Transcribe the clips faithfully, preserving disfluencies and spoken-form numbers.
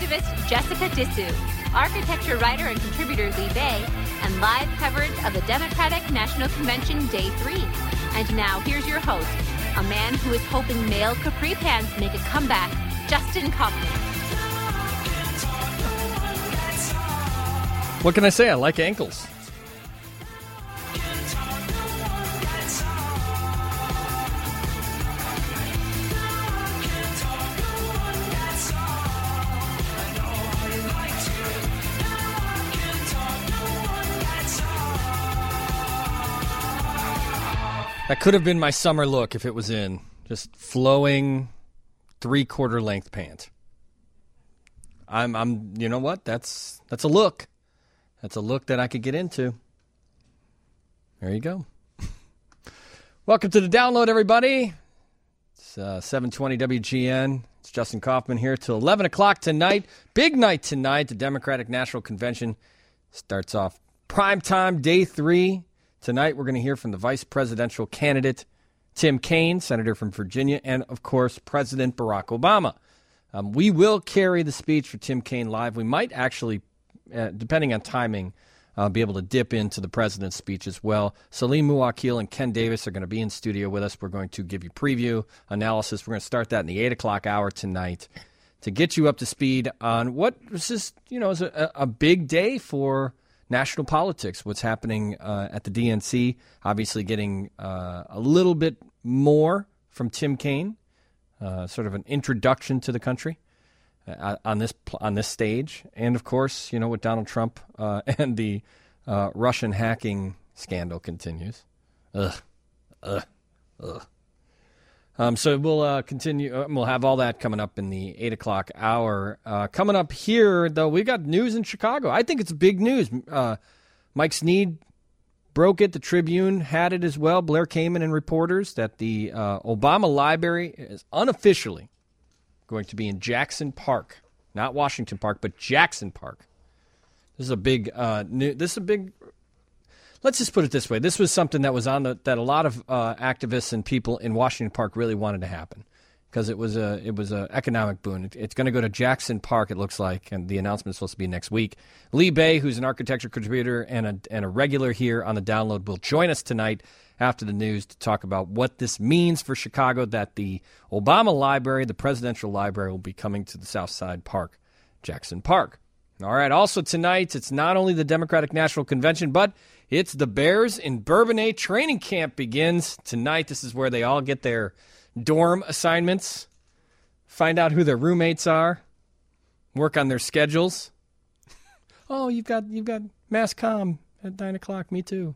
activist Jessica Dissu, architecture writer and contributor Lee Bay, and live coverage of the Democratic National Convention Day three. And now, here's your host, a man who is hoping male capri pants make a comeback, Justin Kaufman. What can I say? I like ankles. That could have been my summer look if it was in. Just flowing three-quarter length pant. I'm, I'm, you know what? That's that's a look. That's a look that I could get into. There you go. Welcome to the download, everybody. It's uh, seven twenty W G N. It's Justin Kaufman here till eleven o'clock tonight. Big night tonight. The Democratic National Convention starts off primetime day three. Tonight, we're going to hear from the vice presidential candidate, Tim Kaine, senator from Virginia, and, of course, President Barack Obama. Um, we will carry the speech for Tim Kaine live. We might actually, uh, depending on timing, uh, be able to dip into the president's speech as well. Salim Muwakil and Ken Davis are going to be in studio with us. We're going to give you preview, analysis. We're going to start that in the eight o'clock hour tonight to get you up to speed on what was just, you know, is a, a big day for national politics, what's happening uh, at the D N C, obviously getting uh, a little bit more from Tim Kaine, uh, sort of an introduction to the country uh, on this on this stage. And, of course, you know, with Donald Trump uh, and the uh, Russian hacking scandal continues. Ugh. Ugh. Ugh. Um, so we'll uh, continue. Uh, we'll have all that coming up in the eight o'clock hour. Uh, coming up here, though, we got news in Chicago. I think it's big news. Uh, Mike Snead broke it. The Tribune had it as well. Blair Kamen and reporters that the uh, Obama Library is unofficially going to be in Jackson Park, not Washington Park, but Jackson Park. This is a big. Uh, new, this is a big. Let's just put it this way. This was something that was on the that a lot of uh, activists and people in Washington Park really wanted to happen because it was a it was an economic boon. It, it's going to go to Jackson Park, it looks like, and the announcement is supposed to be next week. Lee Bay, who's an architecture contributor and a and a regular here on the download, will join us tonight after the news to talk about what this means for Chicago, that the Obama Library, the presidential library, will be coming to the South Side Park, Jackson Park. All right, also tonight, it's not only the Democratic National Convention, but it's the Bears in Bourbonnais training camp begins tonight. This is where they all get their dorm assignments, find out who their roommates are, work on their schedules. Oh, you've got you've got mass comm at nine o'clock. Me too.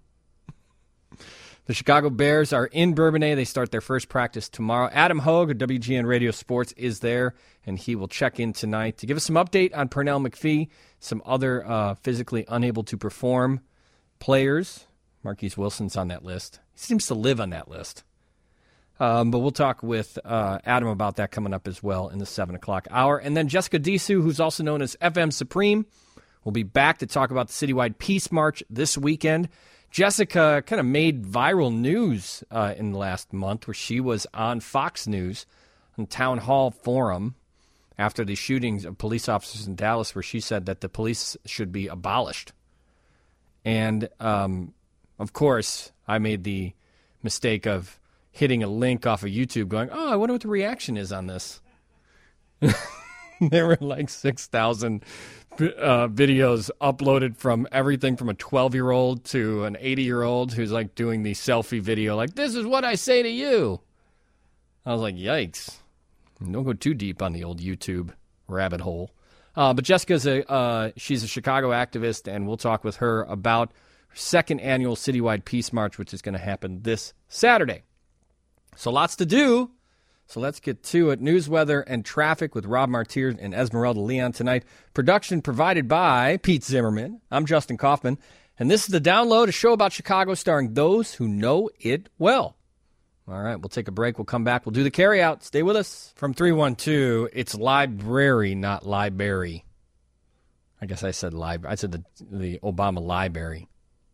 The Chicago Bears are in Bourbonnais. They start their first practice tomorrow. Adam Hogue of W G N Radio Sports is there, and he will check in tonight to give us some update on Pernell McPhee, some other uh, physically unable to perform players. Marquise Wilson's on that list. He seems to live on that list. Um, but we'll talk with uh, Adam about that coming up as well in the seven o'clock hour. And then Jessica Dissu, who's also known as F M Supreme, will be back to talk about the citywide Peace March this weekend. Jessica kind of made viral news uh, in the last month where she was on Fox News on Town Hall Forum after the shootings of police officers in Dallas, where she said that the police should be abolished. And, um, of course, I made the mistake of hitting a link off of YouTube going, oh, I wonder what the reaction is on this. There were like six thousand uh, videos uploaded from everything from a twelve-year-old to an eighty-year-old who's like doing the selfie video like, this is what I say to you. I was like, yikes. Don't go too deep on the old YouTube rabbit hole. Uh, but Jessica's a uh, she's a Chicago activist, and we'll talk with her about her second annual citywide Peace March, which is going to happen this Saturday. So lots to do. So let's get to it. News, weather, and traffic with Rob Martier and Esmeralda Leon tonight. Production provided by Pete Zimmerman. I'm Justin Kaufman, and this is The Download, a show about Chicago starring those who know it well. All right, we'll take a break. We'll come back. We'll do the carryout. Stay with us. From three one two, it's library, not library. I guess I said library. I said the, the Obama Library.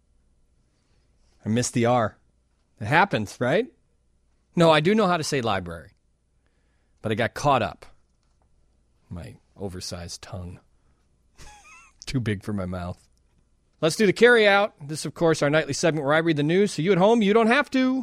I missed the R. It happens, right? No, I do know how to say library. But I got caught up. My oversized tongue. Too big for my mouth. Let's do the carry out. This, of course, our nightly segment where I read the news, so you at home, you don't have to.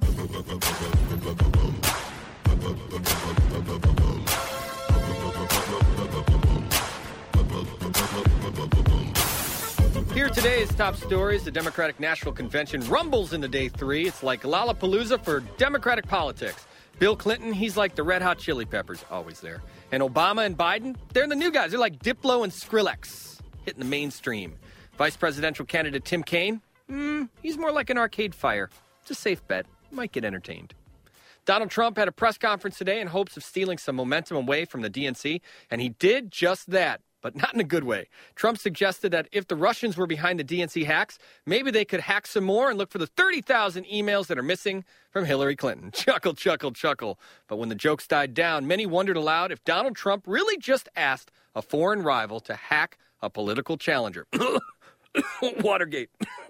Here today's top stories. The Democratic National Convention rumbles into day three. It's like Lollapalooza for Democratic politics. Bill Clinton, he's like the Red Hot Chili Peppers, always there. And Obama and Biden, they're the new guys. They're like Diplo and Skrillex, hitting the mainstream. Vice presidential candidate Tim Kaine, mm, he's more like an arcade fire. It's a safe bet. Might get entertained. Donald Trump had a press conference today in hopes of stealing some momentum away from the D N C, and he did just that, but not in a good way. Trump suggested that if the Russians were behind the D N C hacks, maybe they could hack some more and look for the thirty thousand emails that are missing from Hillary Clinton. Chuckle, chuckle, chuckle. But when the jokes died down, many wondered aloud if Donald Trump really just asked a foreign rival to hack a political challenger. Watergate.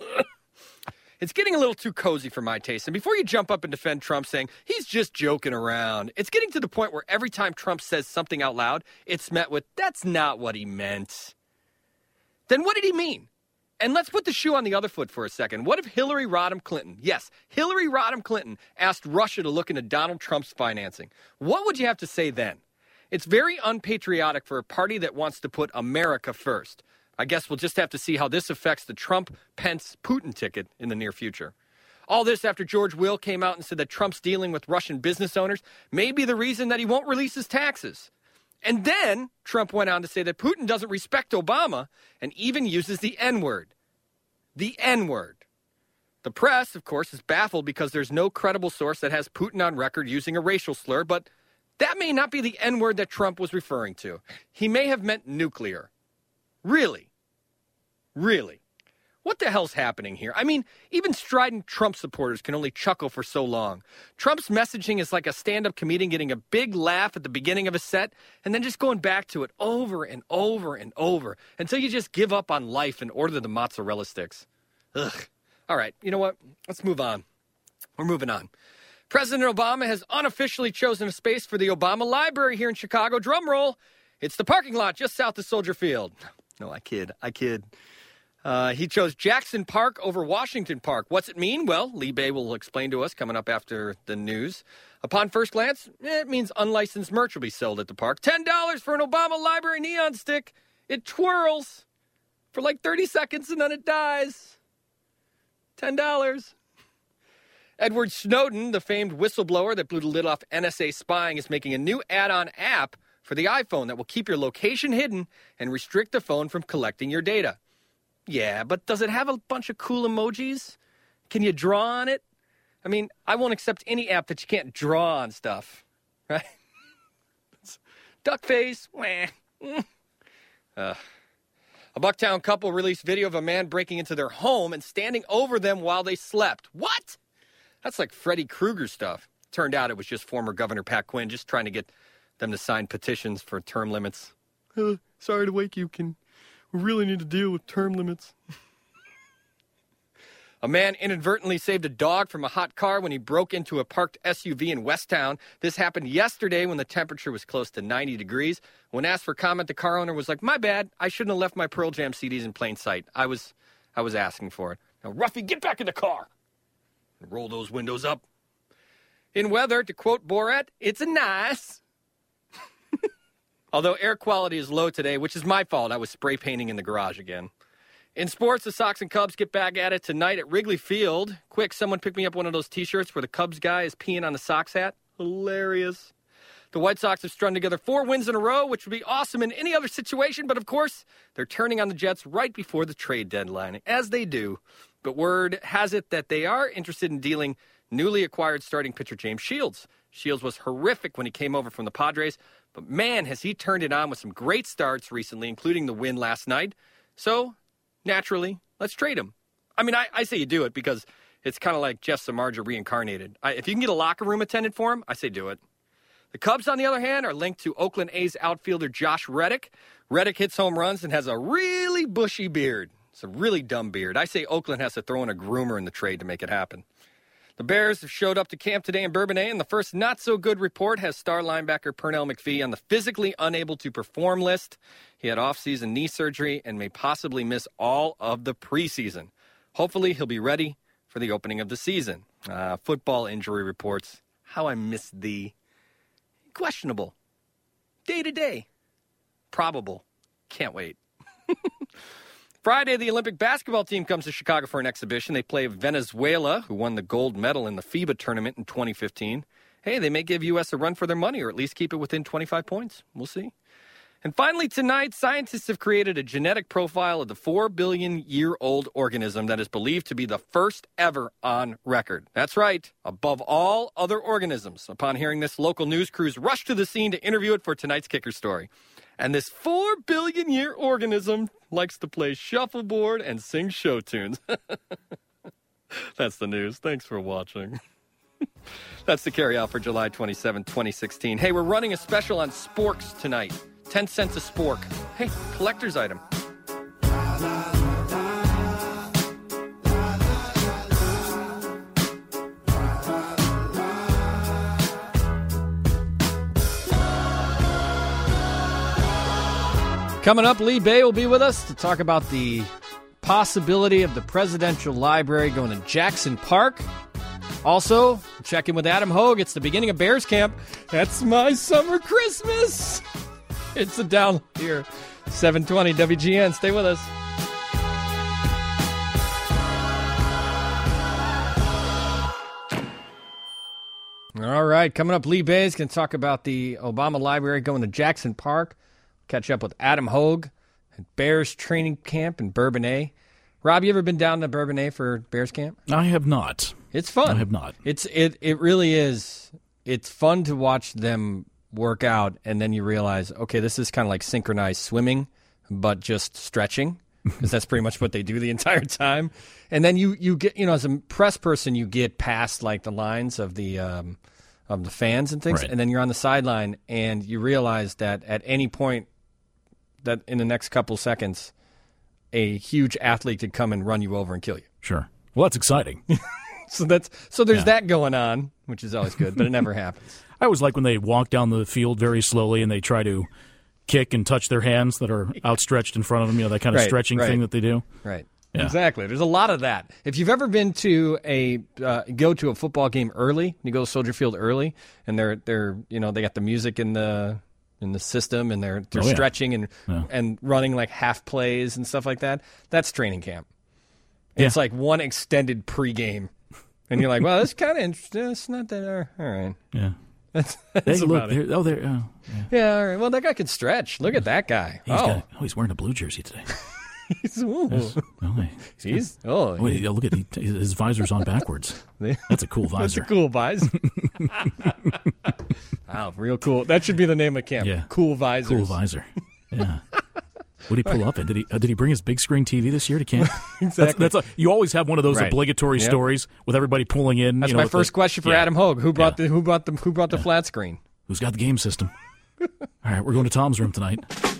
It's getting a little too cozy for my taste. And before you jump up and defend Trump saying he's just joking around, it's getting to the point where every time Trump says something out loud, it's met with, that's not what he meant. Then what did he mean? And let's put the shoe on the other foot for a second. What if Hillary Rodham Clinton, yes, Hillary Rodham Clinton asked Russia to look into Donald Trump's financing? What would you have to say then? It's very unpatriotic for a party that wants to put America first. I guess we'll just have to see how this affects the Trump-Pence-Putin ticket in the near future. All this after George Will came out and said that Trump's dealing with Russian business owners may be the reason that he won't release his taxes. And then Trump went on to say that Putin doesn't respect Obama and even uses the N-word. The N-word. The press, of course, is baffled because there's no credible source that has Putin on record using a racial slur, but that may not be the N-word that Trump was referring to. He may have meant nuclear. Really? Really? What the hell's happening here? I mean, even strident Trump supporters can only chuckle for so long. Trump's messaging is like a stand-up comedian getting a big laugh at the beginning of a set and then just going back to it over and over and over until you just give up on life and order the mozzarella sticks. Ugh. All right, you know what? Let's move on. We're moving on. President Obama has unofficially chosen a space for the Obama Library here in Chicago. Drum roll. It's the parking lot just south of Soldier Field. No, I kid. I kid. Uh, he chose Jackson Park over Washington Park. What's it mean? Well, Lee Bay will explain to us coming up after the news. Upon first glance, eh, it means unlicensed merch will be sold at the park. ten dollars for an Obama Library neon stick. It twirls for like thirty seconds and then it dies. ten dollars. Edward Snowden, the famed whistleblower that blew the lid off N S A spying, is making a new add-on app for the iPhone that will keep your location hidden and restrict the phone from collecting your data. Yeah, but does it have a bunch of cool emojis? Can you draw on it? I mean, I won't accept any app that you can't draw on stuff, right? Duck face. Wah. Uh, a Bucktown couple released video of a man breaking into their home and standing over them while they slept. What? That's like Freddy Krueger stuff. Turned out it was just former Governor Pat Quinn just trying to get them to sign petitions for term limits. Uh, sorry to wake you. Can we really need to deal with term limits? A man inadvertently saved a dog from a hot car when he broke into a parked S U V in Westtown. This happened yesterday when the temperature was close to ninety degrees. When asked for comment, the car owner was like, "My bad. I shouldn't have left my Pearl Jam C Ds in plain sight. I was, I was asking for it. Now, Ruffy, get back in the car. Roll those windows up." In weather, to quote Borat, it's a nice. Although air quality is low today, which is my fault. I was spray painting in the garage again. In sports, the Sox and Cubs get back at it tonight at Wrigley Field. Quick, someone pick me up one of those T-shirts where the Cubs guy is peeing on the Sox hat. Hilarious. The White Sox have strung together four wins in a row, which would be awesome in any other situation. But, of course, they're turning on the Jets right before the trade deadline, as they do. But word has it that they are interested in dealing newly acquired starting pitcher James Shields. Shields was horrific when he came over from the Padres. But, man, has he turned it on with some great starts recently, including the win last night. So, naturally, let's trade him. I mean, I, I say you do it because it's kind of like Jeff Samardzija reincarnated. I, if you can get a locker room attendant for him, I say do it. The Cubs, on the other hand, are linked to Oakland A's outfielder Josh Reddick. Reddick hits home runs and has a really bushy beard. It's a really dumb beard. I say Oakland has to throw in a groomer in the trade to make it happen. The Bears have showed up to camp today in Bourbonnais, and the first not-so-good report has star linebacker Pernell McPhee on the physically unable to perform list. He had off-season knee surgery and may possibly miss all of the preseason. Hopefully, he'll be ready for the opening of the season. Uh, football injury reports. How I miss thee. Questionable. Day-to-day. Probable. Can't wait. Friday, the Olympic basketball team comes to Chicago for an exhibition. They play Venezuela, who won the gold medal in the FIBA tournament in twenty fifteen. Hey, they may give U S a run for their money or at least keep it within twenty-five points. We'll see. And finally, tonight, scientists have created a genetic profile of the four billion year old organism that is believed to be the first ever on record. That's right, above all other organisms. Upon hearing this, local news crews rushed to the scene to interview it for tonight's kicker story. And this four billion year organism likes to play shuffleboard and sing show tunes. That's the news. Thanks for watching. That's the carry out for July twenty-seventh, twenty sixteen. Hey, we're running a special on sporks tonight. ten cents a spork. Hey, collector's item. Coming up, Lee Bay will be with us to talk about the possibility of the Presidential Library going to Jackson Park. Also, check in with Adam Hogue. It's the beginning of Bears camp. That's my summer Christmas. It's the down here. seven twenty W G N. Stay with us. All right, coming up, Lee Bay is going to talk about the Obama Library going to Jackson Park. Catch up with Adam Hogue at Bears training camp in Bourbonnais. Rob, you ever been down to Bourbonnais for Bears camp? I have not. It's fun. I have not. It's it it really is. It's fun to watch them work out, and then you realize, okay, this is kind of like synchronized swimming, but just stretching, because that's pretty much what they do the entire time. And then you you get, you know, as a press person, you get past like the lines of the um, of the fans and things, right. And then you're on the sideline, and you realize that at any point, that in the next couple seconds, a huge athlete could come and run you over and kill you. Sure. Well, that's exciting. so that's so there's yeah. that going on, which is always good, but it never happens. I always like when they walk down the field very slowly and they try to kick and touch their hands that are outstretched in front of them, you know, that kind of right, stretching right. thing that they do. Right. Yeah. Exactly. There's a lot of that. If you've ever been to a uh, go to a football game early, you go to Soldier Field early, and they're they're you know they got the music in the in the system, and they're they're oh, yeah. stretching and yeah. and running like half plays and stuff like that. That's training camp. Yeah. It's like one extended pregame, and you're like, well, that's kind of interesting. It's not that uh, all right. Yeah. That's, that's hey, about look, it. Oh, there. Oh, yeah. yeah. All right. Well, that guy can stretch. Look at that guy. He's oh. got, oh, he's wearing a blue jersey today. he's, ooh. Oh, he's, he's oh. oh wait, look at he, his visor's on backwards. That's a cool visor. That's a cool visor. Wow, real cool. That should be the name of camp. Yeah. Cool visors. Cool visor. Yeah. What did he pull up in? Did he uh, did he bring his big screen T V this year to camp? Exactly. That's, that's a, you always have one of those right. obligatory yep. stories with everybody pulling in. That's you know, my first the, question for yeah. Adam Hogue. Who brought yeah. the who brought the who brought the yeah. flat screen? Who's got the game system? All right, we're going to Tom's room tonight.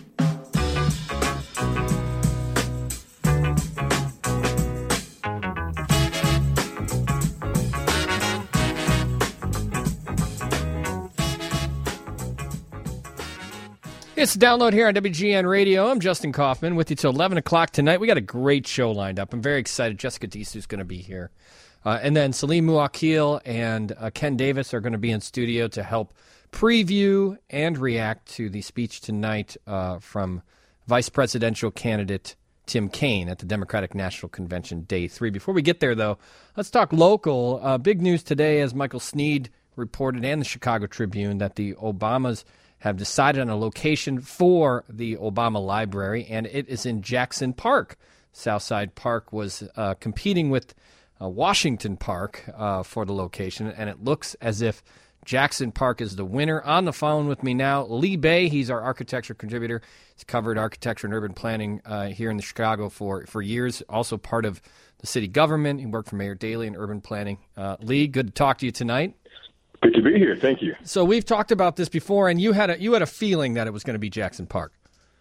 It's a download here on W G N Radio. I'm Justin Kaufman with you till eleven o'clock tonight. We got a great show lined up. I'm very excited. Jessica Deesu's going to be here. Uh, and then Salim Muakil and uh, Ken Davis are going to be in studio to help preview and react to the speech tonight uh, from Vice Presidential candidate Tim Kaine at the Democratic National Convention Day three. Before we get there, though, let's talk local. Uh, big news today, as Michael Sneed reported and the Chicago Tribune, that the Obamas have decided on a location for the Obama Library, and it is in Jackson Park. Southside Park was uh, competing with uh, Washington Park uh, for the location, and it looks as if Jackson Park is the winner. On the phone with me now, Lee Bay. He's our architecture contributor. He's covered architecture and urban planning uh, here in the Chicago for, for years, also part of the city government. He worked for Mayor Daley in urban planning. Uh, Lee, good to talk to you tonight. Good to be here. Thank you. So we've talked about this before, and you had a you had a feeling that it was going to be Jackson Park.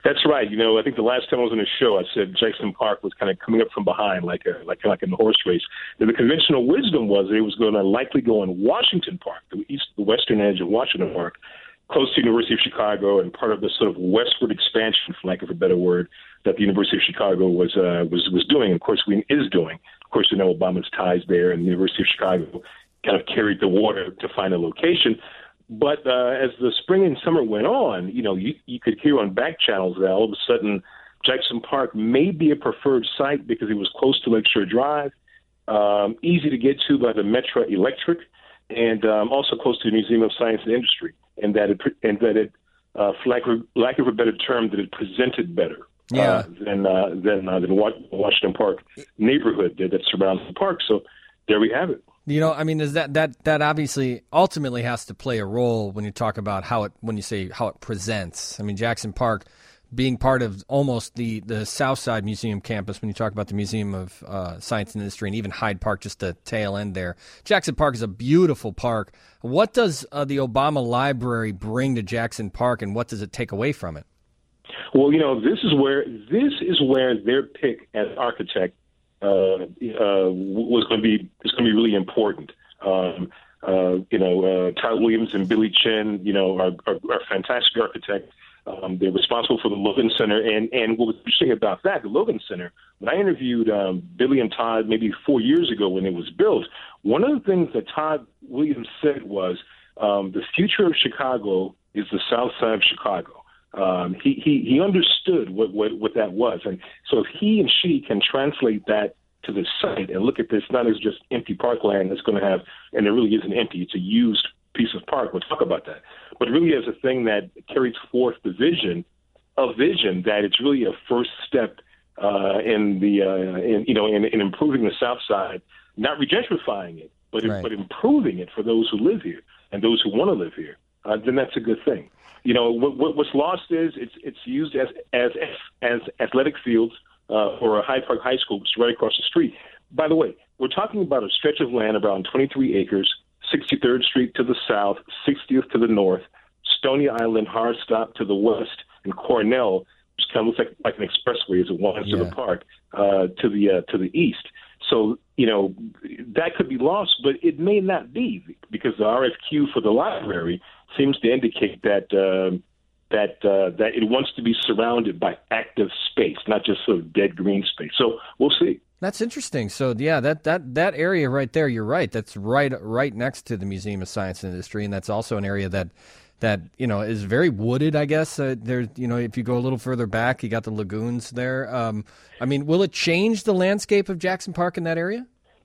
That's right. You know, I think the last time I was on the show, I said Jackson Park was kind of coming up from behind, like a, like like in the horse race. And the conventional wisdom was that it was going to likely go in Washington Park, the east, the western edge of Washington Park, close to the University of Chicago, and part of the sort of westward expansion, for lack of a better word, that the University of Chicago was uh, was was doing. And of course, we is doing. Of course, you know Obama's ties there, and the University of Chicago kind of carried the water to find a location. But uh, as the spring and summer went on, you know, you, you could hear on back channels that all of a sudden Jackson Park may be a preferred site because it was close to Lakeshore Drive, um, easy to get to by the Metro Electric, and um, also close to the Museum of Science and Industry, and that it, and that it, uh, for lack of, lack of a better term, that it presented better yeah. uh, than uh, than uh, than Washington Park neighborhood that, that surrounds the park. So there we have it. You know, I mean, is that, that that obviously ultimately has to play a role when you talk about how it, when you say how it presents. I mean, Jackson Park being part of almost the, the Southside Museum campus, when you talk about the Museum of uh, Science and Industry, and even Hyde Park, just the tail end there. Jackson Park is a beautiful park. What does uh, the Obama Library bring to Jackson Park, and what does it take away from it? Well, you know, this is where this is where their pick as architect Uh, uh, was going to be is going to be really important. Um, uh, you know, uh, Todd Williams and Billy Chen, you know, are, are, are fantastic architects. Um, they're responsible for the Logan Center, and and what was interesting about that, the Logan Center, when I interviewed um, Billy and Todd maybe four years ago when it was built, one of the things that Todd Williams said was um, the future of Chicago is the South Side of Chicago. Um, he, he, he understood what, what, what that was. And so if he and she can translate that to the site and look at this not as just empty parkland that's going to have, and it really isn't empty, it's a used piece of park. We'll talk about that. But really as a thing that carries forth the vision, a vision that it's really a first step uh, in the, uh, in, you know, in, in improving the South Side, not regentrifying it, but, right. but improving it for those who live here and those who want to live here. Uh, then that's a good thing. You know, what, what, what's lost is it's it's used as as as athletic fields uh, for a Hyde Park High School, which is right across the street. By the way, we're talking about a stretch of land around twenty-three acres, sixty-third Street to the south, sixtieth to the north, Stony Island hard stop to the west, and Cornell, which kind of looks like, like an expressway as it winds yeah. to the park, uh, to the uh, to the east. So, you know, that could be lost, but it may not be, because the R F Q for the library seems to indicate that uh, that uh, that it wants to be surrounded by active space, not just sort of dead green space. So we'll see. That's interesting. So yeah, that, that, that area right there, you're right. That's right right next to the Museum of Science and Industry, and that's also an area that that you know is very wooded. I guess uh, there. You know, if you go a little further back, you got the lagoons there. Um, I mean, will it change the landscape of Jackson Park in that area?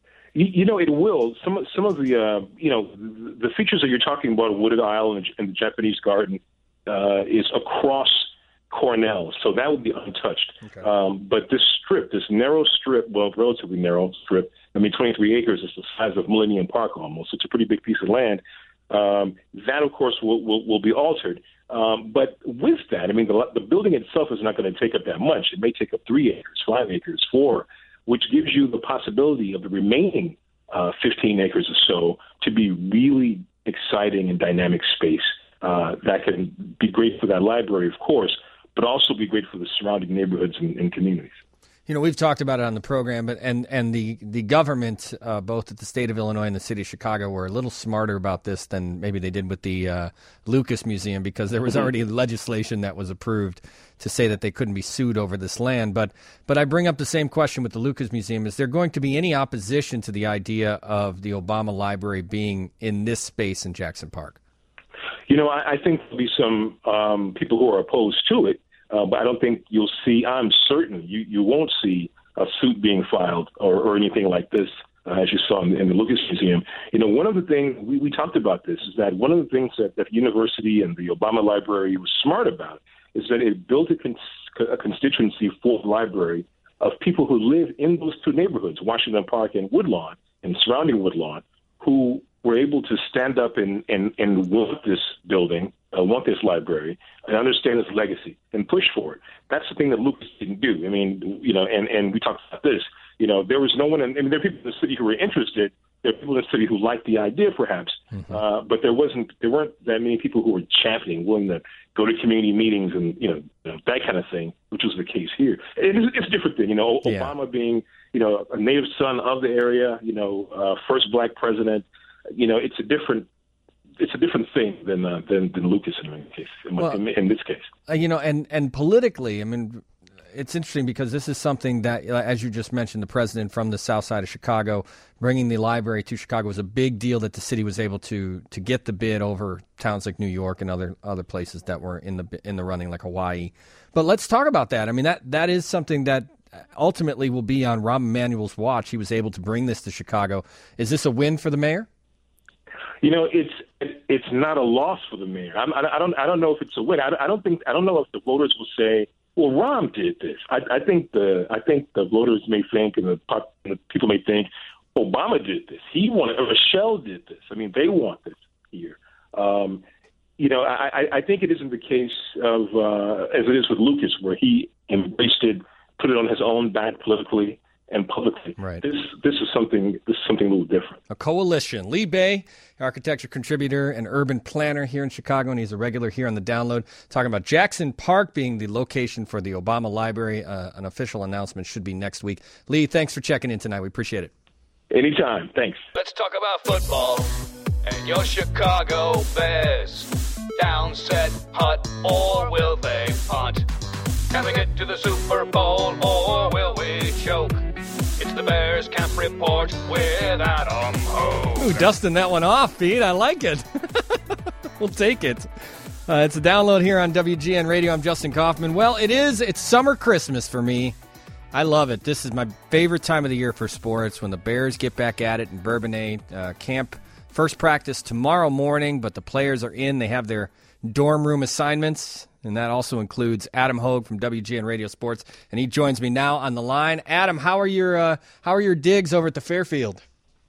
You know, it will. Some some of the uh, you know the features that you're talking about, Wooded Isle and the, and the Japanese Garden, uh, is across Cornell, so that would be untouched. Okay. Um, but this strip, this narrow strip, well, relatively narrow strip. I mean, twenty-three acres is the size of Millennium Park almost. It's a pretty big piece of land. Um, that, of course, will will, will be altered. Um, but with that, I mean, the, the building itself is not going to take up that much. It may take up three acres, five acres, four. Which gives you the possibility of the remaining uh, fifteen acres or so to be really exciting and dynamic space uh, that can be great for that library, of course, but also be great for the surrounding neighborhoods and, and communities. You know, we've talked about it on the program, but and and the the government, uh, both at the state of Illinois and the city of Chicago, were a little smarter about this than maybe they did with the uh, Lucas Museum, because there was already legislation that was approved to say that they couldn't be sued over this land. But but I bring up the same question with the Lucas Museum: is there going to be any opposition to the idea of the Obama Library being in this space in Jackson Park? You know, I, I think there'll be some um, people who are opposed to it. Uh, but I don't think you'll see, I'm certain you, you won't see a suit being filed or, or anything like this, uh, as you saw in, in the Lucas Museum. You know, one of the things, we, we talked about this, is that one of the things that, that the university and the Obama Library was smart about is that it built a, cons- a constituency for the library of people who live in those two neighborhoods, Washington Park and Woodlawn, and surrounding Woodlawn, who were able to stand up and, and, and want this building, uh, want this library, and understand its legacy and push for it. That's the thing that Lucas didn't do. I mean, you know, and, and we talked about this. You know, there was no one, in, I mean, there are people in the city who were interested. there are people in the city who liked the idea, perhaps, mm-hmm. uh, but there wasn't there weren't that many people who were championing, willing to go to community meetings and you know that kind of thing, which was the case here. And it's, it's a different thing, you know. Yeah. Obama being you know a native son of the area, you know, uh, first black president, you know, it's a different. It's a different thing than uh, than than Lucas in this case. In, well, in, in this case, uh, you know, and and politically, I mean. It's interesting because this is something that, as you just mentioned, the president from the south side of Chicago, bringing the library to Chicago was a big deal that the city was able to to get the bid over towns like New York and other other places that were in the in the running, like Hawaii. But let's talk about that. I mean, that that is something that ultimately will be on Rahm Emanuel's watch. He was able to bring this to Chicago. Is this a win for the mayor? You know, it's it's not a loss for the mayor. I'm, I don't I don't know if it's a win. I, I don't think I don't know if the voters will say, well, Rahm did this. I, I think the I think the voters may think, and the, and the people may think, Obama did this. He wanted, or Michelle did this. I mean, they want this here. Um, you know, I, I think it isn't the case of uh, as it is with Lucas, where he embraced it, put it on his own back politically and publicly. Right. This this is something this is something a little different. A coalition. Lee Bay, architecture contributor and urban planner here in Chicago, and he's a regular here on the Download, talking about Jackson Park being the location for the Obama Library. Uh, an official announcement should be next week. Lee, thanks for checking in tonight. We appreciate it. Anytime. Thanks. Let's talk about football and your Chicago Bears. Down, set, putt, or will they punt? Can we get to the Super Bowl or will we choke? It's the Bears Camp Report with Adam Hogue. Ooh, dusting that one off, Pete. I like it. We'll take it. Uh, it's a Download here on W G N Radio. I'm Justin Kaufman. Well, it is. It's summer Christmas for me. I love it. This is my favorite time of the year for sports, when the Bears get back at it in Bourbonnais. Uh, camp first practice tomorrow morning, but the players are in. They have their dorm room assignments, and that also includes Adam Hogue from W G N Radio Sports, and he joins me now on the line. Adam, how are your uh, how are your digs over at the Fairfield?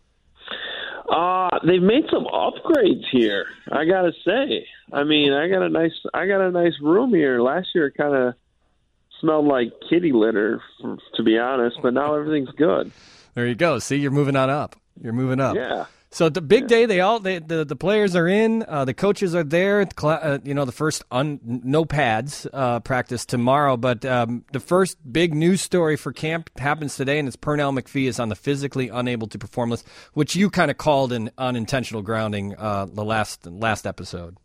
Uh, they've made some upgrades here, I gotta say. I mean, I got a nice I got a nice room here. Last year it kind of smelled like kitty litter, to be honest, but now everything's good. There you go. See, you're moving on up. You're moving up. Yeah. So the big day, they all they, the the players are in, uh, the coaches are there. Uh, you know, the first un, no pads uh, practice tomorrow, but um, the first big news story for camp happens today, and it's Pernell McPhee is on the physically unable to perform list, which you kind of called an unintentional grounding uh, the last last episode.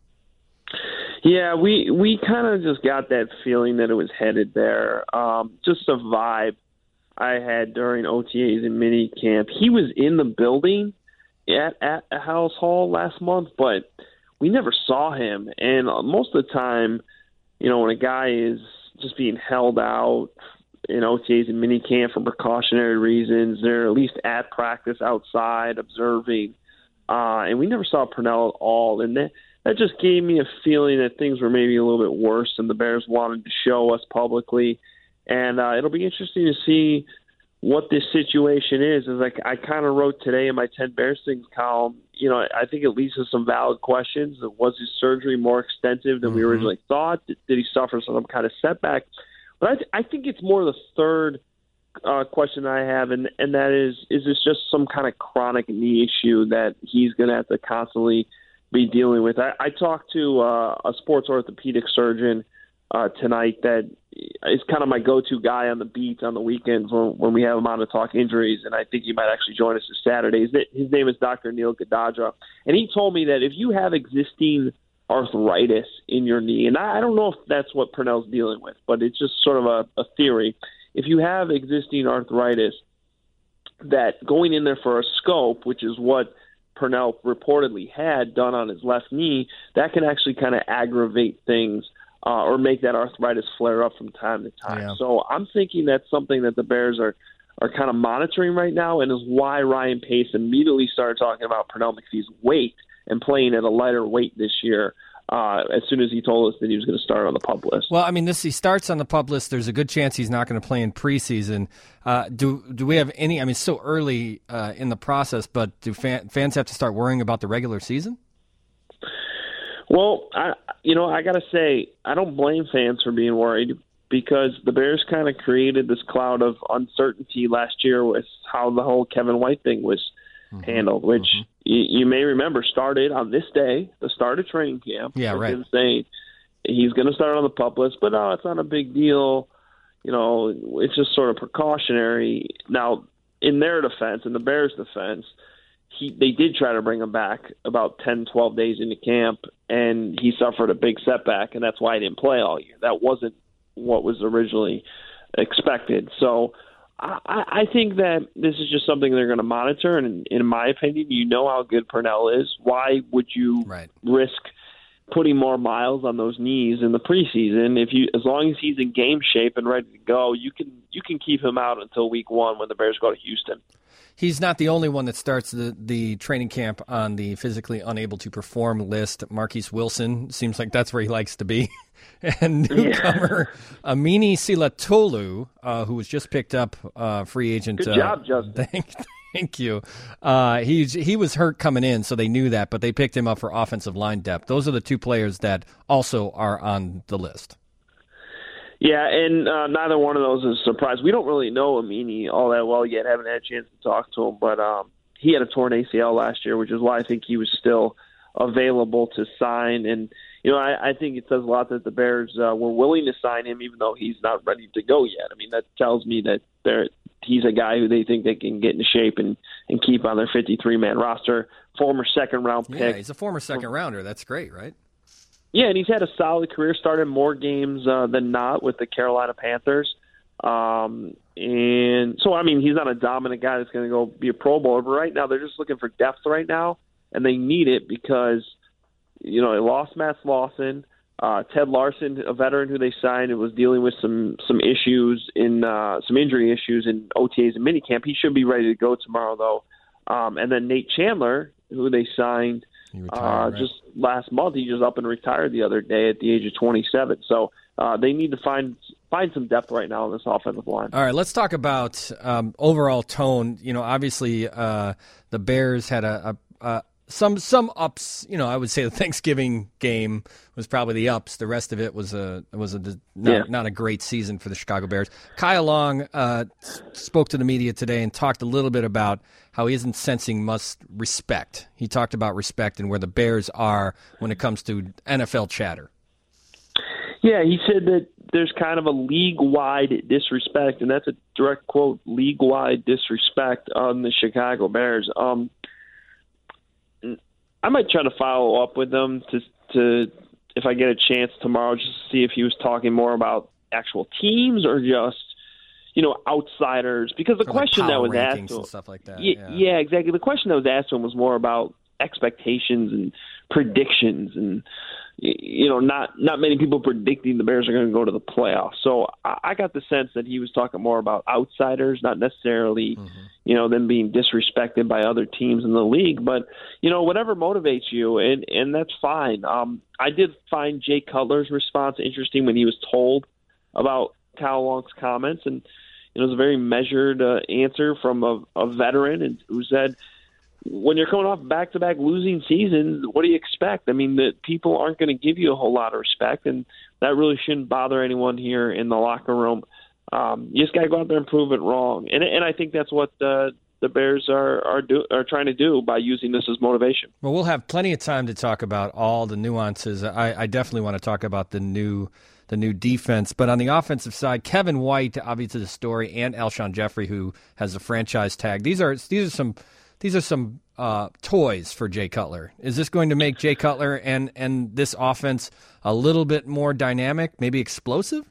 Yeah, we we kind of just got that feeling that it was headed there. Um, just a vibe I had during O T As and mini camp. He was in the building at at House Hall last month, but we never saw him. And most of the time, you know, when a guy is just being held out in O T As and mini camp for precautionary reasons, they're at least at practice outside observing. Uh, and we never saw Pernell at all. And that, that just gave me a feeling that things were maybe a little bit worse than the Bears wanted to show us publicly. And uh, it'll be interesting to see what this situation is. As I, I kind of wrote today in my ten Bears Things column, you know, I think it leads to some valid questions. Was his surgery more extensive than mm-hmm. we originally thought? Did, did he suffer some kind of setback? But I, th- I think it's more the third uh, question I have, and, and that is, is this just some kind of chronic knee issue that he's going to have to constantly be dealing with? I, I talked to uh, a sports orthopedic surgeon uh, tonight that is kind of my go-to guy on the beat on the weekends when, when we have him on to talk injuries, and I think he might actually join us this Saturday. His name is Doctor Neil Gadadra, and he told me that if you have existing arthritis in your knee, and I don't know if that's what Pernell's dealing with, but it's just sort of a, a theory. If you have existing arthritis, that going in there for a scope, which is what Pernell reportedly had done on his left knee, that can actually kind of aggravate things Uh, or make that arthritis flare up from time to time. Yeah. So I'm thinking that's something that the Bears are, are kind of monitoring right now, and is why Ryan Pace immediately started talking about Pernell McPhee's weight and playing at a lighter weight this year uh, as soon as he told us that he was going to start on the PUP list. Well, I mean, this he starts on the PUP list. There's a good chance he's not going to play in preseason. Uh, do do we have any – I mean, it's still early uh, in the process, but do fan, fans have to start worrying about the regular season? Well, I, you know, I got to say, I don't blame fans for being worried, because the Bears kind of created this cloud of uncertainty last year with how the whole Kevin White thing was mm-hmm. handled, which mm-hmm. you, you may remember started on this day, the start of training camp. Yeah, right. Him saying he's going to start on the PUP list, but no, it's not a big deal. You know, it's just sort of precautionary. Now, in their defense, in the Bears' defense, he they did try to bring him back about ten, twelve days into camp, and he suffered a big setback, and that's why he didn't play all year. That wasn't what was originally expected. So I, I think that this is just something they're going to monitor, and in my opinion, you know how good Purnell is. Why would you right. risk putting more miles on those knees in the preseason? If you, as long as he's in game shape and ready to go, you can you can keep him out until week one when the Bears go to Houston. He's not the only one that starts the, the training camp on the physically unable to perform list. Marquise Wilson seems like that's where he likes to be. And newcomer yeah. Amini Silatolu, uh, who was just picked up, uh, free agent. Good uh, job, Justin. Thank, thank you. Uh, he's, he was hurt coming in, so they knew that, but they picked him up for offensive line depth. Those are the two players that also are on the list. Yeah, and uh, neither one of those is a surprise. We don't really know Amini all that well yet. Haven't had a chance to talk to him, but um, he had a torn A C L last year, which is why I think he was still available to sign. And you know, I, I think it says a lot that the Bears uh, were willing to sign him, even though he's not ready to go yet. I mean, that tells me that they're, he's a guy who they think they can get into shape and, and keep on their fifty-three man roster. Former second round pick. Yeah, he's a former second rounder. That's great, right? Yeah, and he's had a solid career, started more games uh, than not with the Carolina Panthers. Um, and so, I mean, he's not a dominant guy that's going to go be a Pro Bowler, but right now they're just looking for depth right now, and they need it because, you know, they lost Matt Lawson. Uh, Ted Larson, a veteran who they signed, and was dealing with some some issues in uh, some injury issues in O T As and minicamp. He should be ready to go tomorrow, though. Um, and then Nate Chandler, who they signed retired, uh, right? just last month, he just up and retired the other day at the age of twenty-seven. So uh, they need to find find some depth right now in this offensive line. All right, let's talk about um, overall tone. You know, obviously uh, the Bears had a, a, a some some ups. You know, I would say the Thanksgiving game was probably the ups. The rest of it was a was a not, yeah. not a great season for the Chicago Bears. Kyle Long uh, spoke to the media today and talked a little bit about how he isn't sensing much respect. He talked about respect and where the Bears are when it comes to N F L chatter. Yeah, he said that there's kind of a league-wide disrespect, and that's a direct quote, league-wide disrespect on the Chicago Bears. Um, I might try to follow up with them to, to if I get a chance tomorrow, just to see if he was talking more about actual teams or just, you know, outsiders. Because the or question like that was asked and to him, stuff like that. Yeah, Yeah. yeah, exactly. The question that was asked to him was more about expectations and predictions, and you know, not not many people predicting the Bears are going to go to the playoffs. So I, I got the sense that he was talking more about outsiders, not necessarily, mm-hmm. you know, them being disrespected by other teams in the league. But you know, whatever motivates you, and and that's fine. Um, I did find Jay Cutler's response interesting when he was told about Kyle Long's comments, and it was a very measured uh, answer from a, a veteran, and who said, when you're coming off back-to-back losing seasons, what do you expect? I mean, the people aren't going to give you a whole lot of respect, and that really shouldn't bother anyone here in the locker room. Um, you just got to go out there and prove it wrong, and and I think that's what uh, the Bears are are do, are trying to do by using this as motivation. Well, we'll have plenty of time to talk about all the nuances. I, I definitely want to talk about the new the new defense, but on the offensive side, Kevin White, obviously the story, and Alshon Jeffrey, who has a franchise tag. These are these are some. These are some uh, toys for Jay Cutler. Is this going to make Jay Cutler and, and this offense a little bit more dynamic, maybe explosive?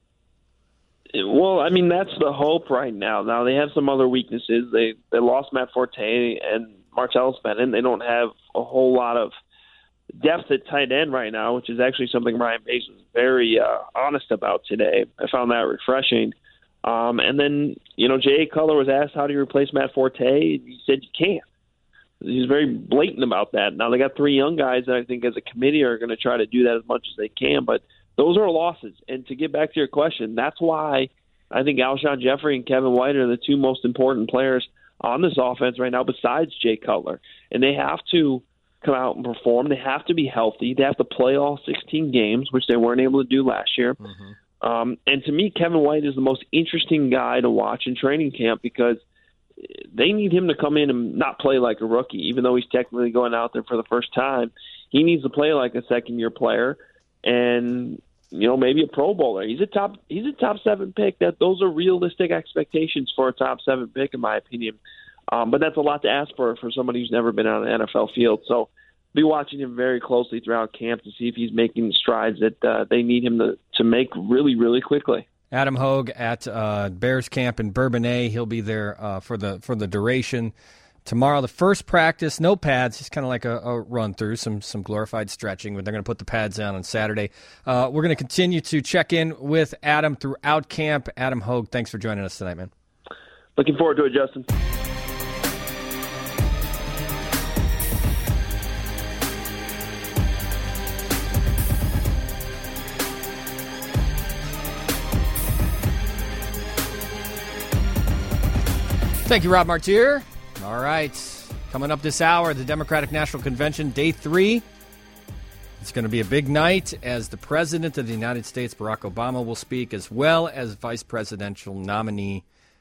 Well, I mean, that's the hope right now. Now, they have some other weaknesses. They they lost Matt Forte and Martellus Bennett. They don't have a whole lot of depth at tight end right now, which is actually something Ryan Pace was very uh, honest about today. I found that refreshing. Um, and then, you know, Jay Cutler was asked, how do you replace Matt Forte? And he said, you can't. He's very blatant about that. Now, they got three young guys that I think as a committee are going to try to do that as much as they can, but those are losses. And to get back to your question, that's why I think Alshon Jeffrey and Kevin White are the two most important players on this offense right now besides Jay Cutler. And they have to come out and perform. They have to be healthy. They have to play all sixteen games, which they weren't able to do last year. Mm-hmm. Um, and to me, Kevin White is the most interesting guy to watch in training camp because they need him to come in and not play like a rookie, even though he's technically going out there for the first time. He needs to play like a second-year player, and you know maybe a Pro Bowler. He's a top he's a top seven pick. That those are realistic expectations for a top seven pick, in my opinion. Um, but that's a lot to ask for for somebody who's never been on an N F L field. So be watching him very closely throughout camp to see if he's making strides that uh, they need him to, to make really, really quickly. Adam Hogue at uh, Bears camp in Bourbonnais. He'll be there uh, for the for the duration. Tomorrow, the first practice, no pads, just kind of like a, a run-through, some some glorified stretching, but they're going to put the pads on on Saturday. Uh, we're going to continue to check in with Adam throughout camp. Adam Hogue, thanks for joining us tonight, man. Looking forward to it, Justin. Thank you, Rob Martier. All right. Coming up this hour, the Democratic National Convention, day three. It's going to be a big night as the President of the United States, Barack Obama, will speak, as well as Vice Presidential nominee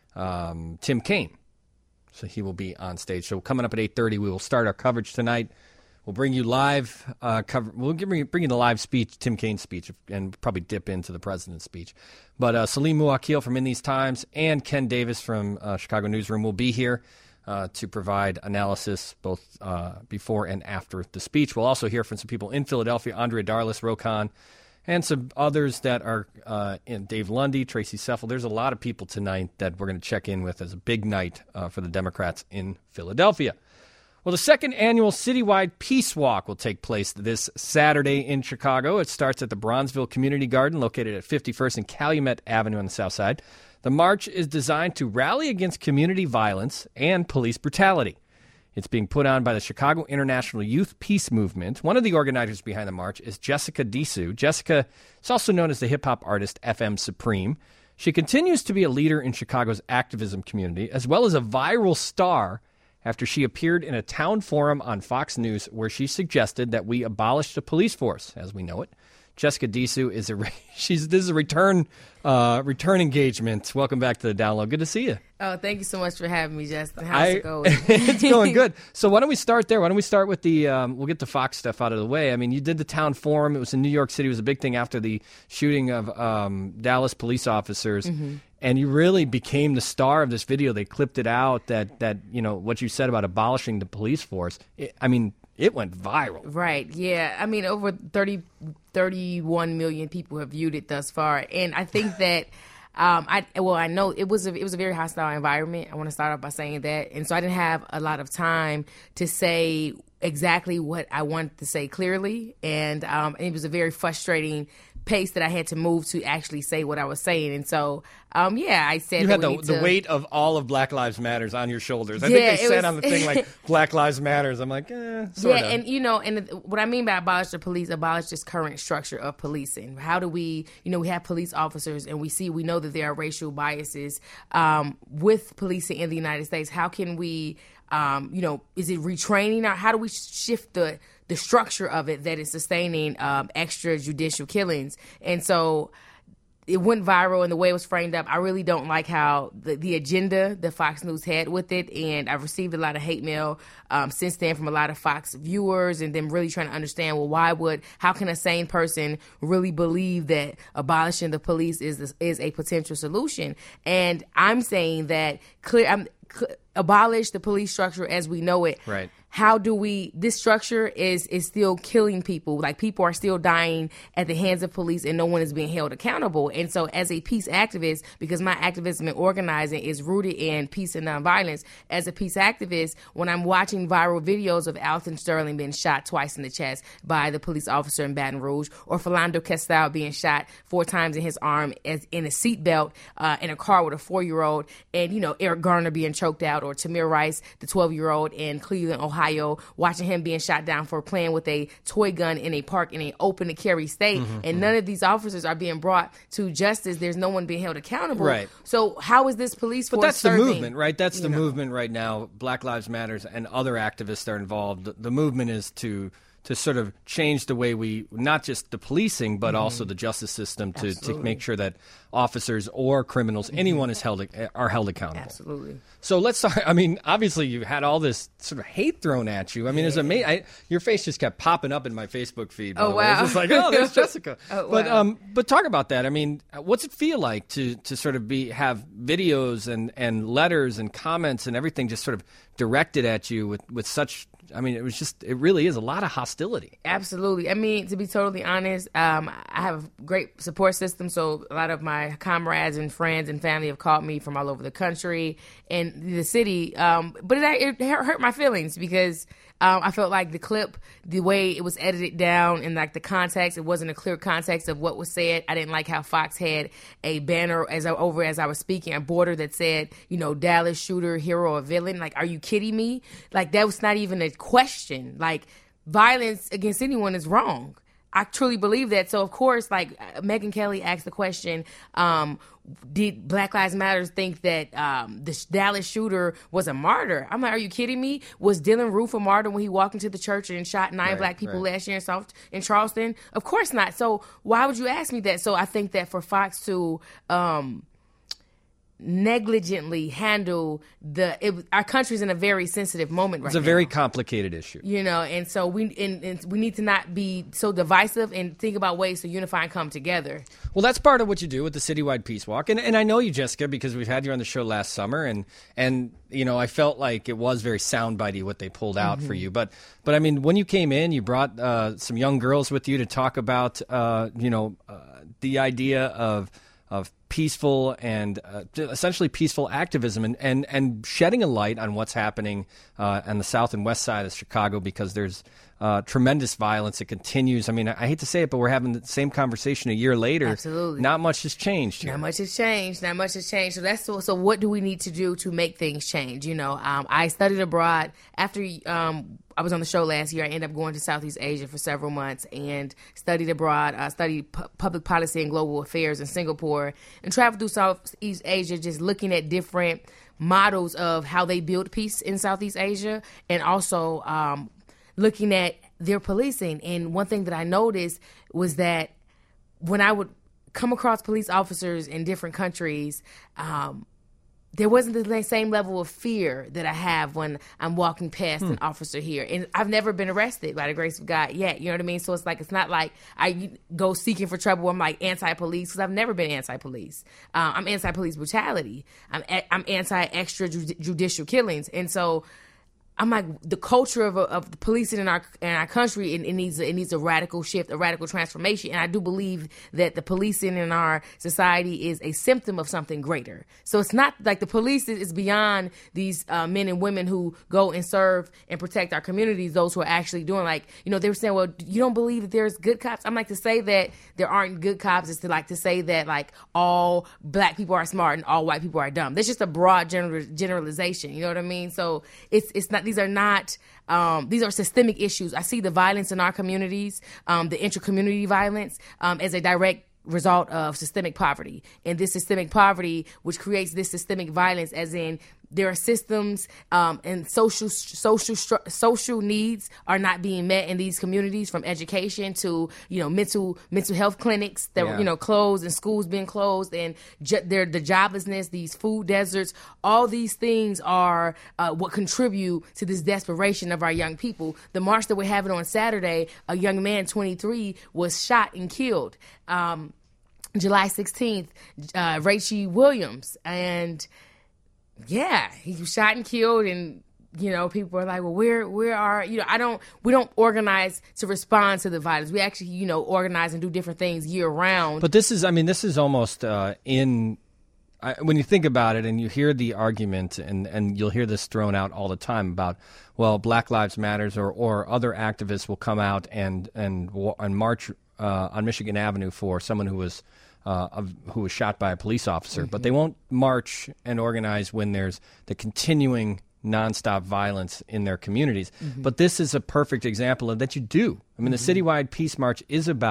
um, Tim Kaine. So he will be on stage. So coming up at eight thirty, we will start our coverage tonight. We'll bring you live uh, cover. We'll give you, bring you the live speech, Tim Kaine's speech, and probably dip into the president's speech. But uh, Salim Muakil from In These Times and Ken Davis from uh, Chicago Newsroom will be here uh, to provide analysis both uh, before and after the speech. We'll also hear from some people in Philadelphia, Andrea Darlis, Rokon, and some others that are uh, in Dave Lundy, Tracy Seffel. There's a lot of people tonight that we're going to check in with as a big night uh, for the Democrats in Philadelphia. Well, the second annual citywide Peace Walk will take place this Saturday in Chicago. It starts at the Bronzeville Community Garden, located at fifty-first and Calumet Avenue on the south side. The march is designed to rally against community violence and police brutality. It's being put on by the Chicago International Youth Peace Movement. One of the organizers behind the march is Jessica Disu. Jessica is also known as the hip-hop artist F M Supreme. She continues to be a leader in Chicago's activism community, as well as a viral star after she appeared in a town forum on Fox News where she suggested that we abolish the police force as we know it. Jessica Disu is a she's this is a return uh, return engagement. Welcome back to the Download. Good to see you. Oh, thank you so much for having me, Justin. How's I, it going? It's going good. So why don't we start there? Why don't we start with the um, we'll get the Fox stuff out of the way. I mean, you did the town forum. It was in New York City. It was a big thing after the shooting of um, Dallas police officers. Mm-hmm. And you really became the star of this video. They clipped it out that, that you know, what you said about abolishing the police force. It, I mean, it went viral. Right, yeah. I mean, over thirty, thirty-one million people have viewed it thus far. And I think that, um, I well, I know it was a, it was a very hostile environment. I want to start off by saying that. And so I didn't have a lot of time to say exactly what I wanted to say clearly. And um, it was a very frustrating pace that I had to move to actually say what I was saying. And so, um, yeah, I said you that had we the, need the to, weight of all of Black Lives Matters on your shoulders. I yeah, think they said was, on the thing like Black Lives Matters. I'm like, eh, sort yeah, of. and you know, and what I mean by abolish the police, abolish this current structure of policing. How do we, you know, we have police officers, and we see, we know that there are racial biases um, with policing in the United States. How can we, um, you know, is it retraining? Or how do we shift the the structure of it that is sustaining um, extrajudicial killings? And so it went viral, and the way it was framed up, I really don't like how the, the agenda that Fox News had with it. And I've received a lot of hate mail um, since then from a lot of Fox viewers, and them really trying to understand, well, why would, how can a sane person really believe that abolishing the police is is a potential solution? And I'm saying that clear, I'm, cl- abolish the police structure as we know it. Right. How do we, this structure is is still killing people. Like, people are still dying at the hands of police, and no one is being held accountable. And so as a peace activist, because my activism and organizing is rooted in peace and nonviolence, as a peace activist, when I'm watching viral videos of Alton Sterling being shot twice in the chest by the police officer in Baton Rouge, or Philando Castile being shot four times in his arm as in a seatbelt uh, in a car with a four-year-old, and, you know, Eric Garner being choked out, or Tamir Rice, the twelve-year-old in Cleveland, Ohio, watching him being shot down for playing with a toy gun in a park in an open to carry state, mm-hmm, and mm-hmm. none of these officers are being brought to justice. There's no one being held accountable. Right. So how is this police force But that's serving, the movement, right? That's the know? movement right now. Black Lives Matters and other activists that are involved. The, the movement is to to sort of change the way we, not just the policing, but mm-hmm. also the justice system to, to make sure that officers or criminals. Mm-hmm. Anyone is held are held accountable. Absolutely. So let's start. I mean, obviously, you had all this sort of hate thrown at you. I mean, it's amazing. I, your face just kept popping up in my Facebook feed. By Oh, the way. wow. It's just like, oh, there's Jessica. Oh, but wow. um, but talk about that. I mean, what's it feel like to to sort of be have videos and, and letters and comments and everything just sort of directed at you with, with such. I mean, it was just, it really is a lot of hostility. Absolutely. I mean, to be totally honest, um, I have a great support system. So a lot of my comrades and friends and family have called me from all over the country and the city. Um, but it, it hurt my feelings because um, I felt like the clip, the way it was edited down and like the context, it wasn't a clear context of what was said. I didn't like how Fox had a banner as I, over as I was speaking, a border that said, you know, Dallas shooter, hero, or villain. Like, are you kidding me? Like, that was not even a question. Like, violence against anyone is wrong. I truly believe that. So, of course, like, Megyn Kelly asked the question, um, did Black Lives Matter think that um, the Dallas shooter was a martyr? I'm like, are you kidding me? Was Dylan Roof a martyr when he walked into the church and shot nine right, black people right. last year in South in Charleston? Of course not. So why would you ask me that? So I think that for Fox to um, negligently handle the it, our country's in a very sensitive moment right now. It's a very complicated issue. You know, and so we and, and we need to not be so divisive and think about ways to unify and come together. Well, that's part of what you do with the Citywide Peace Walk. And, and I know you, Jessica, because we've had you on the show last summer. And, and you know, I felt like it was very soundbitey what they pulled out mm-hmm. for you. But, but I mean, when you came in, you brought uh, some young girls with you to talk about, uh, you know, uh, the idea of of peaceful and uh, essentially peaceful activism and, and, and shedding a light on what's happening uh, on the south and west side of Chicago, because there's uh, tremendous violence. It continues. I mean, I, I hate to say it, but we're having the same conversation a year later. Absolutely. Not much has changed here. Not much has changed. Not much has changed. So that's so, so what do we need to do to make things change? You know, um, I studied abroad after um, I was on the show last year. I ended up going to Southeast Asia for several months and studied abroad. I studied pu- public policy and global affairs in Singapore and traveled through Southeast Asia, just looking at different models of how they build peace in Southeast Asia, and also um, looking at their policing. And one thing that I noticed was that when I would come across police officers in different countries, um, there wasn't the same level of fear that I have when I'm walking past hmm. an officer here. And I've never been arrested by the grace of God yet. You know what I mean? So it's like, it's not like I go seeking for trouble. I'm like anti-police, because I've never been anti-police. Uh, I'm anti-police brutality. I'm, a- I'm anti-extrajudicial killings. And so I'm like, the culture of, of the policing in our in our country, it, it needs a, it needs a radical shift, a radical transformation. And I do believe that the policing in our society is a symptom of something greater. So it's not like the police is, is beyond these uh, men and women who go and serve and protect our communities, those who are actually doing, like, you know, they were saying, well, you don't believe that there's good cops? I'm like, to say that there aren't good cops is to like to say that like all black people are smart and all white people are dumb. That's just a broad general, generalization. You know what I mean? So it's it's not. These are not, um, these are systemic issues. I see the violence in our communities, um, the intra-community violence, um, as a direct result of systemic poverty. And this systemic poverty, which creates this systemic violence, as in there are systems um, and social social social needs are not being met in these communities, from education to, you know, mental mental health clinics that yeah. you know closed, and schools being closed, and ju- they're the joblessness, these food deserts. All these things are uh, what contribute to this desperation of our young people. The march that we're having on Saturday, a young man, twenty-three, was shot and killed. Um, July sixteenth, uh, Rachie Williams, and yeah, he was shot and killed. And you know, people are like, well, where where are you know? I don't. We don't organize to respond to the violence. We actually, you know, organize and do different things year round. But this is, I mean, this is almost uh, in. I, when you think about it, and you hear the argument, and, and you'll hear this thrown out all the time about, well, Black Lives Matters or, or other activists will come out and and and march uh, on Michigan Avenue for someone who was uh, of, who was shot by a police officer, mm-hmm. but they won't march and organize when there's the continuing nonstop violence in their communities. Mm-hmm. But this is a perfect example of that you do. I mean, mm-hmm. the Citywide Peace March is about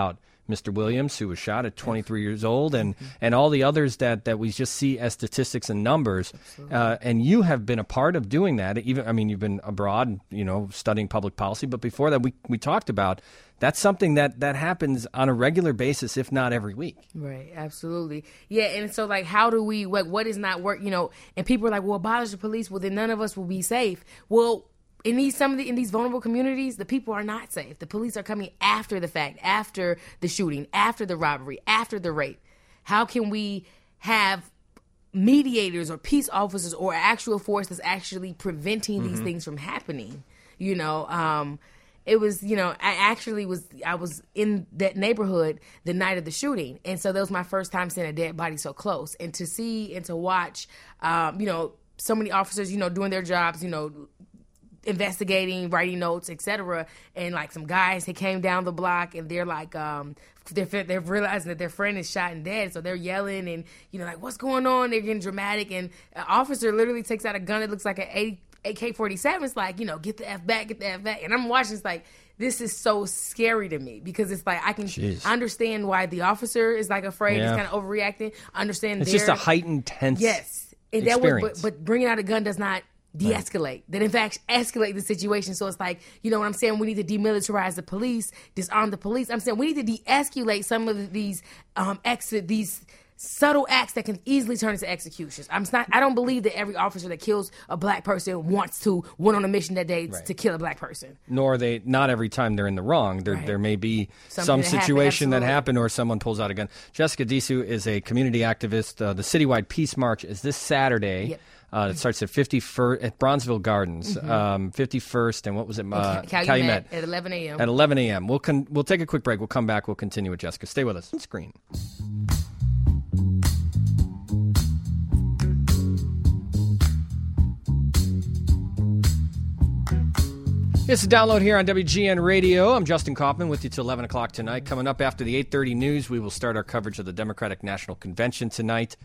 Mister Williams, who was shot at twenty-three years old, and, mm-hmm. and all the others that, that we just see as statistics and numbers. Uh, and you have been a part of doing that. Even, I mean, you've been abroad, you know, studying public policy. But before that, we, we talked about that's something that, that happens on a regular basis, if not every week. Right. Absolutely. Yeah. And so, like, how do we, like, what is not work, you know, and people are like, well, abolish the police. Well, then none of us will be safe. Well, In these some of the in these vulnerable communities, the people are not safe. The police are coming after the fact, after the shooting, after the robbery, after the rape. How can we have mediators or peace officers or actual force that's actually preventing mm-hmm. these things from happening? You know, um, it was, you know, I actually was I was in that neighborhood the night of the shooting, and so that was my first time seeing a dead body so close, and to see and to watch, um, you know, so many officers, you know, doing their jobs, you know, investigating, writing notes, et cetera. And like some guys, they came down the block and they're like, um, they're, they're realizing that their friend is shot and dead. So they're yelling and, you know, like, what's going on? They're getting dramatic. And an officer literally takes out a gun that looks like an A K forty-seven. It's like, you know, get the F back, get the F back. And I'm watching, it's like, this is so scary to me because it's like, I can Jeez. understand why the officer is like afraid, yeah. he's kind of overreacting. Understand It's their, just a heightened tense yes. And experience. That was, but, but bringing out a gun does not de-escalate, right. That in fact escalate the situation. So it's like, you know what I'm saying, we need to demilitarize the police, disarm the police. I'm saying we need to de-escalate some of these um ex these subtle acts that can easily turn into executions. I'm not I don't believe that every officer that kills a black person wants to went on a mission that day right. to kill a black person. Nor they not every time they're in the wrong. There right. there may be Something some that situation happened, that happened or someone pulls out a gun. Jessica Disu is a community activist. Uh, the Citywide Peace March is this Saturday. Yep. Uh, it starts at fifty-first at Bronzeville Gardens, mm-hmm. um, fifty-first, and what was it? Uh, Calumet, Calumet at eleven a.m. At eleven a.m. We'll con- we'll take a quick break. We'll come back. We'll continue with Jessica. Stay with us. On screen. It's a download here on W G N Radio. I'm Justin Kaufman with you till eleven o'clock tonight. Coming up after the eight thirty news, we will start our coverage of the Democratic National Convention tonight.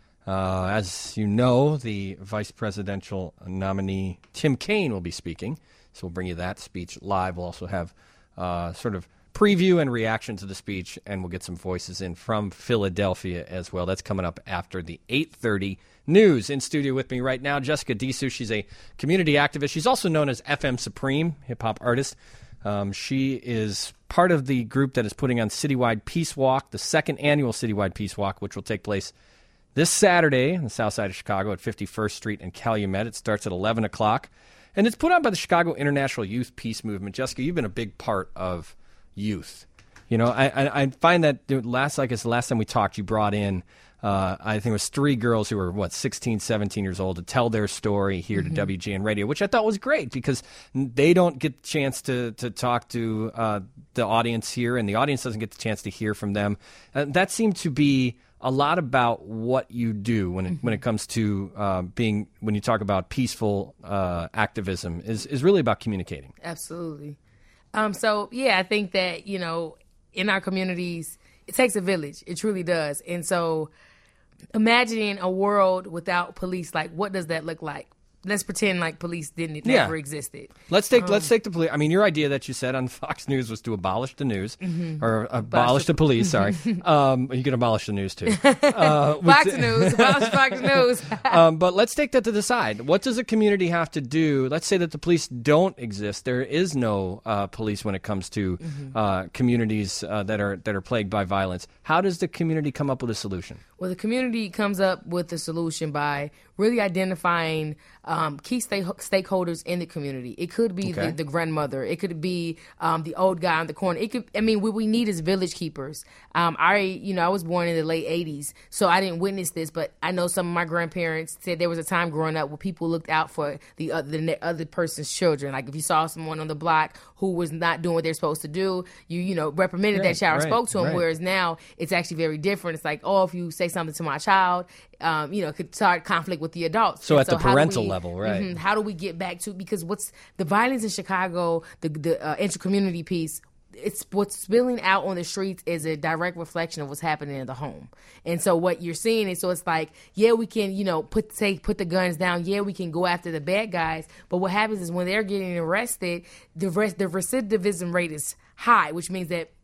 Uh, as you know, the vice presidential nominee, Tim Kaine, will be speaking. So we'll bring you that speech live. We'll also have uh, sort of preview and reaction to the speech, and we'll get some voices in from Philadelphia as well. That's coming up after the eight thirty news. In studio with me right now, Jessica Disu. She's a community activist. She's also known as F M Supreme, hip-hop artist. Um, she is part of the group that is putting on Citywide Peace Walk, the second annual Citywide Peace Walk, which will take place this Saturday on the south side of Chicago at fifty-first Street and Calumet. It starts at eleven o'clock. And it's put on by the Chicago International Youth Peace Movement. Jessica, you've been a big part of youth. You know, I, I, I find that last, like it's the last time we talked, you brought in, uh, I think it was three girls who were, what, sixteen, seventeen years old to tell their story here mm-hmm. to W G N Radio, which I thought was great because they don't get the chance to, to talk to uh, the audience here, and the audience doesn't get the chance to hear from them. Uh, that seemed to be a lot about what you do when it, mm-hmm. when it comes to uh, being, when you talk about peaceful uh, activism, is, is really about communicating. Absolutely. Um, so, yeah, I think that, you know, in our communities, it takes a village. It truly does. And so imagining a world without police, like, what does that look like? Let's pretend like police didn't it never yeah. existed. Let's take um, let's take the police. I mean, your idea that you said on Fox News was to abolish the news mm-hmm. or abolish, abolish the, the police. Sorry, um, you can abolish the news too. Uh, Fox News, abolish Fox News. um, but let's take that to the side. What does a community have to do? Let's say that the police don't exist. There is no uh, police when it comes to mm-hmm. uh, communities uh, that are that are plagued by violence. How does the community come up with a solution? Well, the community comes up with the solution by really identifying um, key stake- stakeholders in the community. It could be okay. the, the grandmother. It could be um, the old guy in the corner. It could. I mean, what we need is village keepers. Um, I, you know, I was born in the late eighties, so I didn't witness this, but I know some of my grandparents said there was a time growing up where people looked out for the other, the other person's children. Like if you saw someone on the block who was not doing what they're supposed to do, you, you know, reprimanded right, that child, right, spoke to them. Right. Whereas now it's actually very different. It's like, oh, if you say something to my child, um, you know, it could start conflict with the adults. So and at so the parental we, level, right? Mm-hmm, how do we get back to, because what's the violence in Chicago, the, the uh, inter-community piece, it's what's spilling out on the streets is a direct reflection of what's happening in the home. And so what you're seeing is, so it's like, yeah, we can, you know, put say put the guns down. Yeah, we can go after the bad guys. But what happens is when they're getting arrested, the rest, the recidivism rate is high, which means that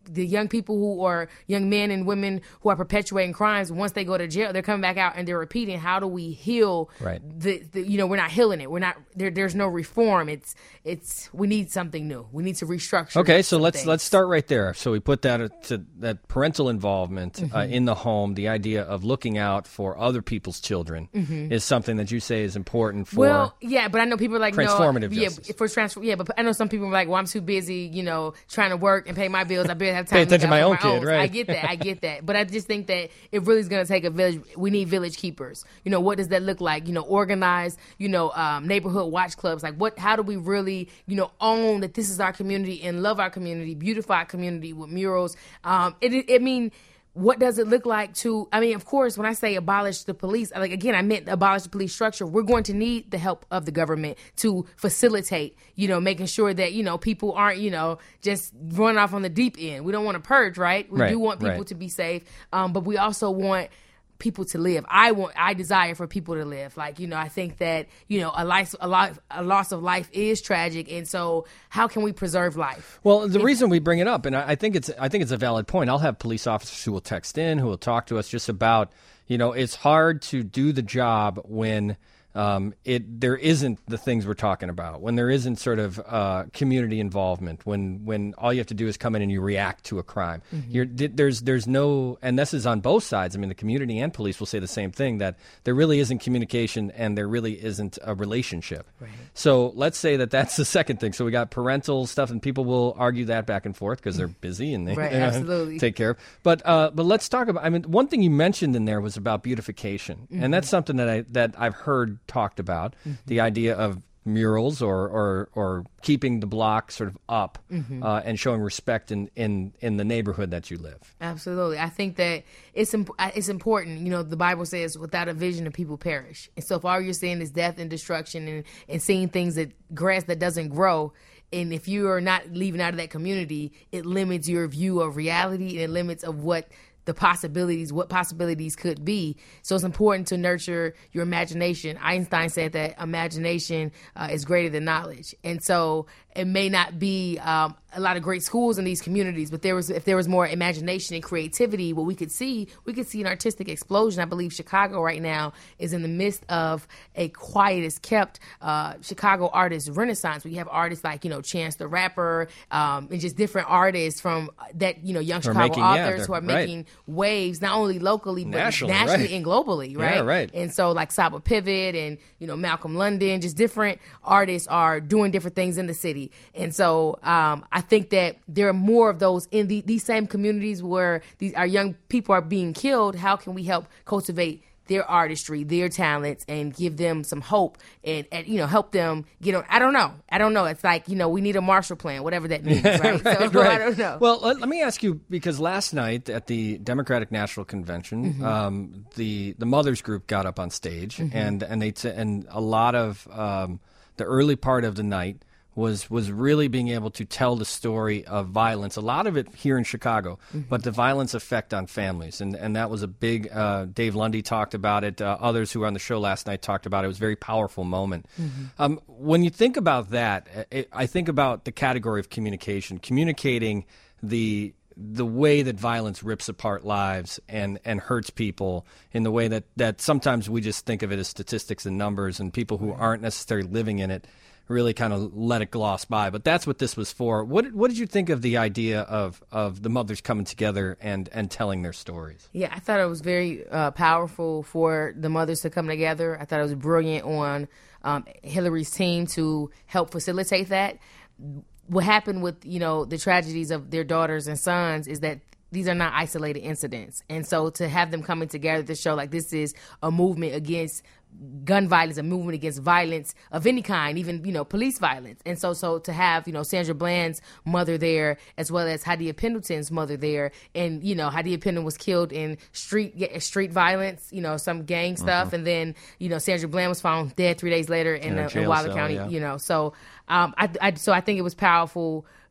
the young people who are young men and women who are perpetuating crimes, once they go to jail, they're coming back out and they're repeating. How do we heal? Right. The, the you know, we're not healing it. We're not there. There's no reform. It's it's we need something new. We need to restructure. Okay, so let's things. let's start right there. So we put that to that parental involvement Mm-hmm. uh, in the home. The idea of looking out for other people's children Mm-hmm. is something that you say is important for. Well, yeah, but I know people are like transformative no, yeah, justice. for transfer. Yeah, but I know some people are like, well, I'm too busy, you know, trying to work and pay my bills. I barely have time Pay to look attention to out my for own kid, right? I get that. I get that. But I just think that it really is going to take a village. We need village keepers. You know, what does that look like? You know, organized, you know, um, neighborhood watch clubs. Like what, how do we really, you know, own that this is our community and love our community, beautify our community with murals? Um, it, it, I mean, what does it look like to, I mean, of course, when I say abolish the police, like, again, I meant abolish the police structure. We're going to need the help of the government to facilitate, you know, making sure that, you know, people aren't, you know, just running off on the deep end. We don't want to purge, right? We Right, do want people right. to be safe, um, but we also want people to live. I want, I desire for people to live. Like, you know, I think that, you know, a life, a life, a loss of life is tragic. And so how can we preserve life? Well, the reason we bring it up, and I I think it's I think it's a valid point. I'll have police officers who will text in, who will talk to us just about, you know, it's hard to do the job when um, it there isn't the things we're talking about, when there isn't sort of uh, community involvement, when when all you have to do is come in and you react to a crime. Mm-hmm. You're, there's there's no, and this is on both sides. I mean, the community and police will say the same thing, that there really isn't communication and there really isn't a relationship. Right. So let's say that that's the second thing. So we got parental stuff, and people will argue that back and forth because they're busy and they, Right, they don't absolutely. take care of. But uh, but let's talk about. I mean, one thing you mentioned in there was about beautification, Mm-hmm. and that's something that I that I've heard talked about. Mm-hmm. The idea of murals or or or keeping the block sort of up Mm-hmm. uh, and showing respect in, in in the neighborhood that you live. Absolutely. I think that it's imp- it's important. You know, the Bible says, without a vision, the people perish. And so if all you're seeing is death and destruction and, and seeing things that grass that doesn't grow, and if you are not leaving out of that community, it limits your view of reality and it limits of what the possibilities, what possibilities could be. So it's important to nurture your imagination. Einstein said that imagination uh, is greater than knowledge. And so it may not be um, a lot of great schools in these communities, but there was if there was more imagination and creativity, what we could see, we could see an artistic explosion. I believe Chicago right now is in the midst of a quiet as kept uh, Chicago artist renaissance. We have artists like, you know, Chance the Rapper, um, and just different artists from that, you know, young Who are Chicago making- yeah, authors who are they're- right. making waves, not only locally, but Nationally, nationally right. and globally, right? Yeah, right. And so like Saba Pivot and, you know, Malcolm London, just different artists are doing different things in the city. And so um, I think that there are more of those in the, these same communities where these our young people are being killed. How can we help cultivate their artistry, their talents, and give them some hope and, and, you know, help them get on? I don't know. I don't know. It's like, you know, we need a Marshall Plan, whatever that means, right? right, So right. I don't know. Well, let, let me ask you, because last night at the Democratic National Convention, Mm-hmm. um, the the mothers group got up on stage, and and they t- and a lot of um, the early part of the night was was really being able to tell the story of violence. A lot of it here in Chicago, Mm-hmm. but the violence effect on families, and and that was a big. Uh, Dave Lundy talked about it. Uh, others who were on the show last night talked about it. It was a very powerful moment. Mm-hmm. Um, when you think about that, it, I think about the category of communication, communicating the the way that violence rips apart lives and, and hurts people in the way that, that sometimes we just think of it as statistics and numbers, and people who aren't necessarily living in it really kind of let it gloss by. But that's what this was for. What what did you think of the idea of, of the mothers coming together and, and telling their stories? Yeah, I thought it was very uh, powerful for the mothers to come together. I thought it was brilliant on um, Hillary's team to help facilitate that. What happened with, you know, the tragedies of their daughters and sons is that these are not isolated incidents. And so to have them coming together to show like this is a movement against gun violence, a movement against violence of any kind, even, you know, police violence. And so so to have, you know, Sandra Bland's mother there, as well as Hadia Pendleton's mother there. And, you know, Hadia Pendleton was killed in street street violence, you know, some gang stuff. Mm-hmm. And then, you know, Sandra Bland was found dead three days later in, in, uh, in Waller cell, County, yeah. you know. So, um, I, I, so I think it was powerful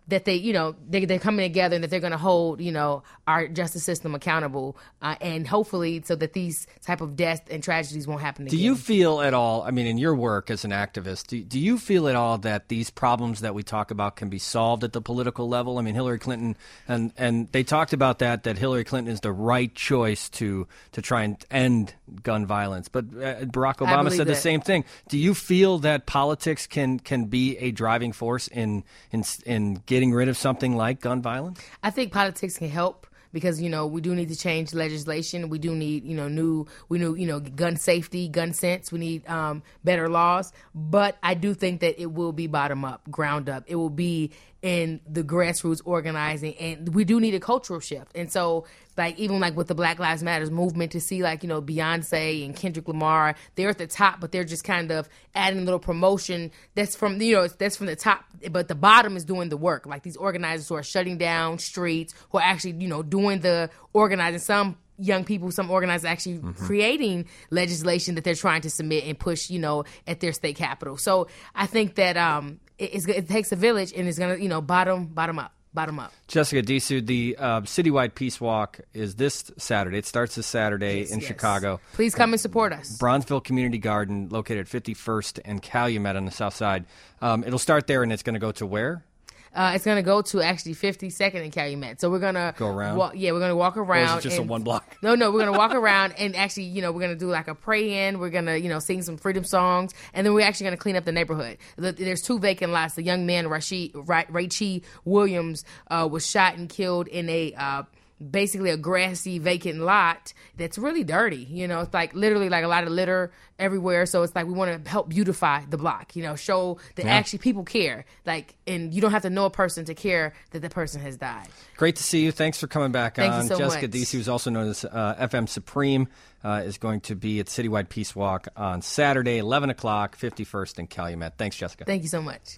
that they, you know, they, they're coming together and that they're going to hold, you know, our justice system accountable, uh, and hopefully so that these type of deaths and tragedies won't happen again. Do you feel at all, I mean, in your work as an activist, do, do you feel at all that these problems that we talk about can be solved at the political level? I mean, Hillary Clinton, and, and they talked about that, that Hillary Clinton is the right choice to, to try and end gun violence. But uh, Barack Obama said the that. same thing. Do you feel that politics can, can be a driving force in, in, in getting rid of something like gun violence? I think politics can help. Because, you know, we do need to change legislation. We do need, you know, new, we need, you know, gun safety, gun sense. We need um, better laws. But I do think that it will be bottom up, ground up. It will be in the grassroots organizing. And we do need a cultural shift. And so, like, even like with the Black Lives Matters movement, to see like, you know, Beyonce and Kendrick Lamar, they're at the top, but they're just kind of adding a little promotion that's from, you know, that's from the top, but the bottom is doing the work. Like these organizers who are shutting down streets, who are actually, you know, doing the organizing. Some young people, some organizers actually mm-hmm. creating legislation that they're trying to submit and push, you know, at their state capitol. So I think that um, it, it's, it takes a village, and it's going to, you know, bottom, bottom up. Bottom up. Jessica Disu, the uh, citywide peace walk is this Saturday. It starts this Saturday yes, in yes. Chicago. Please come and support us. Bronzeville Community Garden, located at fifty-first and Calumet on the south side. Um, it'll start there, and it's going to go to where? Uh, it's going to go to actually fifty-second and Calumet. So we're going to go around. Wa- yeah, we're going to walk around. Or is it just and, a one block? No, no, we're going to walk around and actually, you know, we're going to do like a pray in. We're going to, you know, sing some freedom songs, and then we're actually going to clean up the neighborhood. There's two vacant lots. The young man Rashid Rachie Williams uh, was shot and killed in a. Uh, basically a grassy vacant lot that's really dirty. You know, it's like literally like a lot of litter everywhere. So it's like we want to help beautify the block, you know, show that yeah. actually people care. Like, and you don't have to know a person to care that the person has died. Great to see you. Thanks for coming back Thank on. You so Jessica much. Disu, who's also known as uh, F M Supreme, uh, is going to be at Citywide Peace Walk on Saturday, eleven o'clock, fifty-first and Calumet. Thanks, Jessica. Thank you so much.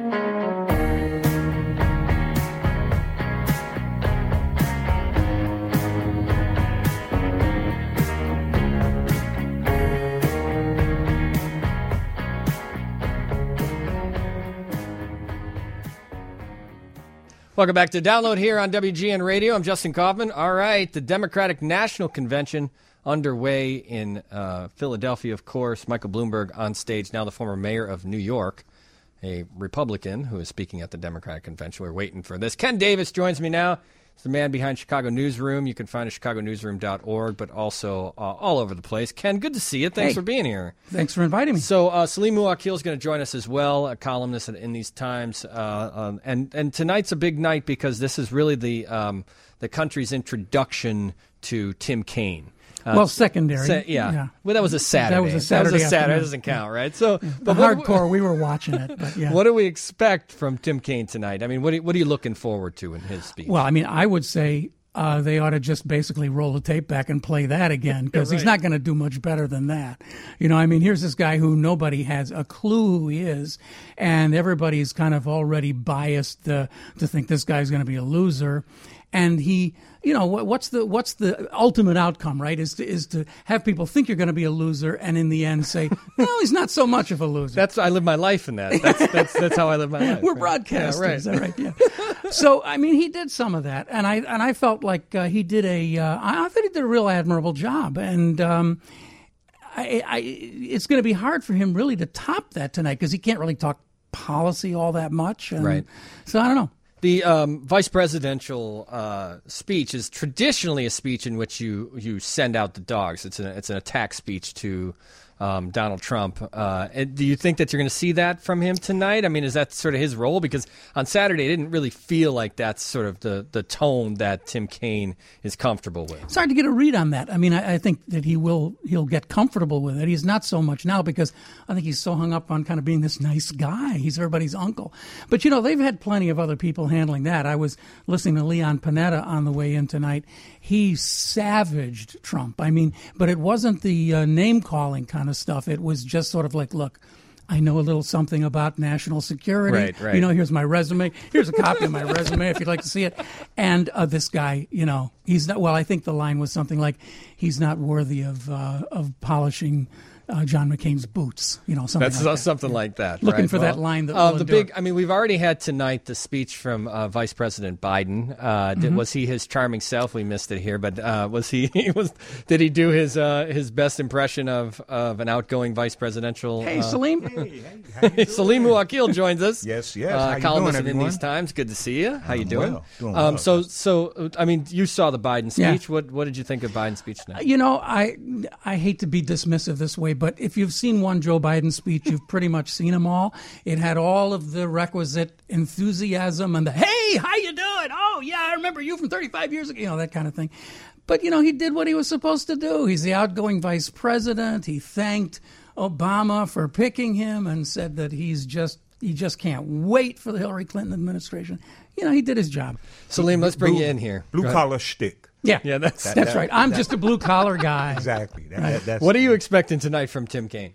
Welcome back to Download here on W G N Radio. I'm Justin Kaufman. All right, the Democratic National Convention underway in uh, Philadelphia, of course. Michael Bloomberg on stage, now the former mayor of New York, a Republican who is speaking at the Democratic Convention. We're waiting for this. Ken Davis joins me now. He's the man behind Chicago Newsroom. You can find it at chicago newsroom dot org, but also uh, all over the place. Ken, good to see you. Thanks hey, for being here. Thanks for inviting me. So uh, Salim Muwakil is going to join us as well, a columnist in these times. Uh, um, and, and tonight's a big night because this is really the um, the country's introduction to Tim Kaine. Uh, well, secondary. Sa- yeah. yeah. Well, that was a Saturday. That was a Saturday. That was a Saturday. Afternoon. It doesn't count, right? So, yeah. but the what, hardcore, we were watching it. But yeah. What do we expect from Tim Kaine tonight? I mean, what are, what are you looking forward to in his speech? Well, I mean, I would say uh, they ought to just basically roll the tape back and play that again because right. he's not going to do much better than that. You know, I mean, here's this guy who nobody has a clue who he is, and everybody's kind of already biased uh, to think this guy's going to be a loser. And he, you know, what's the what's the ultimate outcome, right? Is to, is to have people think you're going to be a loser, and in the end say, "No, he's not so much of a loser." That's I live my life in that. That's that's, that's how I live my life. We're right? broadcasters, yeah, right. Is that right? Yeah. So I mean, he did some of that, and I and I felt like uh, he did a. Uh, I thought he did a real admirable job, and. Um, I, I, it's going to be hard for him really to top that tonight because he can't really talk policy all that much. And right. So I don't know. The um, vice presidential uh, speech is traditionally a speech in which you, you send out the dogs. It's an it's an attack speech to um, Donald Trump. Uh, do you think that you're going to see that from him tonight? I mean, is that sort of his role? Because on Saturday, it didn't really feel like that's sort of the, the tone that Tim Kaine is comfortable with. It's hard to get a read on that. I mean, I, I think that he will he'll get comfortable with it. He's not so much now because I think he's so hung up on kind of being this nice guy. He's everybody's uncle. But, you know, they've had plenty of other people handling that. I was listening to Leon Panetta on the way in tonight. He savaged Trump. I mean, but it wasn't the uh, name-calling kind of stuff. It was just sort of like, look, I know a little something about national security. Right, right. You know, here's my resume. Here's a copy of my resume if you'd like to see it. And uh, this guy, you know, he's not, well, I think the line was something like, he's not worthy of uh, of polishing uh, John McCain's boots. You know, something That's like that. something like that. Looking right? for well, that line that uh, will the endure. big. I mean, we've already had tonight the speech from uh, Vice President Biden. Uh, did, Mm-hmm. Was he his charming self? We missed it here, but uh, was he? was did he do his uh, his best impression of of an outgoing vice presidential? Hey, uh, Salim. Hey, how you doing? Salim Muakil joins us. Yes, yes. Uh, How you columnist doing, in everyone? Indies Times. Good to see you. How you I'm doing? well, doing um, well. so, so I mean, you saw the Biden Yeah. speech. What what did you think of Biden's speech tonight? You know, I I hate to be dismissive this way, but if you've seen one Joe Biden speech, you've pretty much seen them all. It had all of the requisite enthusiasm and the, hey, how you doing? Oh, yeah, I remember you from thirty-five years ago, you know, that kind of thing. But, you know, he did what he was supposed to do. He's the outgoing vice president. He thanked Obama for picking him and said that he's just he just can't wait for the Hillary Clinton administration. You know, he did his job. Salim, let's bring Blue- you in here. Blue Go ahead. collar shtick. Yeah, Yeah, that's that's right. I'm just a blue collar guy. Exactly. That, that- that's, What are you expecting tonight from Tim Kaine?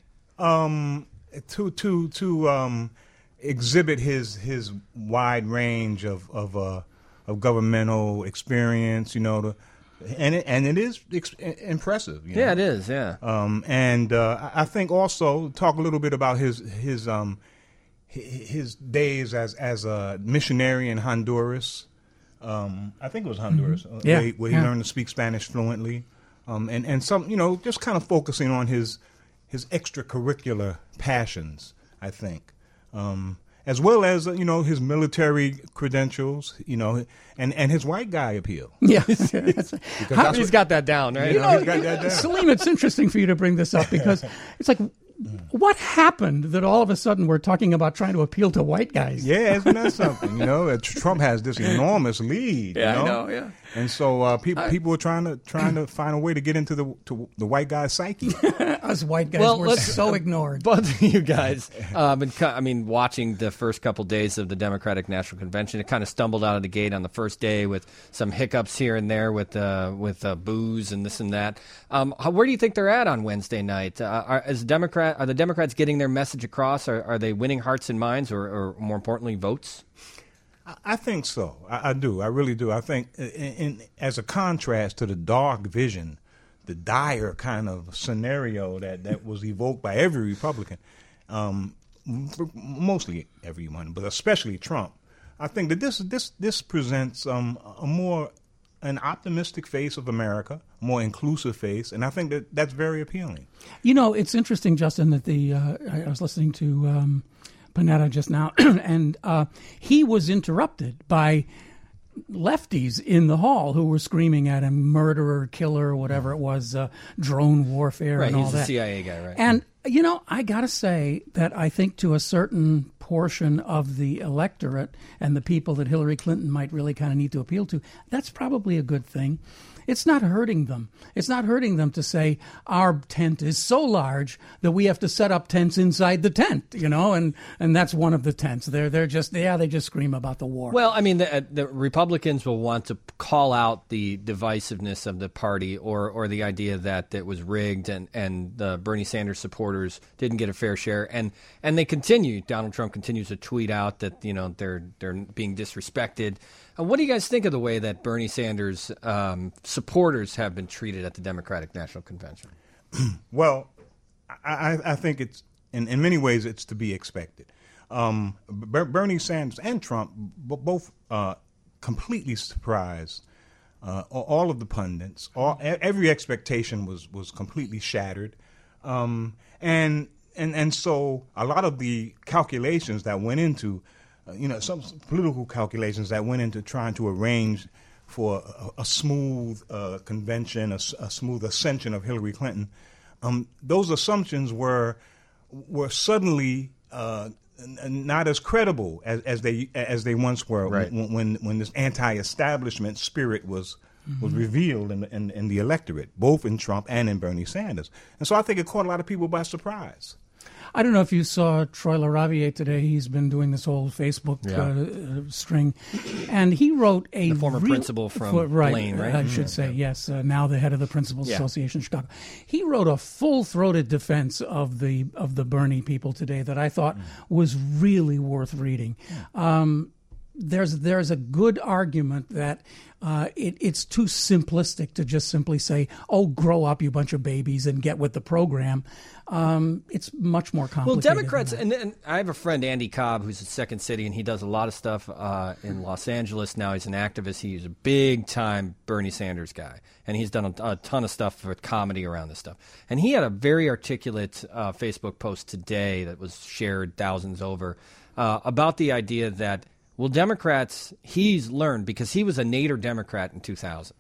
Um, to to to um, exhibit his his wide range of of uh, of governmental experience, you know, the, and it, and it is ex- impressive. You know? Yeah, it is. Yeah. Um, and uh, I I think also talk a little bit about his his um hi- his days as as a missionary in Honduras. Um, I think it was Honduras, uh, Yeah, where, he, where he yeah. learned to speak Spanish fluently, um, and and some you know just kind of focusing on his his extracurricular passions. I think. Um, as well as uh, you know his military credentials, you know, and, and his white guy appeal. Yeah. Because that's He's what- got that down, right? You know, he's got that down. Salim, it's interesting for you to bring this up because it's like, what happened that all of a sudden we're talking about trying to appeal to white guys? Yeah, isn't that something? You know, uh, Trump has this enormous lead. Yeah, you I know? know, yeah. And so uh, people people are trying to trying to find a way to get into the to the white guy's psyche. Us white guys Well, were let's- so ignored. Both of you guys, um, and co- I mean, watching the first couple days of the Democratic National Convention, it kind of stumbled out of the gate on the first day with some hiccups here and there with uh, with uh, booze and this and that. Um, how, where do you think they're at on Wednesday night? Uh, are, as Democrat, are the Democrats getting their message across? Are, are they winning hearts and minds, or, or more importantly, votes? I- I think so. I, I do. I really do. I think, in, in, as a contrast to the dark vision, the dire kind of scenario that, that was evoked by every Republican, um, m- mostly everyone, but especially Trump, I think that this this this presents um, a more an optimistic face of America, a more inclusive face, and I think that that's very appealing. You know, it's interesting, Justin, that the uh, I I was listening to um, Panetta just now, and uh, he was interrupted by lefties in the hall who were screaming at him, murderer, killer, whatever it was, uh, drone warfare, Right, and all he's that. the C I A guy, right? And, you know, I got to say that I think to a certain portion of the electorate and the people that Hillary Clinton might really kind of need to appeal to, that's probably a good thing. It's not hurting them. It's not hurting them to say our tent is so large that we have to set up tents inside the tent, you know, and, and that's one of the tents. They're they're just yeah they just scream about the war. Well, I mean, the, uh, the Republicans will want to call out the divisiveness of the party, or, or the idea that it was rigged and and the Bernie Sanders supporters didn't get a fair share, and and they continue. Donald Trump continues to tweet out that you know they're they're being disrespected. Uh, what do you guys think of the way that Bernie Sanders um, supporters have been treated at the Democratic National Convention? Well, I, I- I think it's in, in many ways it's to be expected. Um, Ber- Bernie Sanders and Trump b- both uh, completely surprised uh, all of the pundits. All, e- every expectation was was completely shattered, um, and and and so a lot of the calculations that went into, uh, you know, some political calculations that went into trying to arrange for a, a smooth uh, convention, a, s- a smooth ascension of Hillary Clinton. Um, those assumptions were were suddenly uh, n- not as credible as, as they as they once were Right. when, when when this anti-establishment spirit was was revealed in the, in, in the electorate, both in Trump and in Bernie Sanders. And so I think it caught a lot of people by surprise. I don't know if you saw Troy LaRaviere today. He's been doing this whole Facebook Yeah. uh, uh, string, and he wrote a The former real- principal from for- right, Blaine, right? I should say yes. Uh, now the head of the Principals Yeah. Association in Chicago. He wrote a full-throated defense of the of the Bernie people today that I thought was really worth reading. Um, there's there's a good argument that uh, it, it's too simplistic to just simply say, "Oh, grow up, you bunch of babies, and get with the program." Um, it's much more complicated. Well, Democrats, and, and I have a friend, Andy Cobb, who's at Second City, and he does a lot of stuff uh, in Los Angeles now. He's an activist. He's a big-time Bernie Sanders guy, and he's done a, a ton of stuff for comedy around this stuff. And he had a very articulate uh, Facebook post today that was shared thousands over uh, about the idea that, well, Democrats, he's learned, because he was a Nader Democrat in two thousand.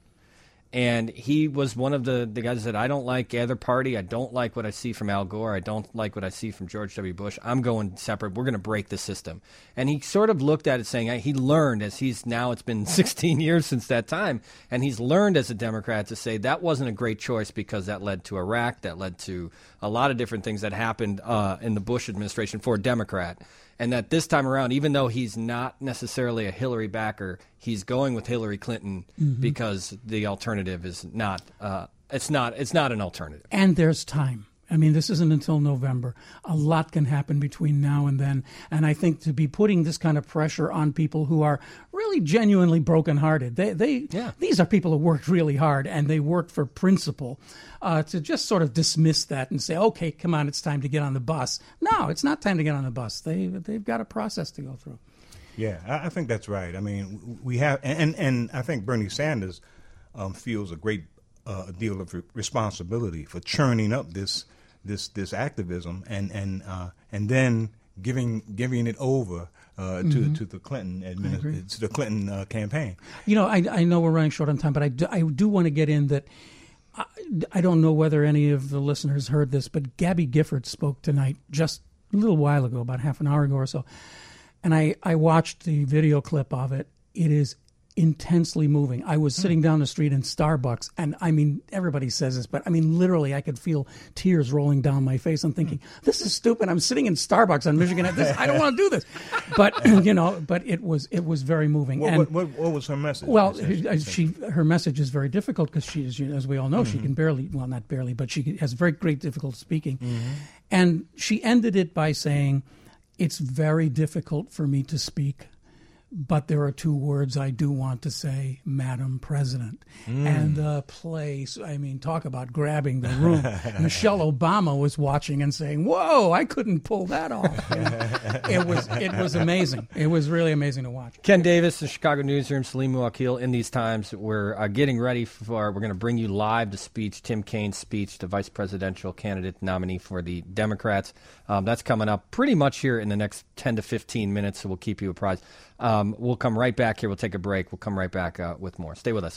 And he was one of the, the guys that said, I don't like either party. I don't like what I see from Al Gore. I don't like what I see from George W. Bush. I'm going separate. We're going to break the system. And he sort of looked at it saying, he learned as he's now, it's been sixteen years since that time, and he's learned as a Democrat to say that wasn't a great choice because that led to Iraq, that led to a lot of different things that happened uh, in the Bush administration for a Democrat. And that this time around, even though he's not necessarily a Hillary backer, he's going with Hillary Clinton mm-hmm. because the alternative is not. Uh, it's not. It's not an alternative. And there's time. I mean, this isn't until November. A lot can happen between now and then. And I think to be putting this kind of pressure on people who are really genuinely brokenhearted, they, they, yeah. these are people who worked really hard and they worked for principle. Uh, to just sort of dismiss that and say, okay, come on, it's time to get on the bus. No, it's not time to get on the bus. They, they've got a process to go through. Yeah, I, I think that's right. I mean, we have, and, and I think Bernie Sanders um, feels a great uh, deal of re- responsibility for churning up this this this activism and and uh, and then giving giving it over uh, to mm-hmm. to the Clinton administ- to the Clinton uh, campaign. You know, I I know we're running short on time, but I do, I do want to get in that. I, I don't know whether any of the listeners heard this, but Gabby Gifford spoke tonight just a little while ago, about half an hour ago or so, and I I watched the video clip of it. It is intensely moving. I was sitting down the street in Starbucks, and I mean, everybody says this, but I mean, literally, I could feel tears rolling down my face. I'm thinking, this is stupid. I'm sitting in Starbucks on Michigan. This, I don't want to do this. But you know, but it was it was very moving. What, and, what, what, what was her message? Well, she her message is very difficult because she is, as we all know, mm-hmm. she can barely, well, not barely, but she has very great difficulty speaking. Mm-hmm. And she ended it by saying, "It's very difficult for me to speak, but there are two words I do want to say, Madam President." Mm. And the place, I mean, talk about grabbing the room. Michelle Obama was watching and saying, whoa, I couldn't pull that off. You know? It was it was amazing. It was really amazing to watch. Ken Davis, the Chicago Newsroom, Salim Muakil. In these times, we're uh, getting ready for, we're going to bring you live the speech, Tim Kaine's speech, the vice presidential candidate nominee for the Democrats. Um, that's coming up pretty much here in the next ten to fifteen minutes, so we'll keep you apprised. Um, we'll come right back here. We'll take a break. We'll come right back uh, with more. Stay with us.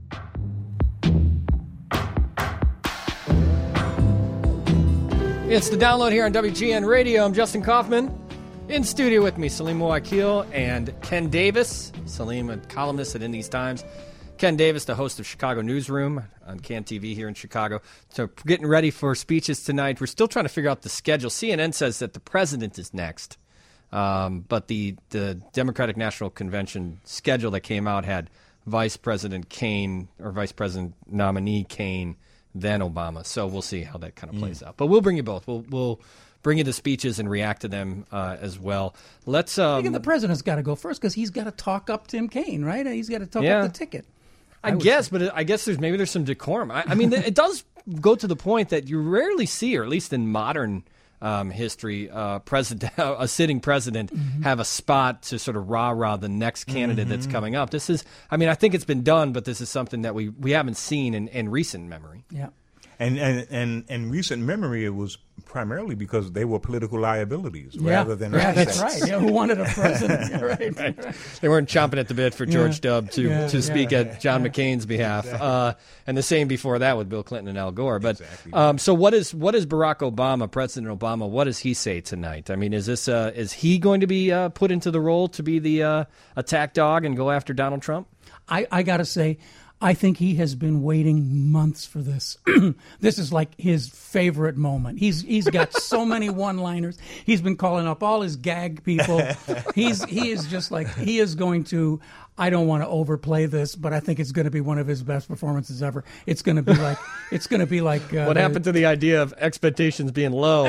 It's the download here on W G N Radio. I'm Justin Kaufman. In studio with me, Salim Muakil and Ken Davis. Salim, a columnist at In These Times. Ken Davis, the host of Chicago Newsroom on C A N T V here in Chicago. So getting ready for speeches tonight. We're still trying to figure out the schedule. C N N says that the president is next. Um, but the, the Democratic National Convention schedule that came out had Vice President Kaine or Vice President nominee Kaine, then Obama. So we'll see how that kind of plays mm. out. But we'll bring you both. We'll we'll bring you the speeches and react to them uh, as well. Let's. Um, I think the president's got to go first because he's got to talk up Tim Kaine, right? He's got to talk yeah. up the ticket. I, I guess, say. but I guess there's maybe there's some decorum. I, I mean, it does go to the point that you rarely see, or at least in modern Um, history, uh, president, a sitting president mm-hmm. have a spot to sort of rah-rah the next candidate mm-hmm. that's coming up. This is, I mean, I think it's been done, but this is something that we, we haven't seen in, in recent memory. Yeah. And, and and in recent memory, it was primarily because they were political liabilities yeah. rather than yeah, assets. that's right. Yeah, who wanted a president? Yeah, right. right. They weren't chomping at the bit for George yeah. W. to yeah. to speak yeah. at John yeah. McCain's behalf, exactly. uh, and the same before that with Bill Clinton and Al Gore. But exactly. um, so, what is what is Barack Obama, President Obama? What does he say tonight? I mean, is this uh, is he going to be uh, put into the role to be the uh, attack dog and go after Donald Trump? I, I got to say, I think he has been waiting months for this. This is like his favorite moment. He's he's got so many one-liners. He's been calling up all his gag people. He's he is just like he is going to. I don't want to overplay this, but I think it's going to be one of his best performances ever. It's going to be like it's going to be like uh, what happened to the idea of expectations being low?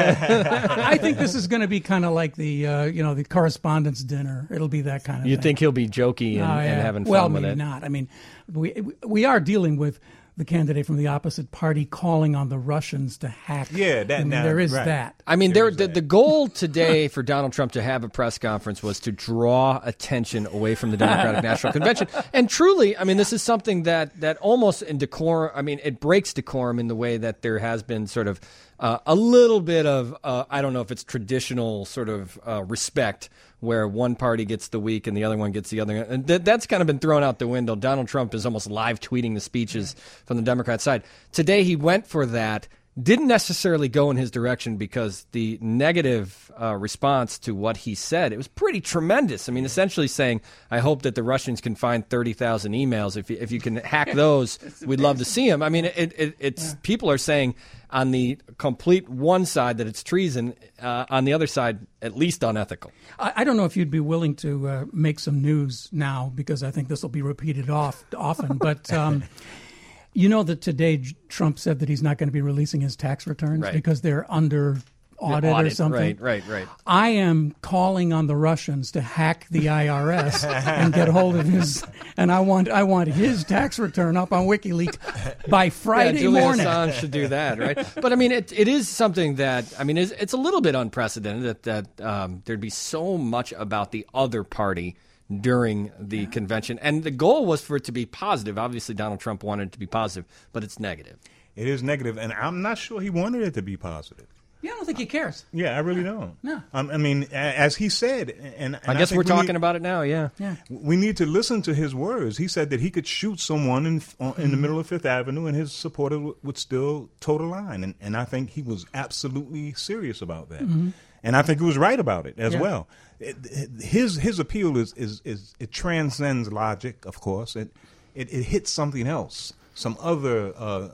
I think this is going to be kind of like the uh, you know the correspondence dinner. It'll be that kind of. You thing. think he'll be jokey and, Oh, yeah. and having fun well, with maybe it? not. I mean, we we are dealing with the candidate from the opposite party calling on the Russians to hack. Yeah, that- I mean, that- there is right. that. I mean, There there, is the, that. the goal today for Donald Trump to have a press conference was to draw attention away from the Democratic National Convention. And truly, I mean, this is something that, that almost in decorum, I mean, it breaks decorum in the way that there has been sort of uh, a little bit of, uh, I don't know if it's traditional sort of uh, respect where one party gets the week and the other one gets the other. And th- that's kind of been thrown out the window. Donald Trump is almost live tweeting the speeches from the Democrat side. Today he went for that. Didn't necessarily go in his direction because the negative uh, response to what he said, it was pretty tremendous. I mean, essentially saying, I hope that the Russians can find thirty thousand emails. If you, if you can hack those, we'd love to see them. I mean, it, it, it's yeah. people are saying on the complete one side that it's treason, uh, on the other side, at least unethical. I, I don't know if you'd be willing to uh, make some news now because I think this will be repeated off often, but... Um, You know that today Trump said that he's not going to be releasing his tax returns right. because they're under audit, audit or something. Right, right, right. I am calling on the Russians to hack the I R S and get hold of his, and I want I want his tax return up on WikiLeaks by Friday yeah, Julian morning. Assange should do that, right? But I mean, it it is something that I mean, it's, it's a little bit unprecedented that that um, there'd be so much about the other party during the yeah. convention. And the goal was for it to be positive. Obviously, Donald Trump wanted it to be positive, but it's negative. It is negative, and I'm not sure he wanted it to be positive. Yeah, I don't think he cares. Yeah, I really don't. No. Um, I mean, as he said, and, and I guess I we're we talking need, about it now, yeah. Yeah. We need to listen to his words. He said that he could shoot someone in in the middle of Fifth Avenue and his supporters would still toe the line. And, and I think he was absolutely serious about that. Mm-hmm. And I think he was right about it as yeah. well. It, it, his his appeal is, is, is it transcends logic, of course. It it, it hits something else, some other uh,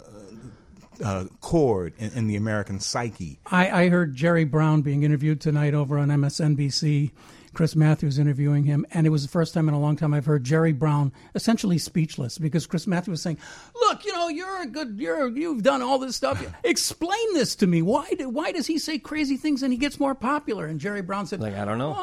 uh, chord in, in the American psyche. I, I heard Jerry Brown being interviewed tonight over on M S N B C. Chris Matthews interviewing him, and it was the first time in a long time I've heard Jerry Brown essentially speechless because Chris Matthews was saying, "Look, you know, you're a good, you're you've done all this stuff. Explain this to me. Why do, why does he say crazy things and he gets more popular?" And Jerry Brown said, "Like I don't know." Oh,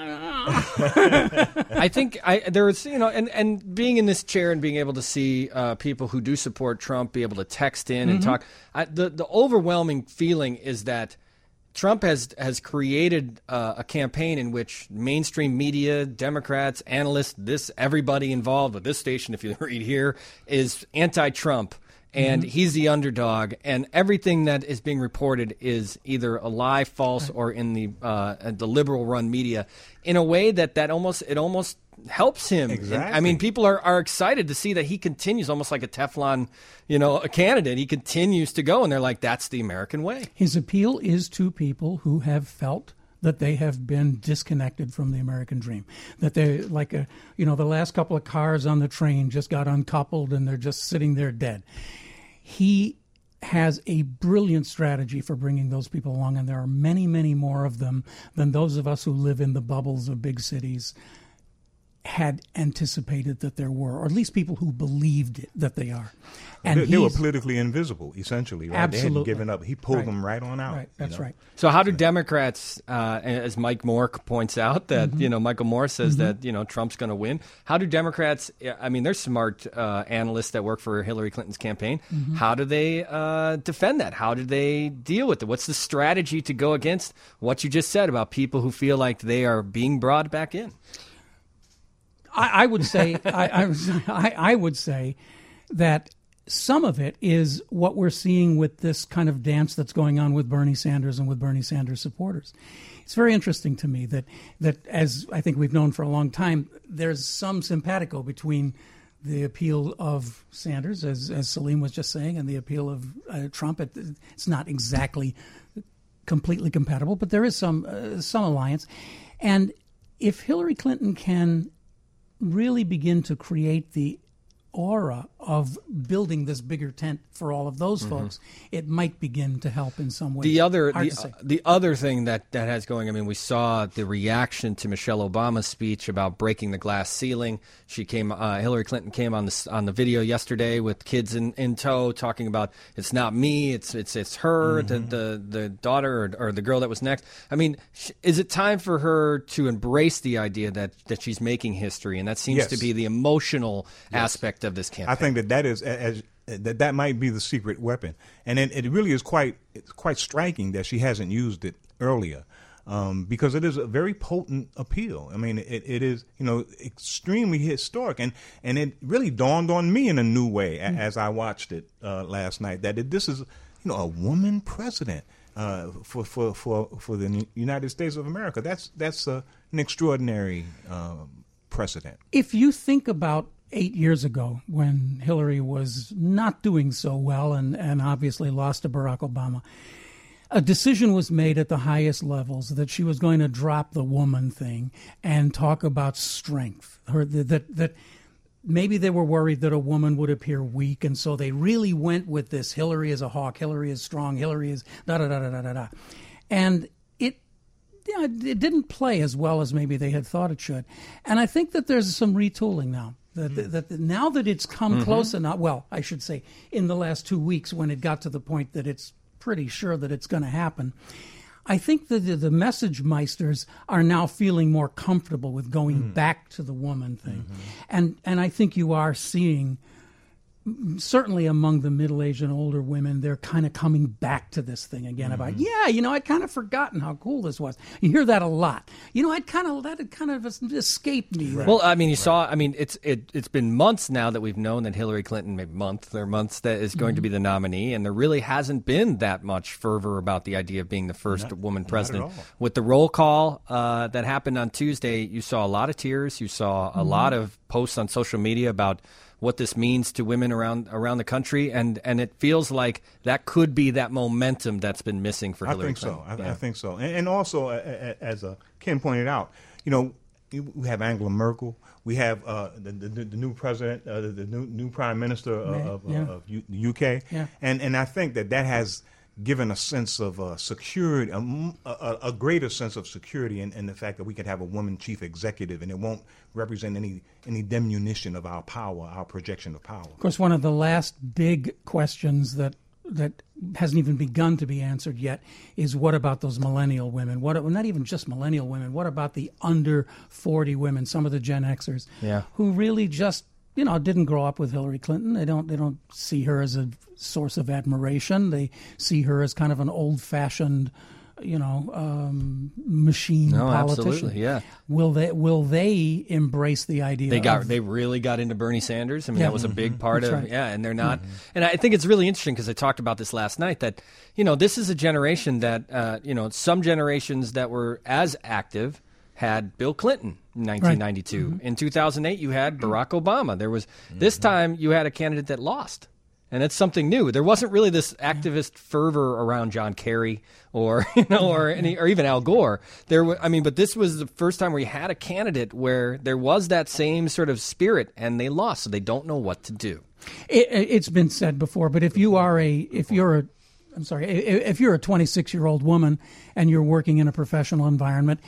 I, don't know. I think I there was you know, and and being in this chair and being able to see uh, people who do support Trump be able to text in mm-hmm. and talk. I, the the overwhelming feeling is that Trump has has created uh, a campaign in which mainstream media, Democrats, analysts, this everybody involved with this station, if you read here, is anti-Trump, and mm-hmm. he's the underdog, and everything that is being reported is either a lie, false, or in the uh, the liberal-run media, in a way that that almost it almost helps him. Exactly. I mean, people are, are excited to see that he continues almost like a Teflon, you know, a candidate. He continues to go, and they're like, that's the American way. His appeal is to people who have felt that they have been disconnected from the American dream, that they like a, you know, the last couple of cars on the train just got uncoupled and they're just sitting there dead. He has a brilliant strategy for bringing those people along, and there are many, many more of them than those of us who live in the bubbles of big cities had anticipated that there were, or at least people who believed it, that they are. And they, they were politically invisible, essentially. Right? Absolutely. They hadn't given up. He pulled right. them right on out. Right, that's you know? right. So how do Democrats, uh, as Mike Moore points out, that, mm-hmm. you know, Michael Moore says mm-hmm. that, you know, Trump's going to win. How do Democrats, I mean, they're smart uh, analysts that work for Hillary Clinton's campaign. Mm-hmm. How do they uh, defend that? How do they deal with it? What's the strategy to go against what you just said about people who feel like they are being brought back in? I, I would say I, I, I would say that some of it is what we're seeing with this kind of dance that's going on with Bernie Sanders and with Bernie Sanders supporters. It's very interesting to me that that as I think we've known for a long time, there's some simpatico between the appeal of Sanders, as as Salim was just saying, and the appeal of uh, Trump. It, it's not exactly completely compatible, but there is some uh, some alliance. And if Hillary Clinton can really begin to create the aura of building this bigger tent for all of those mm-hmm. folks, it might begin to help in some way. The other, Hard the, to say. uh, the other thing that, that has going, I mean, we saw the reaction to Michelle Obama's speech about breaking the glass ceiling. She came, uh, Hillary Clinton came on the on the video yesterday with kids in, in tow, talking about it's not me, it's it's it's her, mm-hmm. the, the the daughter or, or the girl that was next. I mean, sh- is it time for her to embrace the idea that, that she's making history, and that seems yes. to be the emotional yes. aspect of this campaign? I think that that is as that that might be the secret weapon, and it, it really is quite it's quite striking that she hasn't used it earlier, um, because it is a very potent appeal. I mean, it, it is you know extremely historic, and, and it really dawned on me in a new way mm-hmm. as I watched it uh, last night that it, this is you know a woman president uh, for for for for the United States of America. That's that's uh, an extraordinary uh, precedent. If you think about eight years ago when Hillary was not doing so well and, and obviously lost to Barack Obama, a decision was made at the highest levels that she was going to drop the woman thing and talk about strength. Her, that, that maybe they were worried that a woman would appear weak, and so they really went with this Hillary is a hawk, Hillary is strong, Hillary is da-da-da-da-da-da. And it Yeah, it didn't play as well as maybe they had thought it should. And I think that there's some retooling now. That, mm. that, that now that it's come mm-hmm. close enough, well, I should say in the last two weeks when it got to the point that it's pretty sure that it's going to happen, I think that the, the message meisters are now feeling more comfortable with going mm. back to the woman thing. Mm-hmm. And, and I think you are seeing, certainly among the middle-aged and older women, they're kind of coming back to this thing again mm-hmm. about, yeah, you know, I'd kind of forgotten how cool this was. You hear that a lot. You know, I'd kind of, that had kind of escaped me. Right. Well, I mean, you right. saw, I mean, it's it, it's been months now that we've known that Hillary Clinton, maybe months or months, that is going mm-hmm. to be the nominee, and there really hasn't been that much fervor about the idea of being the first not, woman president. With the roll call uh, that happened on Tuesday, you saw a lot of tears. You saw a mm-hmm. lot of posts on social media about what this means to women around around the country, and, and it feels like that could be that momentum that's been missing for Hillary I think Clinton. so. I, yeah. I think so. And, and also, uh, as uh, Ken pointed out, you know, we have Angela Merkel, we have uh, the, the, the new president, uh, the, the new new prime minister of, yeah. of, of U, the U K, yeah. and and I think that that has given a sense of uh, security, a, a, a greater sense of security in, in the fact that we could have a woman chief executive, and it won't represent any any diminution of our power, our projection of power. Of course, one of the last big questions that that hasn't even begun to be answered yet is what about those millennial women? What, well, not even just millennial women. What about the under forty women, some of the Gen Xers, yeah. who really just you know didn't grow up with Hillary Clinton? They don't they don't see her as a source of admiration. They see her as kind of an old-fashioned, you know, um, machine no, politician. Absolutely, yeah. Will they will they embrace the idea? They got of, they really got into Bernie Sanders. I mean, yeah. that was a big part That's of right. yeah. And they're not. Mm-hmm. And I think it's really interesting because I talked about this last night. That you know, this is a generation that uh, you know, some generations that were as active had Bill Clinton in nineteen ninety-two. Right. Mm-hmm. In two thousand eight, you had Barack Obama. There was mm-hmm. this time you had a candidate that lost. And it's something new. There wasn't really this activist fervor around John Kerry or you know or any or even Al Gore. There, w- I mean, but this was the first time where you had a candidate where there was that same sort of spirit, and they lost, so they don't know what to do. It, it's been said before, but if you are a if you're a I'm sorry, if you're a twenty-six year old woman and you're working in a professional environment.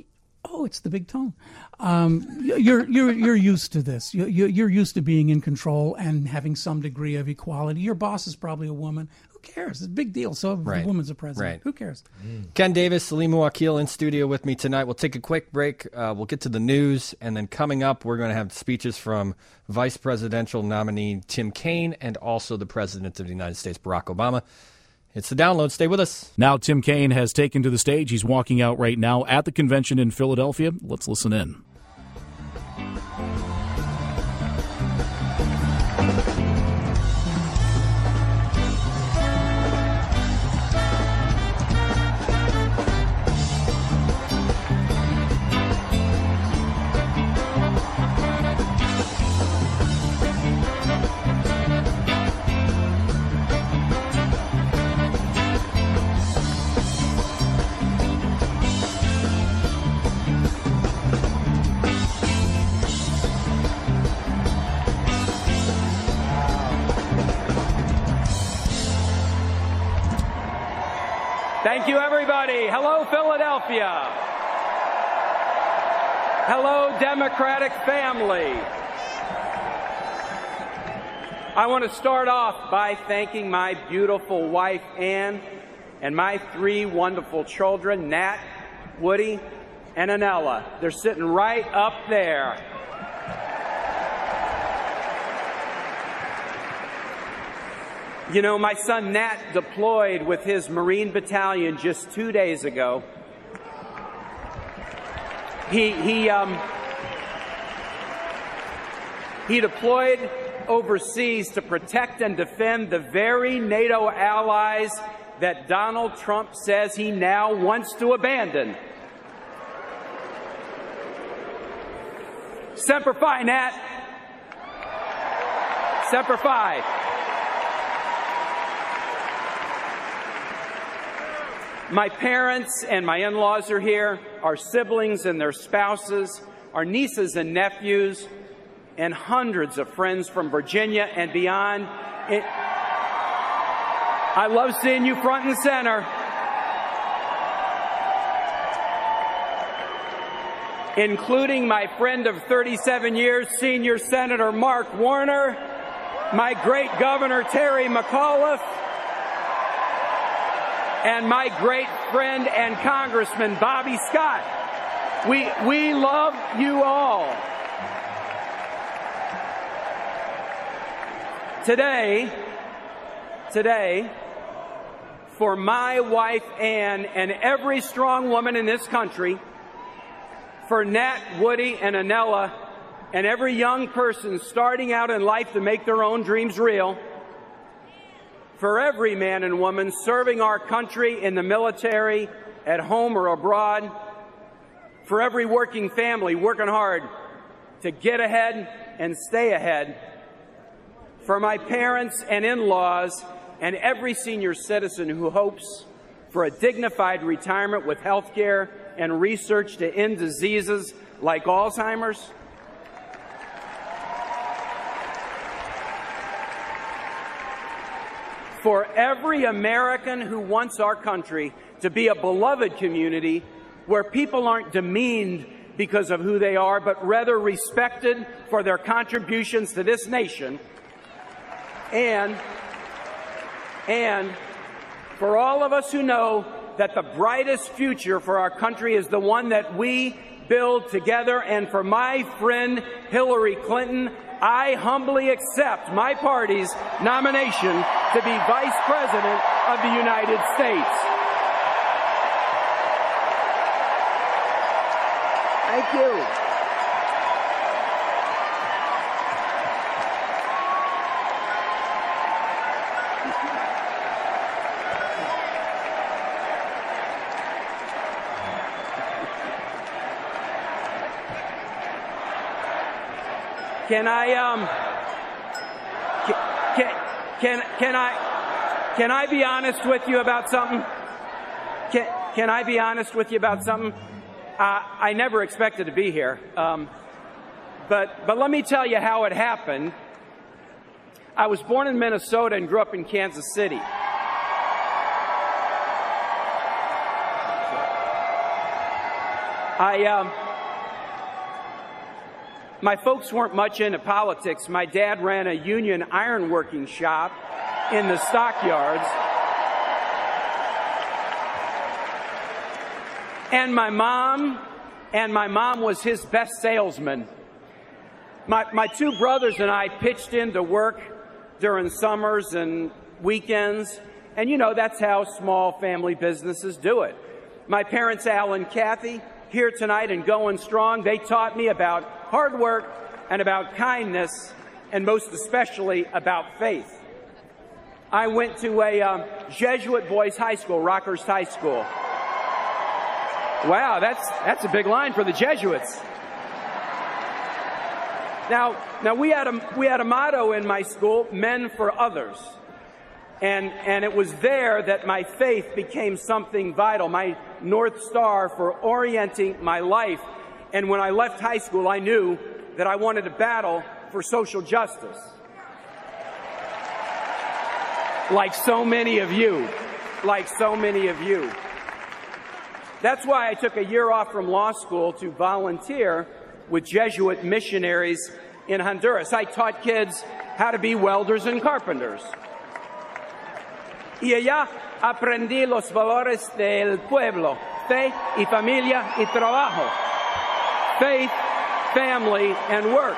Oh, it's the big tone. Um, you're you're you're used to this. You're you're used to being in control and having some degree of equality. Your boss is probably a woman. Who cares? It's a big deal. So right. the woman's a president. Right. Who cares? Mm. Ken Davis, Saleema Wakil in studio with me tonight. We'll take a quick break. Uh, we'll get to the news, and then coming up, we're going to have speeches from Vice Presidential nominee Tim Kaine and also the President of the United States, Barack Obama. It's the download. Stay with us. Now Tim Kaine has taken to the stage. He's walking out right now at the convention in Philadelphia. Let's listen in. Thank you, everybody. Hello, Philadelphia. Hello, Democratic family. I want to start off by thanking my beautiful wife, Ann, and my three wonderful children, Nat, Woody, and Anella. They're sitting right up there. You know, my son Nat deployed with his Marine Battalion just two days ago. He, he, um, he deployed overseas to protect and defend the very NATO allies that Donald Trump says he now wants to abandon. Semper Fi, Nat. Semper Fi. My parents and my in-laws are here, our siblings and their spouses, our nieces and nephews, and hundreds of friends from Virginia and beyond. It, I love seeing you front and center. Including my friend of thirty-seven years, Senior Senator Mark Warner, my great Governor Terry McAuliffe, and my great friend and Congressman Bobby Scott. We, we love you all. Today, today, for my wife Ann and every strong woman in this country, for Nat, Woody, and Anella, and every young person starting out in life to make their own dreams real, for every man and woman serving our country in the military, at home or abroad, for every working family working hard to get ahead and stay ahead, for my parents and in-laws and every senior citizen who hopes for a dignified retirement with health care and research to end diseases like Alzheimer's. For every American who wants our country to be a beloved community where people aren't demeaned because of who they are, but rather respected for their contributions to this nation. And, and for all of us who know that the brightest future for our country is the one that we build together, and for my friend Hillary Clinton, I humbly accept my party's nomination to be Vice President of the United States. Thank you. Can I, um, can, can, can I, can I be honest with you about something? Can, can I be honest with you about something? Uh, I never expected to be here. Um, but, but let me tell you how it happened. I was born in Minnesota and grew up in Kansas City. I, um, My folks weren't much into politics. My dad ran a union ironworking shop in the stockyards. And my mom, and my mom was his best salesman. My, my two brothers and I pitched into work during summers and weekends. And you know, that's how small family businesses do it. My parents, Al and Kathy, here tonight and going strong, they taught me about hard work and about kindness, and most especially about faith. I went to a um, Jesuit boys' high school, Rockhurst High School. Wow, that's that's a big line for the Jesuits. Now, now we had a we had a motto in my school: "Men for others," and and it was there that my faith became something vital, my North Star for orienting my life. And when I left high school, I knew that I wanted to battle for social justice. Like so many of you. like so many of you. That's why I took a year off from law school to volunteer with Jesuit missionaries in Honduras. I taught kids how to be welders and carpenters. Y allá aprendí los valores del pueblo, fe y familia y trabajo, faith, family, and work.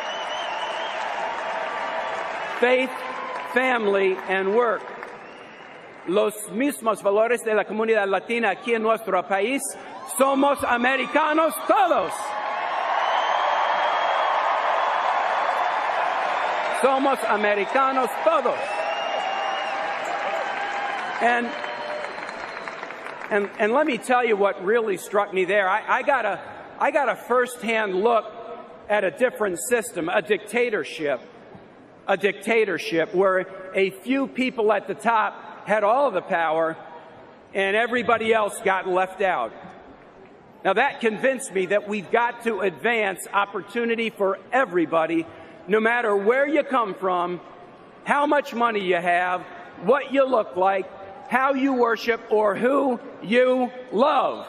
Faith, family, and work. Los mismos valores de la comunidad latina aquí en nuestro país. Somos americanos todos. Somos americanos todos. And, and, and let me tell you what really struck me there. I, I, got a, I got a firsthand look at a different system, a dictatorship, a dictatorship where a few people at the top had all the power and everybody else got left out. Now that convinced me that we've got to advance opportunity for everybody, no matter where you come from, how much money you have, what you look like, how you worship, or who you love.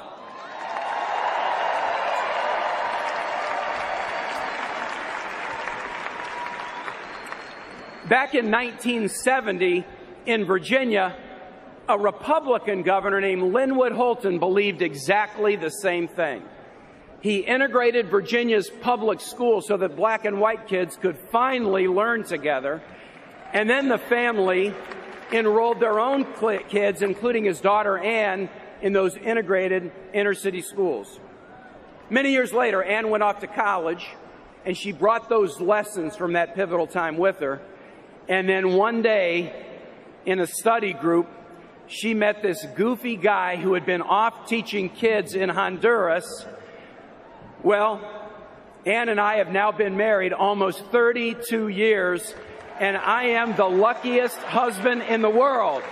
Back in nineteen seventy, in Virginia, a Republican governor named Linwood Holton believed exactly the same thing. He integrated Virginia's public schools so that black and white kids could finally learn together, and then the family enrolled their own kids, including his daughter Anne, in those integrated inner-city schools. Many years later, Anne went off to college, and she brought those lessons from that pivotal time with her. And then one day, in a study group, she met this goofy guy who had been off teaching kids in Honduras. Well, Anne and I have now been married almost thirty-two years, and I am the luckiest husband in the world.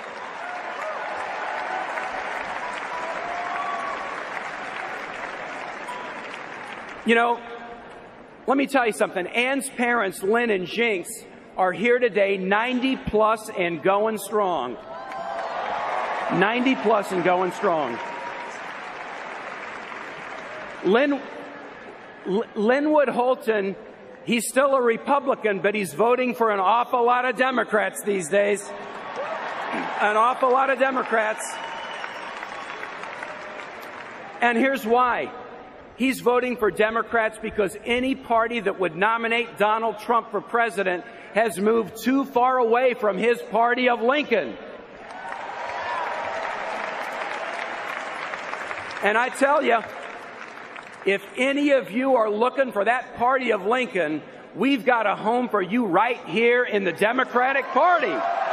You know, let me tell you something. Anne's parents, Lynn and Jinx, are here today, ninety plus and going strong. ninety plus and going strong. Lynn, L- Linwood Holton, he's still a Republican, but he's voting for an awful lot of Democrats these days. An awful lot of Democrats. And here's why. He's voting for Democrats because any party that would nominate Donald Trump for president has moved too far away from his party of Lincoln. And I tell you, if any of you are looking for that party of Lincoln, we've got a home for you right here in the Democratic Party.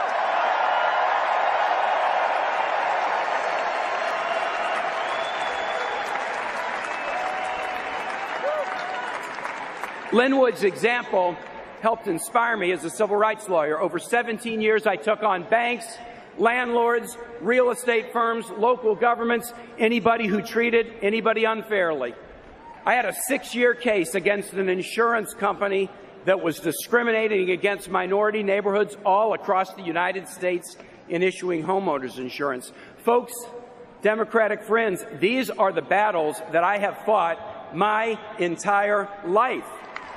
Linwood's example helped inspire me as a civil rights lawyer. Over seventeen years, I took on banks, landlords, real estate firms, local governments, anybody who treated anybody unfairly. I had a six-year case against an insurance company that was discriminating against minority neighborhoods all across the United States in issuing homeowners insurance. Folks, Democratic friends, these are the battles that I have fought my entire life.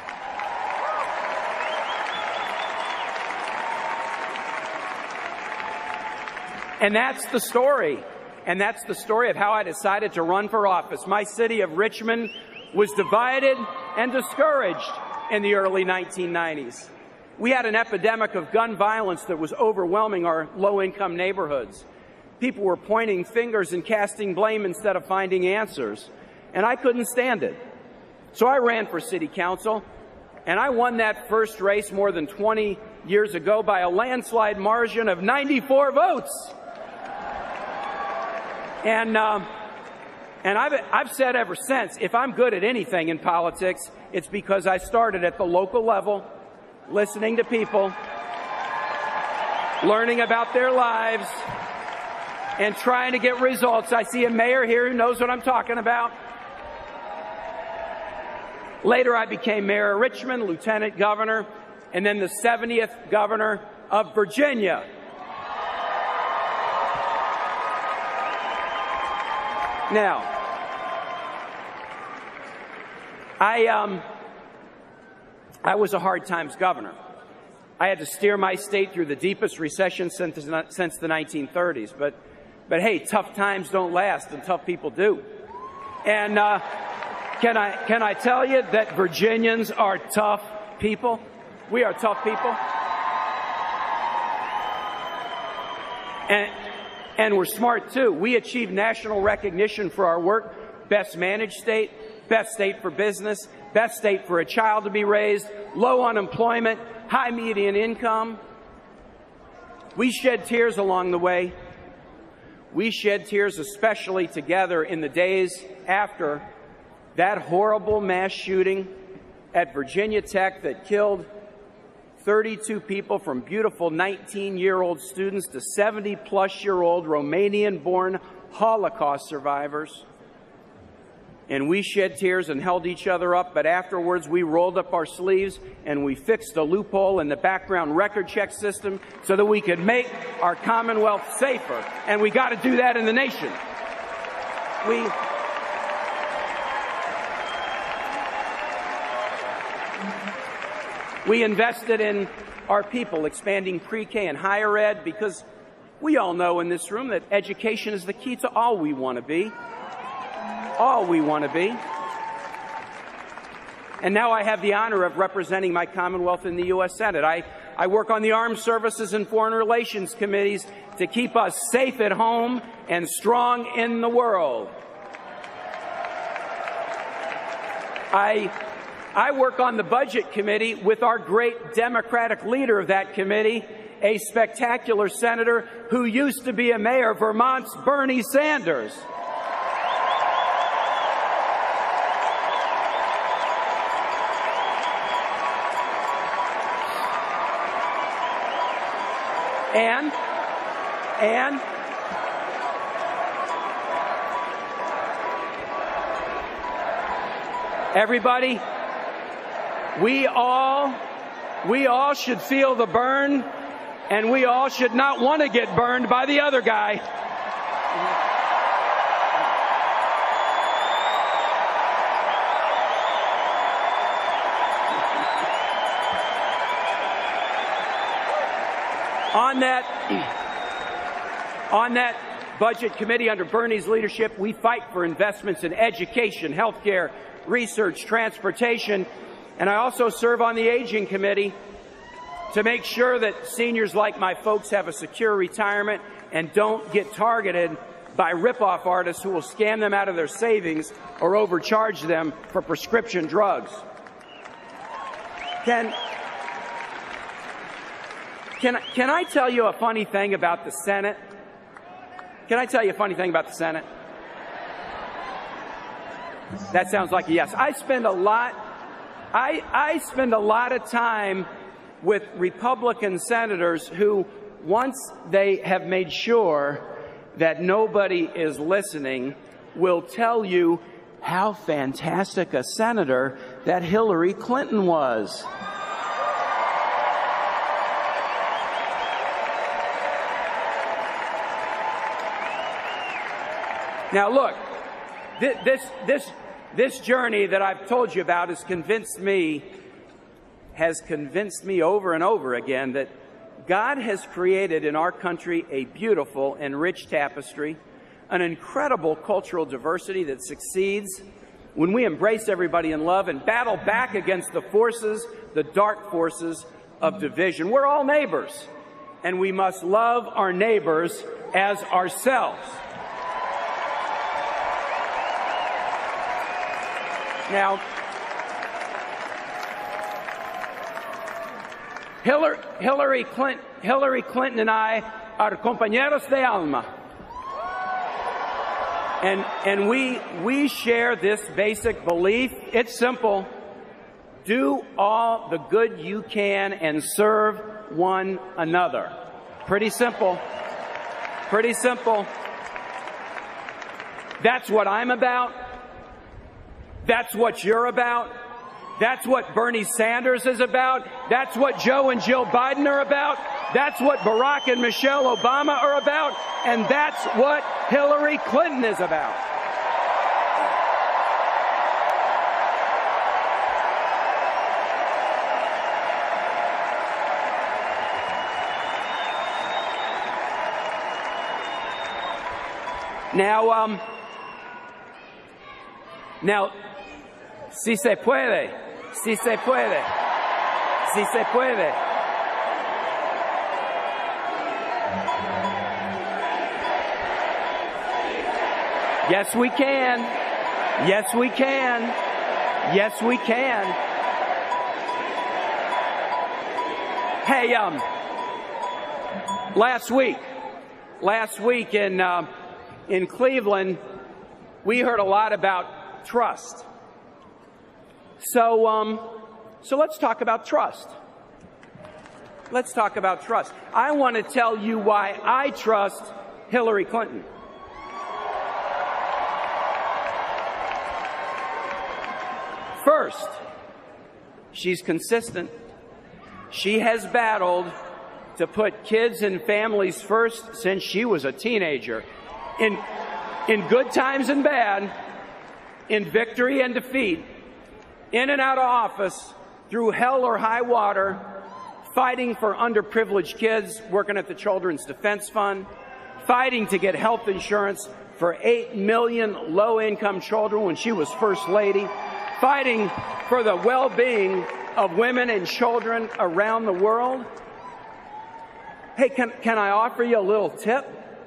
And that's the story. And that's the story of how I decided to run for office. My city of Richmond was divided and discouraged in the early nineteen nineties. We had an epidemic of gun violence that was overwhelming our low-income neighborhoods. People were pointing fingers and casting blame instead of finding answers. And I couldn't stand it. So I ran for city council, and I won that first race more than twenty years ago by a landslide margin of ninety-four votes. And um, and I've, I've said ever since, if I'm good at anything in politics, it's because I started at the local level, listening to people, learning about their lives, and trying to get results. I see a mayor here who knows what I'm talking about. Later, I became mayor of Richmond, lieutenant governor, and then the seventieth governor of Virginia. Now, I um, I was a hard times governor. I had to steer my state through the deepest recession since the, since the nineteen thirties. But, but hey, tough times don't last, and tough people do. And uh, can I can I tell you that Virginians are tough people? We are tough people, and and we're smart too. We achieved national recognition for our work: best managed state, best state for business, best state for a child to be raised, low unemployment, high median income. We shed tears along the way. We shed tears especially together in the days after that horrible mass shooting at Virginia Tech that killed thirty-two people, from beautiful nineteen-year-old students to seventy-plus-year-old Romanian-born Holocaust survivors. And we shed tears and held each other up, but afterwards we rolled up our sleeves and we fixed a loophole in the background record check system so that we could make our Commonwealth safer. And we got to do that in the nation. We... We invested in our people, expanding pre-K and higher ed, because we all know in this room that education is the key to all we want to be. All we want to be. And now I have the honor of representing my Commonwealth in the U S Senate. I, I work on the Armed Services and Foreign Relations Committees to keep us safe at home and strong in the world. I... I work on the Budget Committee with our great Democratic leader of that committee, a spectacular senator who used to be a mayor, Vermont's Bernie Sanders. And, and, everybody, We all, we all should feel the burn, and we all should not want to get burned by the other guy. On that, on that Budget Committee under Bernie's leadership, we fight for investments in education, healthcare, research, transportation. And I also serve on the Aging Committee to make sure that seniors like my folks have a secure retirement and don't get targeted by rip-off artists who will scam them out of their savings or overcharge them for prescription drugs. Can, can, can I tell you a funny thing about the Senate? Can I tell you a funny thing about the Senate? That sounds like a yes. I spend a lot... I, I spend a lot of time with Republican senators who, once they have made sure that nobody is listening, will tell you how fantastic a senator that Hillary Clinton was. Now, look, this, this, this This journey that I've told you about has convinced me, has convinced me over and over again that God has created in our country a beautiful and rich tapestry, an incredible cultural diversity that succeeds when we embrace everybody in love and battle back against the forces, the dark forces of division. We're all neighbors, and we must love our neighbors as ourselves. Now, Hillary, Hillary, Clinton, Hillary Clinton and I are compañeros de alma. And, and we, we share this basic belief. It's simple. Do all the good you can and serve one another. Pretty simple. Pretty simple. That's what I'm about. That's what you're about. That's what Bernie Sanders is about. That's what Joe and Jill Biden are about. That's what Barack and Michelle Obama are about. And that's what Hillary Clinton is about. Now, um, now, si se puede, si se puede, si se puede. Yes, we can. Yes, we can. Yes, we can. Hey, um, last week, last week in uh, in Cleveland, we heard a lot about trust. So, um, so let's talk about trust. Let's talk about trust. I want to tell you why I trust Hillary Clinton. First, she's consistent. She has battled to put kids and families first since she was a teenager. In, in good times and bad, in victory and defeat, in and out of office, through hell or high water, fighting for underprivileged kids, working at the Children's Defense Fund, fighting to get health insurance for eight million low-income children when she was First Lady, fighting for the well-being of women and children around the world. Hey, can, can I offer you a little tip?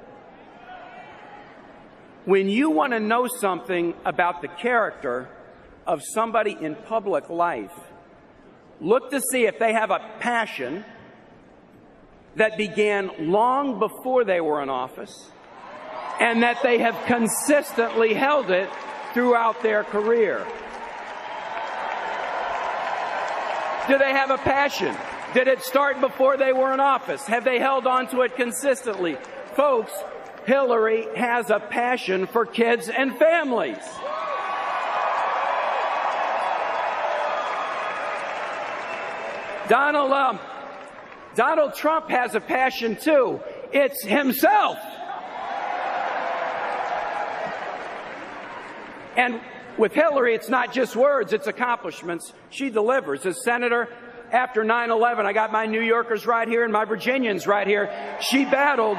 When you want to know something about the character of somebody in public life, look to see if they have a passion that began long before they were in office and that they have consistently held it throughout their career. Do they have a passion? Did it start before they were in office? Have they held on to it consistently? Folks, Hillary has a passion for kids and families. Donald, um, Donald Trump has a passion too. It's himself. And with Hillary, it's not just words, it's accomplishments. She delivers. As senator, after nine eleven, I got my New Yorkers right here and my Virginians right here. She battled,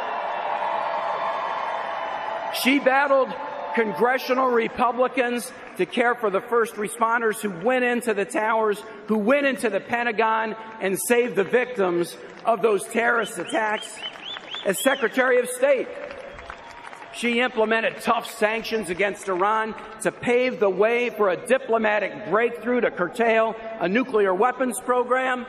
she battled congressional Republicans to care for the first responders who went into the towers, who went into the Pentagon and saved the victims of those terrorist attacks. As Secretary of State, she implemented tough sanctions against Iran to pave the way for a diplomatic breakthrough to curtail a nuclear weapons program.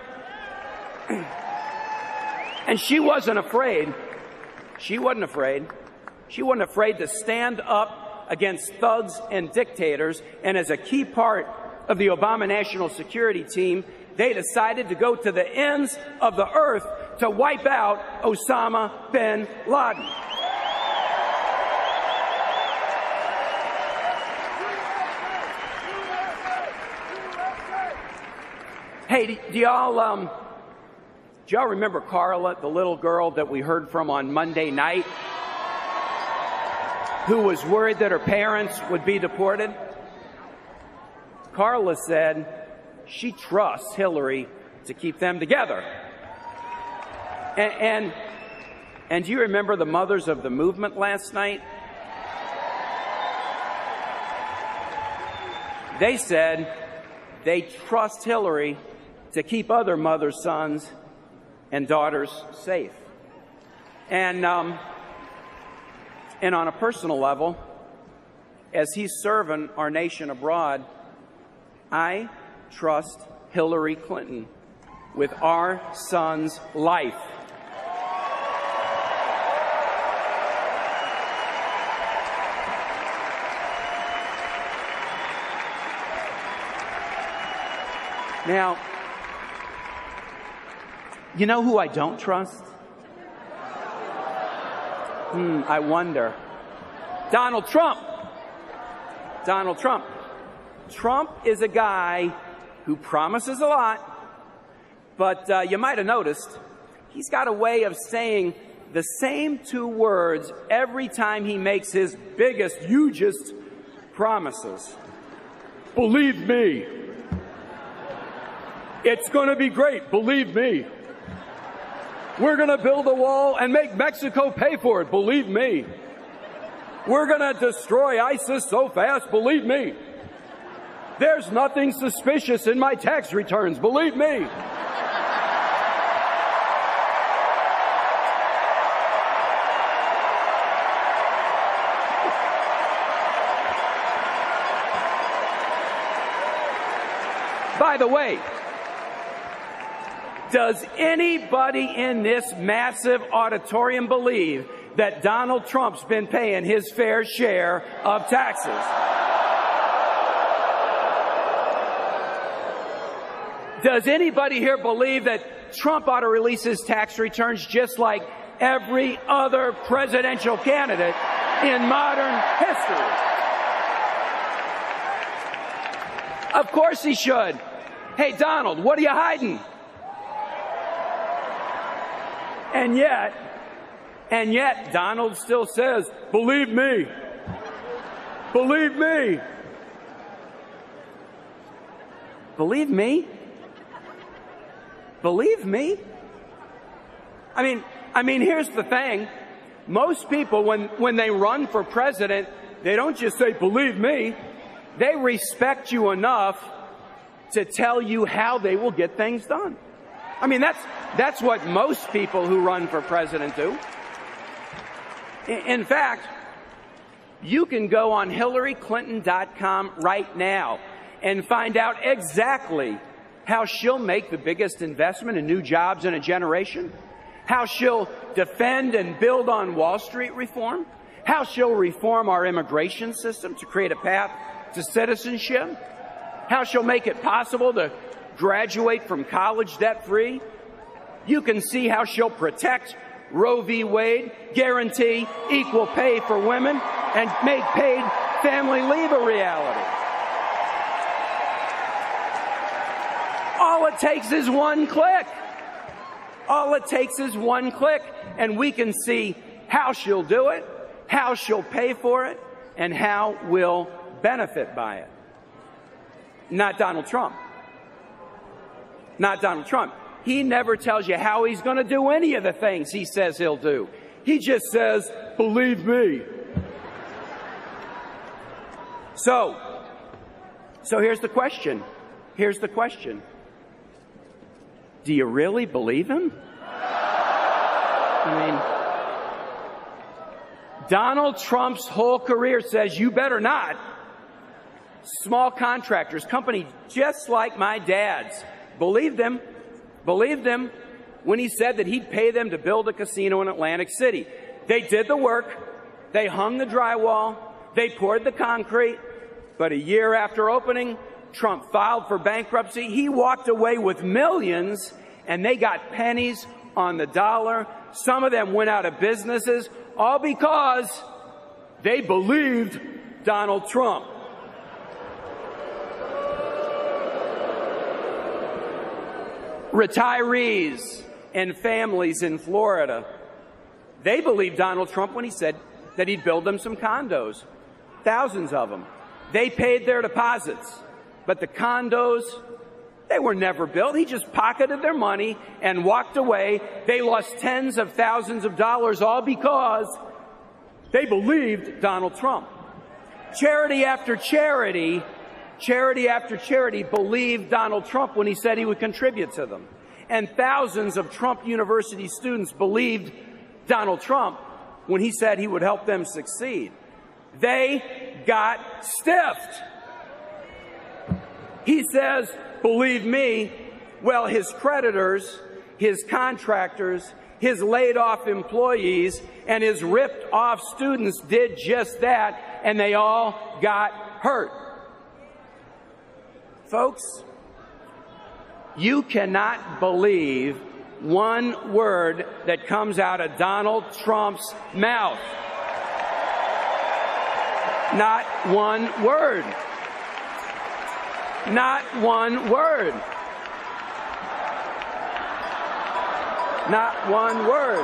And she wasn't afraid. She wasn't afraid. She wasn't afraid to stand up against thugs and dictators. And as a key part of the Obama National Security Team, they decided to go to the ends of the earth to wipe out Osama bin Laden. Hey, do y'all, um, do y'all remember Carla, the little girl that we heard from on Monday night, who was worried that her parents would be deported? Carla said she trusts Hillary to keep them together. And, and, and do you remember the mothers of the movement last night? They said they trust Hillary to keep other mothers, sons, and daughters safe. And, um, and on a personal level, as he's serving our nation abroad, I trust Hillary Clinton with our son's life. Now, you know who I don't trust? Hmm, I wonder. Donald Trump. Donald Trump. Trump is a guy who promises a lot, but uh, you might have noticed he's got a way of saying the same two words every time he makes his biggest, hugest promises. Believe me. It's going to be great, believe me. We're going to build a wall and make Mexico pay for it, believe me. We're going to destroy ISIS so fast, believe me. There's nothing suspicious in my tax returns, believe me. By the way, does anybody in this massive auditorium believe that Donald Trump's been paying his fair share of taxes? Does anybody here believe that Trump ought to release his tax returns just like every other presidential candidate in modern history? Of course he should. Hey, Donald, what are you hiding? And yet, and yet, Donald still says, believe me. Believe me. Believe me? Believe me? I mean, I mean, here's the thing. Most people, when, when they run for president, they don't just say, believe me. They respect you enough to tell you how they will get things done. I mean, that's, that's what most people who run for president do. In, in fact, you can go on Hillary Clinton dot com right now and find out exactly how she'll make the biggest investment in new jobs in a generation, how she'll defend and build on Wall Street reform, how she'll reform our immigration system to create a path to citizenship, how she'll make it possible to graduate from college debt-free. You can see how she'll protect Roe v. Wade, guarantee equal pay for women, and make paid family leave a reality. All it takes is one click. All it takes is one click, and we can see how she'll do it, how she'll pay for it, and how we'll benefit by it. Not Donald Trump. Not Donald Trump. He never tells you how he's going to do any of the things he says he'll do. He just says, believe me. So, so here's the question. Here's the question. Do you really believe him? I mean, Donald Trump's whole career says you better not. Small contractors, company just like my dad's, believed him, believed him when he said that he'd pay them to build a casino in Atlantic City. They did the work, they hung the drywall, they poured the concrete, but a year after opening, Trump filed for bankruptcy. He walked away with millions, and they got pennies on the dollar. Some of them went out of businesses, all because they believed Donald Trump. Retirees and families in Florida, they believed Donald Trump when he said that he'd build them some condos, thousands of them. They paid their deposits, but the condos, they were never built. He just pocketed their money and walked away. They lost tens of thousands of dollars, all because they believed Donald Trump. Charity after charity Charity after charity believed Donald Trump when he said he would contribute to them. And thousands of Trump University students believed Donald Trump when he said he would help them succeed. They got stiffed. He says, believe me, well, his creditors, his contractors, his laid-off employees, and his ripped-off students did just that, and they all got hurt. Folks, you cannot believe one word that comes out of Donald Trump's mouth. Not one word. Not one word. Not one word.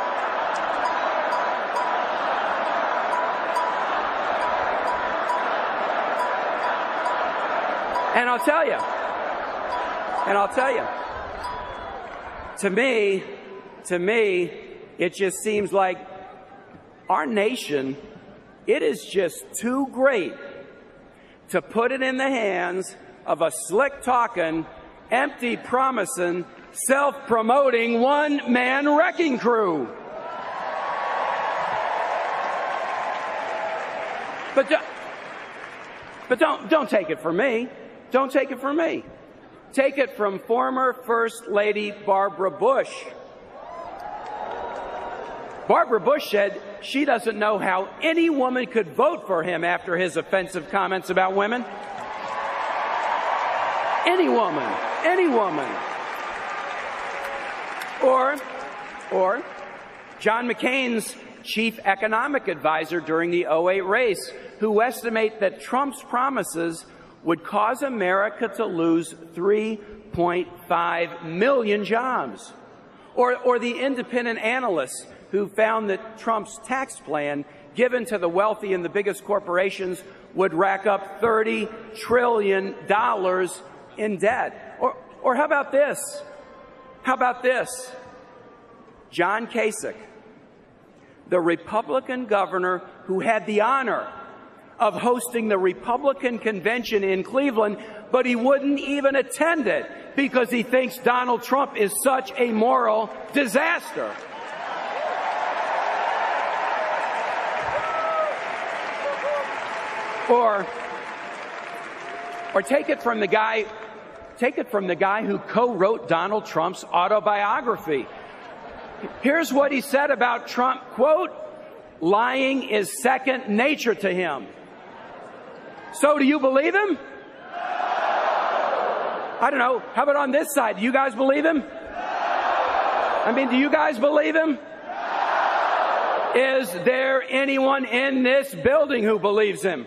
And I'll tell you, and I'll tell you, to me, to me, it just seems like our nation It is just too great to put it in the hands of a slick-talking, empty-promising, self-promoting one-man wrecking crew. But, do, but don't, don't take it from me. Don't take it from me. Take it from former First Lady Barbara Bush. Barbara Bush said she doesn't know how any woman could vote for him after his offensive comments about women. Any woman. Any woman. Or, or John McCain's chief economic advisor during the oh eight race, who estimate that Trump's promises would cause America to lose three point five million jobs. Or, or the independent analysts who found that Trump's tax plan given to the wealthy and the biggest corporations would rack up thirty trillion dollars in debt. Or, or how about this? How about this? John Kasich, the Republican governor who had the honor of hosting the Republican convention in Cleveland, but he wouldn't even attend it because he thinks Donald Trump is such a moral disaster. Or, or take it from the guy, take it from the guy who co-wrote Donald Trump's autobiography. Here's what he said about Trump, quote, "Lying is second nature to him." So do you believe him? I don't know. How about on this side? Do you guys believe him? I mean, do you guys believe him? Is there anyone in this building who believes him?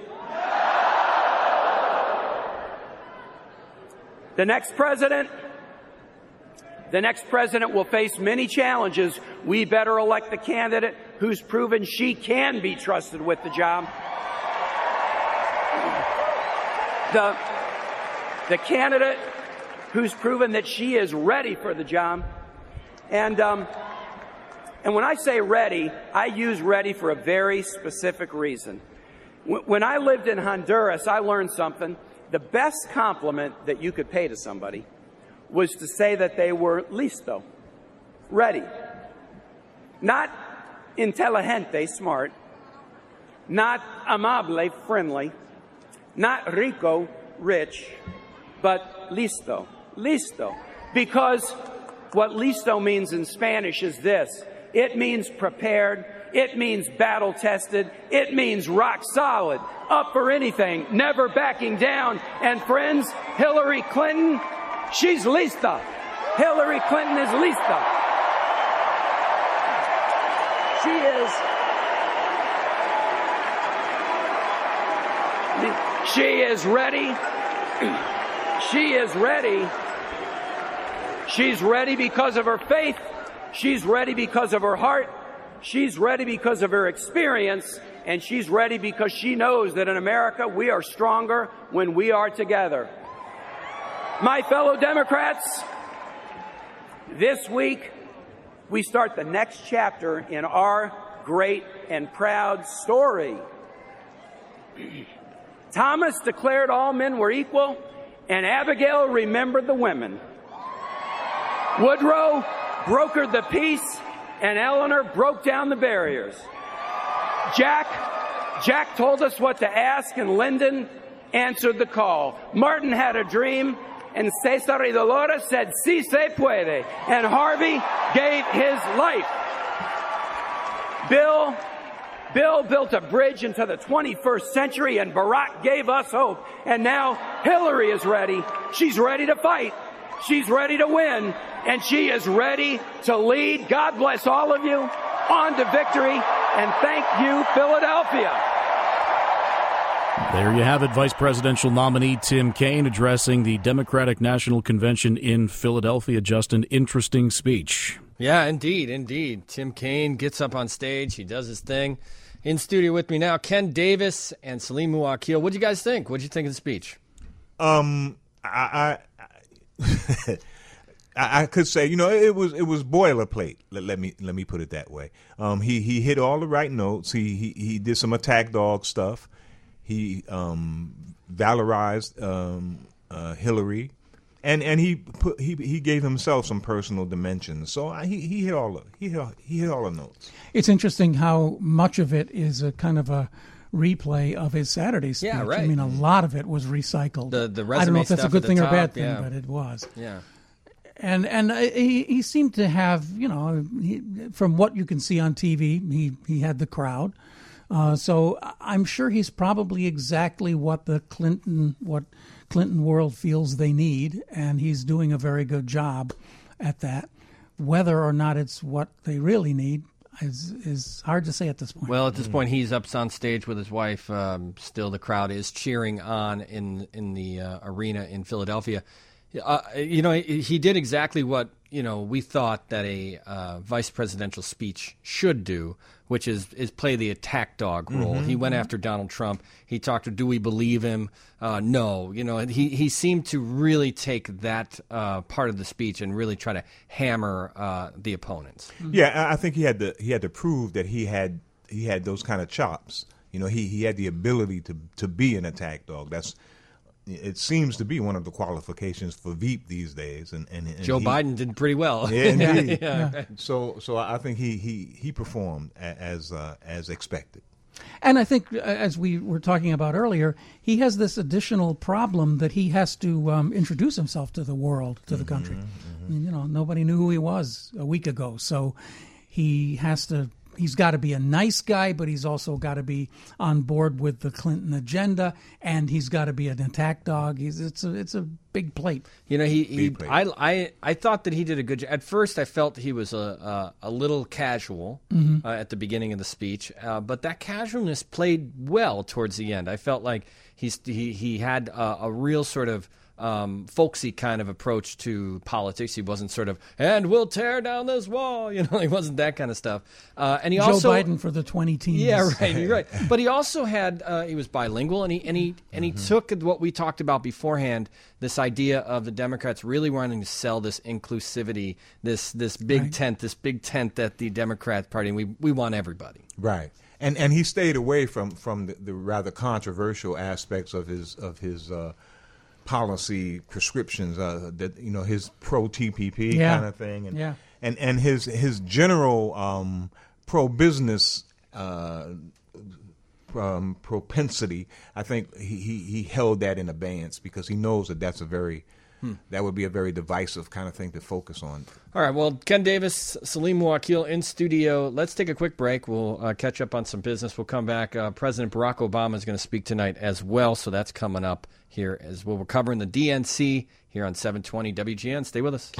The next president, the next president will face many challenges. We better elect the candidate who's proven she can be trusted with the job. The, the candidate who's proven that she is ready for the job. And, um, and when I say ready, I use ready for a very specific reason. When I lived in Honduras, I learned something. The best compliment that you could pay to somebody was to say that they were listo, ready. Not inteligente, smart. Not amable, friendly. Not rico, rich. But listo, listo. Because what listo means in Spanish is this. It means prepared. It means battle-tested. It means rock solid, up for anything, never backing down. And friends, Hillary Clinton, she's lista. Hillary Clinton is lista. She is. She is ready. She is ready. She's ready because of her faith. She's ready because of her heart. She's ready because of her experience, and she's ready because she knows that in America we are stronger when we are together. My fellow Democrats, this week we start the next chapter in our great and proud story. Thomas declared all men were equal, and Abigail remembered the women. Woodrow brokered the peace, and Eleanor broke down the barriers. Jack, Jack told us what to ask, and Lyndon answered the call. Martin had a dream, and Cesar y Dolores said, "Si se puede," and Harvey gave his life. Bill, Bill built a bridge into the twenty-first century, and Barack gave us hope. And now Hillary is ready. She's ready to fight. She's ready to win. And she is ready to lead. God bless all of you. On to victory. And thank you, Philadelphia. There you have it, Vice Presidential nominee Tim Kaine addressing the Democratic National Convention in Philadelphia. Just an interesting speech. Yeah, indeed, indeed. Tim Kaine gets up on stage. He does his thing. In studio with me now, Ken Davis and Salim Muakil. What do you guys think? What did you think of the speech? Um, I... I I, I could say, you know, it was it was boilerplate. Let, let me let me put it that way. Um, he he hit all the right notes. He he he did some attack dog stuff. He um, valorized um, uh, Hillary, and and he put he he gave himself some personal dimensions. So I, he he hit all the, he hit, he hit all the notes. It's interesting how much of it is a kind of a replay of his Saturday speech. Yeah, right. I mean, a lot of it was recycled. The the resume I don't know if that's a stuff good at thing the or a bad top, thing, yeah. but it was. Yeah. And and uh, he he seemed to have, you know, he, from what you can see on T V, he he had the crowd. Uh, so I'm sure he's probably exactly what the Clinton what Clinton world feels they need, and he's doing a very good job at that. Whether or not it's what they really need is is hard to say at this point. Well, at this point, he's up on stage with his wife. Um, still, the crowd is cheering on in in the uh, arena in Philadelphia. Uh, you know, he, he did exactly what, you know, we thought that a uh, vice presidential speech should do, which is is play the attack dog role. Mm-hmm. He went after Donald Trump. He talked to, do we believe him? Uh, no. You know, he, he seemed to really take that uh, part of the speech and really try to hammer uh, the opponents. Mm-hmm. Yeah, I think he had to he had to prove that he had he had those kind of chops. You know, he, he had the ability to to be an attack dog. That's It seems to be one of the qualifications for Veep these days, and, and, and Joe he, Biden did pretty well. Yeah, indeed. yeah, yeah. So, so I think he he, he performed as uh, as expected. And I think, as we were talking about earlier, he has this additional problem that he has to um, introduce himself to the world, to the country. Mm-hmm. I mean, you know, nobody knew who he was a week ago, so he has to. He's got to be a nice guy, but he's also got to be on board with the Clinton agenda, and he's got to be an attack dog. He's it's a it's a big plate. You know, he, he I, I I thought that he did a good job. At first, I felt he was a a, a little casual mm-hmm. uh, at the beginning of the speech, uh, but that casualness played well towards the end. I felt like he's he he had a, a real sort of Um, folksy kind of approach to politics. He wasn't sort of, and we'll tear down this wall. You know, he wasn't that kind of stuff. Uh, and he Joe also Biden for the twenty teens. Yeah, right. You're right. But he also had uh, he was bilingual, and he and he and he mm-hmm. took what we talked about beforehand. This idea of the Democrats really wanting to sell this inclusivity, this this big right. tent, this big tent that the Democrat Party. And we we want everybody. Right. And and he stayed away from from the, the rather controversial aspects of his of his. Uh, policy prescriptions, uh, that you know, his pro T P P yeah. kind of thing, and yeah. and and his his general um, pro business uh, um, propensity. I think he, he he held that in abeyance because he knows that that's a very hmm. that would be a very divisive kind of thing to focus on. All right, well, Ken Davis, Salim Muwakil in studio. Let's take a quick break. We'll uh, catch up on some business. We'll come back. Uh, President Barack Obama is going to speak tonight as well, so that's coming up here as well. We're covering the D N C here on seven twenty W G N. Stay with us.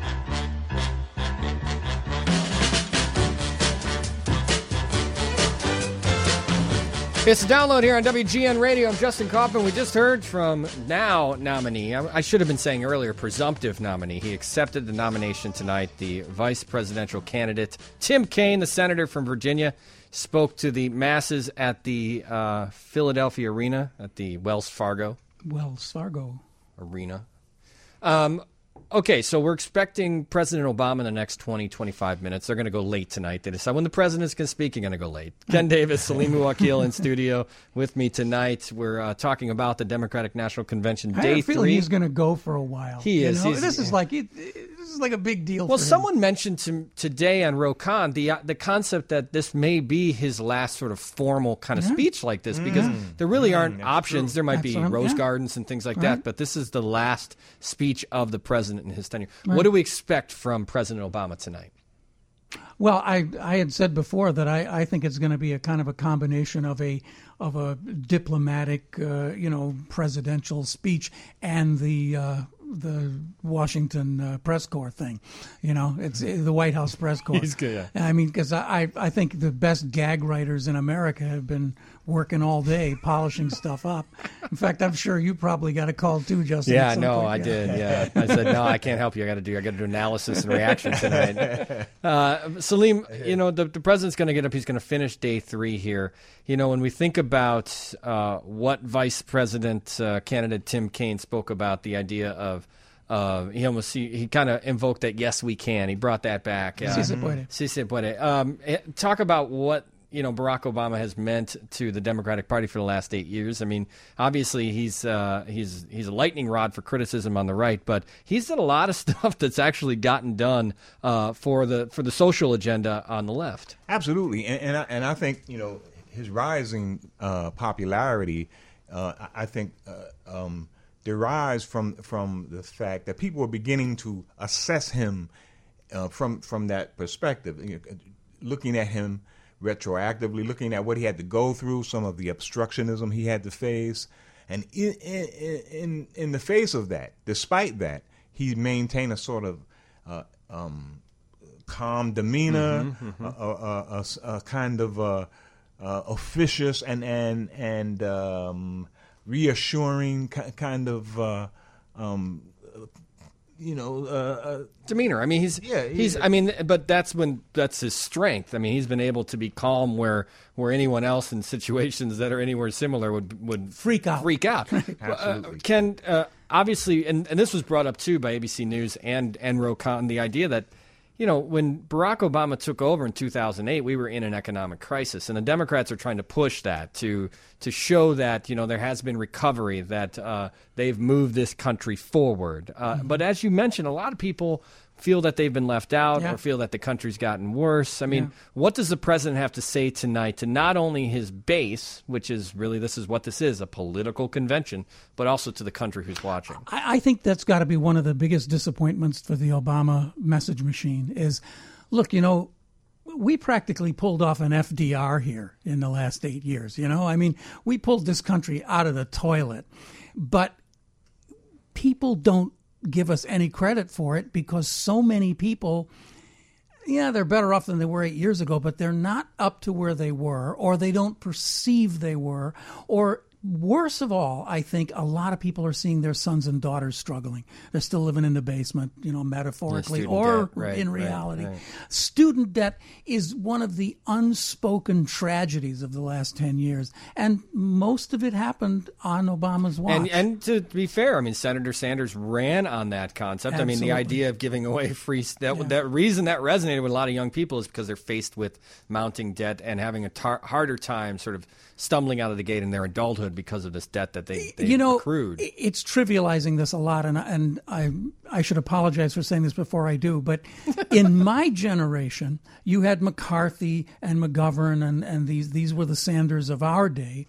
It's a download here on W G N Radio. I'm Justin Kaufman. We just heard from now nominee. I, I should have been saying earlier, presumptive nominee. He accepted the nomination tonight. The vice presidential candidate, Tim Kaine, the senator from Virginia, spoke to the masses at the uh, Philadelphia Arena, at the Wells Fargo. Wells Fargo. Arena. Um, okay, so we're expecting President Obama in the next twenty, twenty-five minutes. They're going to go late tonight. They decide when the president's going to speak, you're going to go late. Ken Davis, Salim Muwakil in studio with me tonight. We're uh, talking about the Democratic National Convention, day I have a feeling three. He's going to go for a while. He is. You know? He's, this is like it, this is like a big deal. Well, for someone him. mentioned to, today on Rokan the uh, the concept that this may be his last sort of formal kind of yeah. speech like this because mm. there really aren't mm, options. true. There might That's be what rose yeah. gardens and things like right. that, but this is the last speech of the president in his tenure. Right. What do we expect from President Obama tonight? Well, I I had said before that I, I think it's going to be a kind of a combination of a of a diplomatic, uh, you know, presidential speech and the uh, the Washington uh, press corps thing. You know, it's the White House press corps. He's good. Yeah. I mean, because I I think the best gag writers in America have been working all day polishing stuff up. In fact, I'm sure you probably got a call too, Justin. Yeah, at some no, point. I yeah. did. Yeah, I said no, I can't help you. I got to do. I got to do analysis and reaction tonight. Uh, Salim, you know, the, the president's going to get up. He's going to finish day three here. You know, when we think about uh, what Vice President uh, candidate Tim Kaine spoke about, the idea of Uh, he almost he, he kind of invoked that "yes, we can." He brought that back. Uh, Si se puede. Si se puede. Um, talk about what you know Barack Obama has meant to the Democratic Party for the last eight years. I mean, obviously he's uh, he's he's a lightning rod for criticism on the right, but he's done a lot of stuff that's actually gotten done uh, for the for the social agenda on the left. Absolutely, and and I, and I think you know his rising uh, popularity. Uh, I, I think. Uh, um, derives from from the fact that people are beginning to assess him uh, from from that perspective, you know, looking at him retroactively, looking at what he had to go through, some of the obstructionism he had to face, and in in in, in the face of that, despite that, he maintained a sort of uh, um, calm demeanor, mm-hmm, mm-hmm. A, a, a, a kind of uh, uh, officious and and and um, reassuring kind of, uh, um, you know, uh, uh, demeanor. I mean, he's yeah, he's. I mean, but that's when that's his strength. I mean, he's been able to be calm where where anyone else in situations that are anywhere similar would would freak out. Freak out. Absolutely. Uh, Ken, uh, obviously, and, and this was brought up too by A B C News and and Ro Khanna, the idea that, you know, when Barack Obama took over in two thousand eight, we were in an economic crisis, and the Democrats are trying to push that to to show that, you know, there has been recovery, that uh, they've moved this country forward. Uh, mm-hmm. But as you mentioned, a lot of people feel that they've been left out yeah. or feel that the country's gotten worse. I mean, yeah. what does the president have to say tonight to not only his base, which is really, this is what this is, a political convention, but also to the country who's watching? I, I think that's got to be one of the biggest disappointments for the Obama message machine is, look, you know, we practically pulled off an F D R here in the last eight years. You know, I mean, we pulled this country out of the toilet, but people don't give us any credit for it because so many people, yeah, they're better off than they were eight years ago, but they're not up to where they were, or they don't perceive they were, or worse of all, I think a lot of people are seeing their sons and daughters struggling. They're still living in the basement, you know, metaphorically yeah, or debt. Right, in right, reality. right. Student debt is one of the unspoken tragedies of the last ten years. And most of it happened on Obama's watch. And, and to be fair, I mean, Senator Sanders ran on that concept. Absolutely. I mean, the idea of giving away free that Yeah. that reason that resonated with a lot of young people is because they're faced with mounting debt and having a tar- harder time sort of stumbling out of the gate in their adulthood because of this debt that they, they you know, accrued. It's trivializing this a lot, and and I I should apologize for saying this before I do, but in my generation, you had McCarthy and McGovern, and, and these these were the Sanders of our day.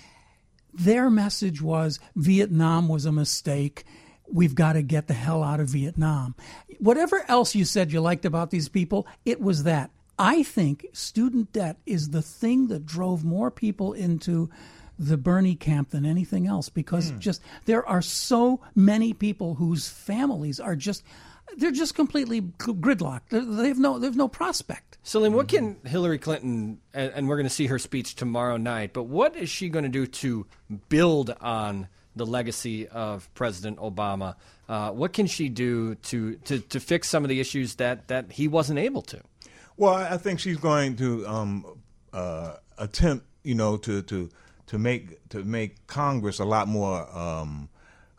Their message was Vietnam was a mistake. We've got to get the hell out of Vietnam. Whatever else you said you liked about these people, it was that. I think student debt is the thing that drove more people into the Bernie camp than anything else, because mm. just there are so many people whose families are just they're just completely gridlocked. They have no they have no prospect. Celine, what can Hillary Clinton, and, and we're going to see her speech tomorrow night, but what is she going to do to build on the legacy of President Obama? Uh, what can she do to, to, to fix some of the issues that, that he wasn't able to? Well, I think she's going to um, uh, attempt, you know, to, to to make to make Congress a lot more um,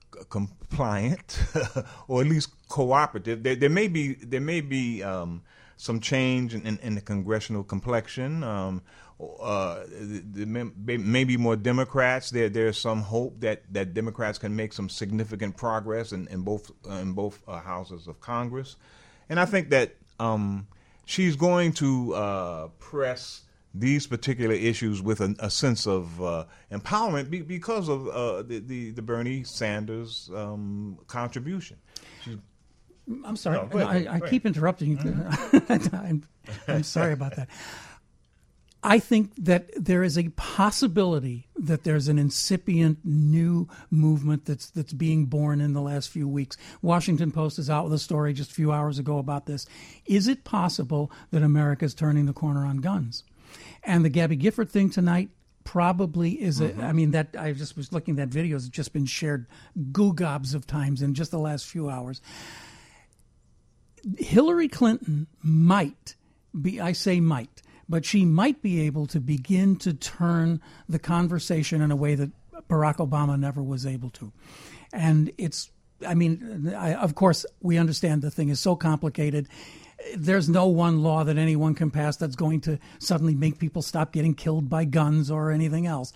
compliant, or at least cooperative. There, there may be there may be um, some change in, in, in the congressional complexion. Um, uh, there may, may be more Democrats. There there's some hope that, that Democrats can make some significant progress in, in both uh, in both uh, houses of Congress, and I think that. Um, She's going to uh, press these particular issues with a, a sense of uh, empowerment be, because of uh, the, the, the Bernie Sanders um, contribution. She's, I'm sorry. No, go ahead, I, I go keep ahead. interrupting you. Mm-hmm. I'm, I'm sorry about that. I think that there is a possibility that there's an incipient new movement that's that's being born in the last few weeks. Washington Post is out with a story just a few hours ago about this. Is it possible that America is turning the corner on guns? And the Gabby Gifford thing tonight probably is a, mm-hmm. I mean, that I just was looking at that video. It's just been shared goo gobs of times in just the last few hours. Hillary Clinton might be, I say might, but she might be able to begin to turn the conversation in a way that Barack Obama never was able to. And it's I mean, I, of course, we understand the thing is so complicated. There's no one law that anyone can pass that's going to suddenly make people stop getting killed by guns or anything else.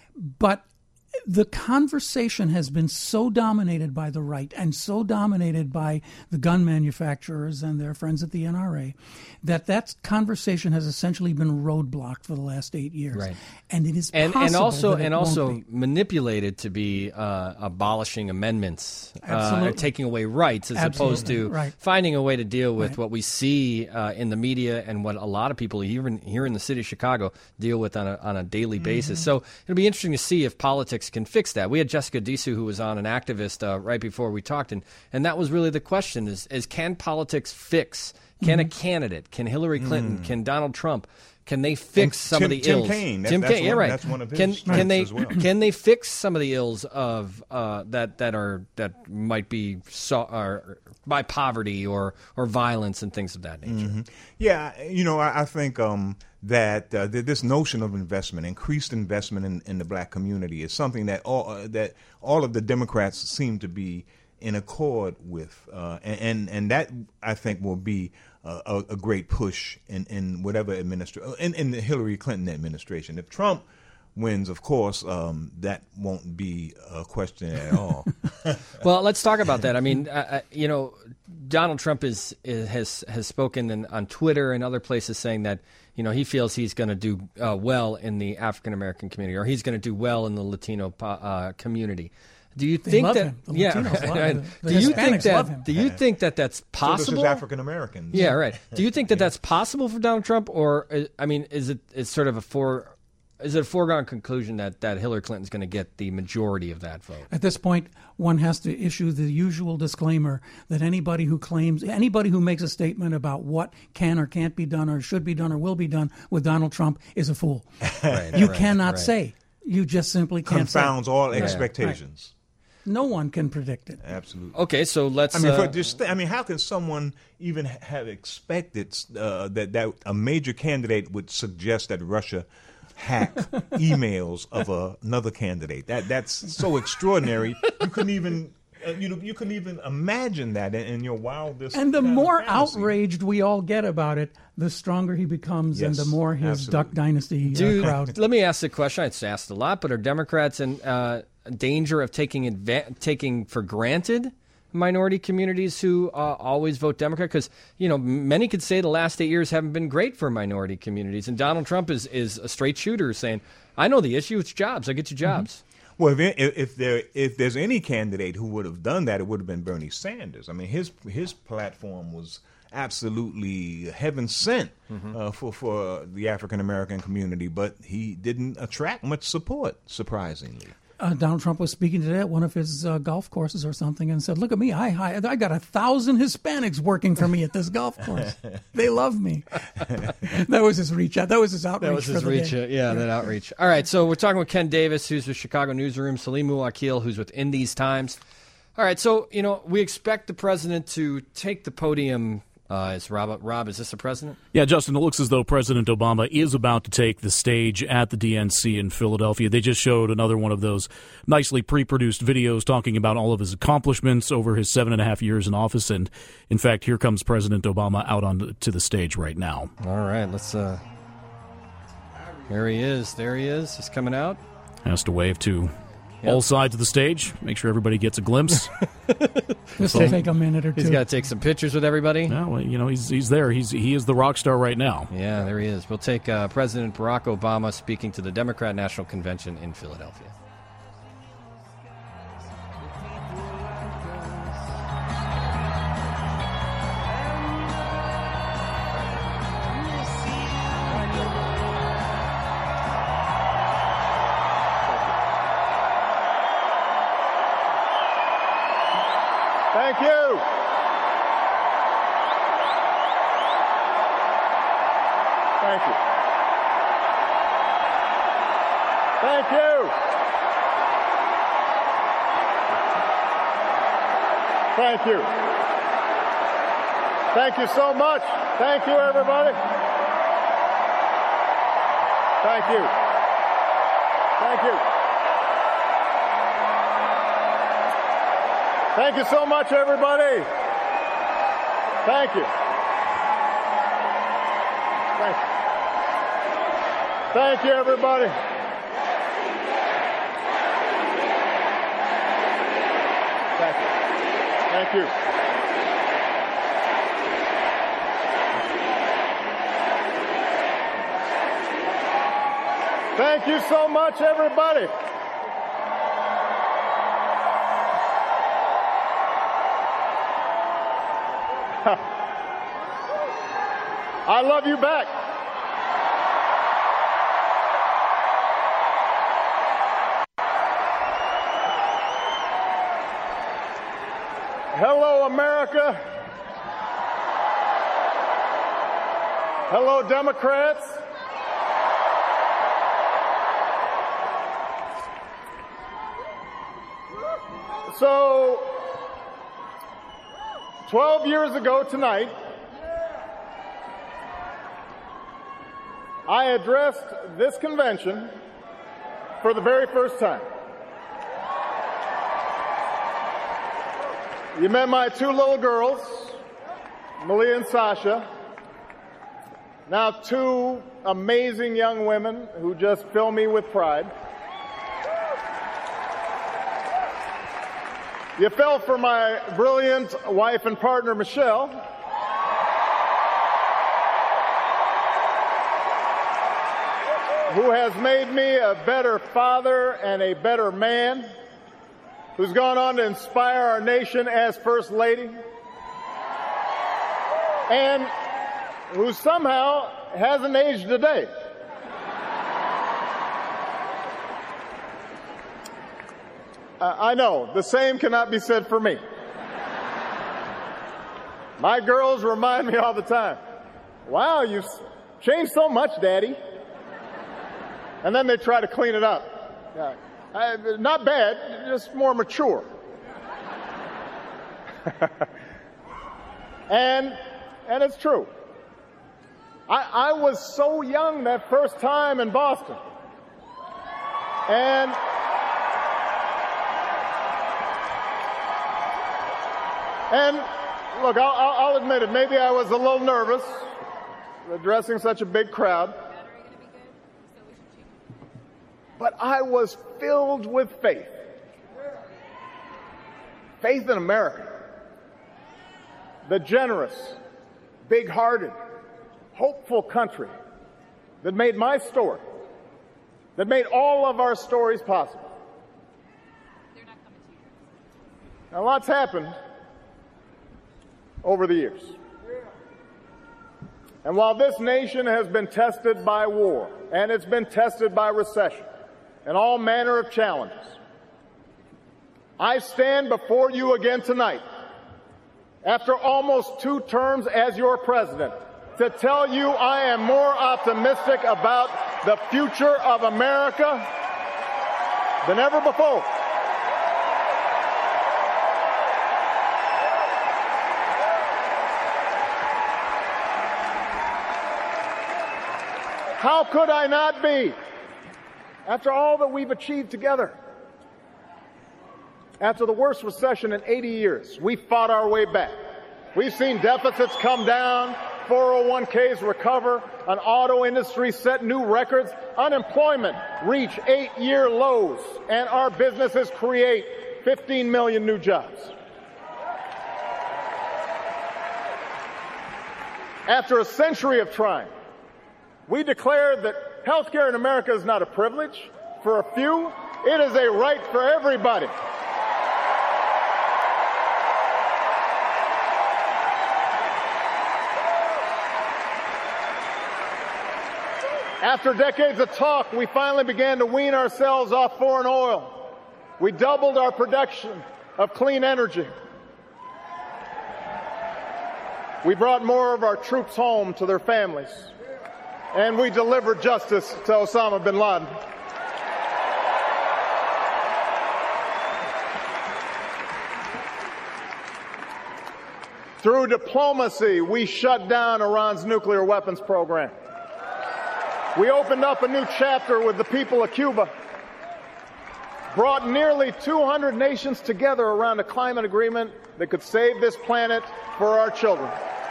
But the conversation has been so dominated by the right and so dominated by the gun manufacturers and their friends at the N R A that that conversation has essentially been roadblocked for the last eight years. Right. And it is and, possible and also that it and won't also be. manipulated to be uh, abolishing amendments, Absolutely. uh, taking away rights, as Absolutely. opposed to Right. finding a way to deal with Right. what we see uh, in the media and what a lot of people even here in the city of Chicago deal with on a on a daily basis. Mm-hmm. So it'll be interesting to see if politics can fix that. We had Jessica Disu, who was on, an activist, uh, right before we talked, and and that was really the question: is is can politics fix? Can Mm-hmm. a candidate? Can Hillary Clinton? Can Donald Trump? Can they fix And some Tim- of the Tim ills? Kaine, that- Tim that's Kaine, yeah, one- right. that's one of his can strengths can they as well. can they fix some of the ills of uh, that that are that might be so, are, by poverty or or violence and things of that nature? Mm-hmm. Yeah, you know, I, I think um, that uh, th- this notion of investment, increased investment in, in the black community, is something that all uh, that all of the Democrats seem to be in accord with, uh, and, and and that I think will be uh, a, a great push in, in whatever administration, in, in the Hillary Clinton administration. If Trump wins, of course, um, that won't be a question at all. Well, let's talk about that. I mean, uh, you know, Donald Trump is, is has has spoken in, on Twitter and other places saying that, you know, he feels he's going to do uh, well in the African American community, or he's going to do well in the Latino uh, community. Do you They think love that? him. The yeah, Latinos love right. him. The do you think Hispanics that? love him. Do you think that that's So possible? this is African Americans. Yeah, right. Do you think that that's possible for Donald Trump, or uh, I mean, is it is sort of a for is it a foregone conclusion that, that Hillary Clinton's going to get the majority of that vote? At this point, one has to issue the usual disclaimer that anybody who claims, anybody who makes a statement about what can or can't be done or should be done or will be done with Donald Trump is a fool. Right, you right, cannot right. say. You just simply can't Confounds say. all Right, expectations. right. No one can predict it. Absolutely. Okay, so let's. I mean, uh, for just, I mean, how can someone even ha- have expected uh, that that a major candidate would suggest that Russia hack emails of a, another candidate? That that's so extraordinary. You couldn't even. Uh, you know, you couldn't even imagine that in, in your wildest. And the kind of more fantasy. outraged we all get about it, the stronger he becomes, and Yes, the more his absolutely. Duck Dynasty uh, Dude, crowd. let me ask the question. It's asked a lot, but are Democrats in uh, danger of taking adva- taking for granted minority communities who uh, always vote Democrat? Because, you know, many could say the last eight years haven't been great for minority communities, and Donald Trump is is a straight shooter, saying, "I know the issue. It's jobs. I get you jobs." Well, if, if there if there's any candidate who would have done that, it would have been Bernie Sanders. I mean, his his platform was absolutely heaven sent uh, for for the African American community, but he didn't attract much support, surprisingly. Uh, Donald Trump was speaking today at one of his uh, golf courses or something and said, look at me, I, I I got a thousand Hispanics working for me at this golf course. They love me. That was his reach out. That was his outreach That was for his the reach. day. uh, yeah, that outreach. All right, so we're talking with Ken Davis, who's with Chicago Newsroom, Salim Akil, who's with In These Times. All right, so, you know, we expect the president to take the podium. Uh, is Rob, Rob, is this the president? Yeah, Justin, it looks as though President Obama is about to take the stage at the D N C in Philadelphia. They just showed another one of those nicely pre-produced videos talking about all of his accomplishments over his seven and a half years in office. And, in fact, here comes President Obama out on to the stage right now. All right, let's... Uh, there he is. There he is. He's coming out. Has to wave to Yep. all sides of the stage, make sure everybody gets a glimpse. This will take a minute or two. He's got to take some pictures with everybody. Yeah, well, you know, he's he's there. He's he is the rock star right now. Yeah, there he is. We'll take uh, President Barack Obama speaking to the Democrat National Convention in Philadelphia. Thank you. Thank you. Thank you. Thank you. Thank you so much. Thank you, everybody. Thank you. Thank you. Thank you so much, everybody. Thank you. Thank you. Thank you, everybody. Thank you. Thank you. Thank you so much, everybody. I love you back. Hello, America. Hello, Democrats. So, twelve years ago tonight, I addressed this convention for the very first time. You met my two little girls, Malia and Sasha, now two amazing young women who just fill me with pride. You fell for my brilliant wife and partner, Michelle. Who has made me a better father and a better man, who's gone on to inspire our nation as First Lady, and who somehow hasn't aged a day. Uh, I know, the same cannot be said for me. My girls remind me all the time, wow, you've changed so much, Daddy. And then they try to clean it up. Yeah. Uh, not bad, just more mature. and and it's true. I, I was so young that first time in Boston. And and look, I'll, I'll admit it, maybe I was a little nervous addressing such a big crowd. But I was filled with faith. Faith in America. The generous, big-hearted, hopeful country that made my story, that made all of our stories possible. Now, lots happened over the years. And while this nation has been tested by war, and it's been tested by recession, and all manner of challenges, I stand before you again tonight, after almost two terms as your president, to tell you I am more optimistic about the future of America than ever before. How could I not be? After all that we've achieved together, after the worst recession in eighty years, we fought our way back. We've seen deficits come down, four oh one Ks recover, an auto industry set new records, unemployment reach eight-year lows, and our businesses create fifteen million new jobs. After a century of trying, we declared that health care in America is not a privilege for a few. It is a right for everybody. After decades of talk, we finally began to wean ourselves off foreign oil. We doubled our production of clean energy. We brought more of our troops home to their families. And we delivered justice to Osama bin Laden. Through diplomacy, we shut down Iran's nuclear weapons program. We opened up a new chapter with the people of Cuba. brought nearly two hundred nations together around a climate agreement that could save this planet for our children.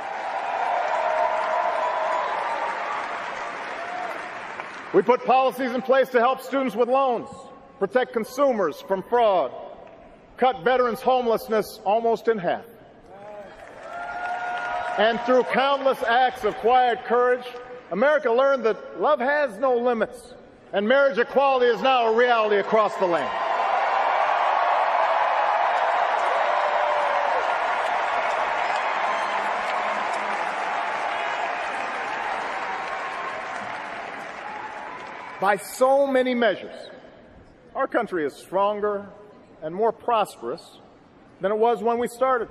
We put policies in place to help students with loans, protect consumers from fraud, cut veterans' homelessness almost in half. And through countless acts of quiet courage, America learned that love has no limits, and marriage equality is now a reality across the land. By so many measures, our country is stronger and more prosperous than it was when we started.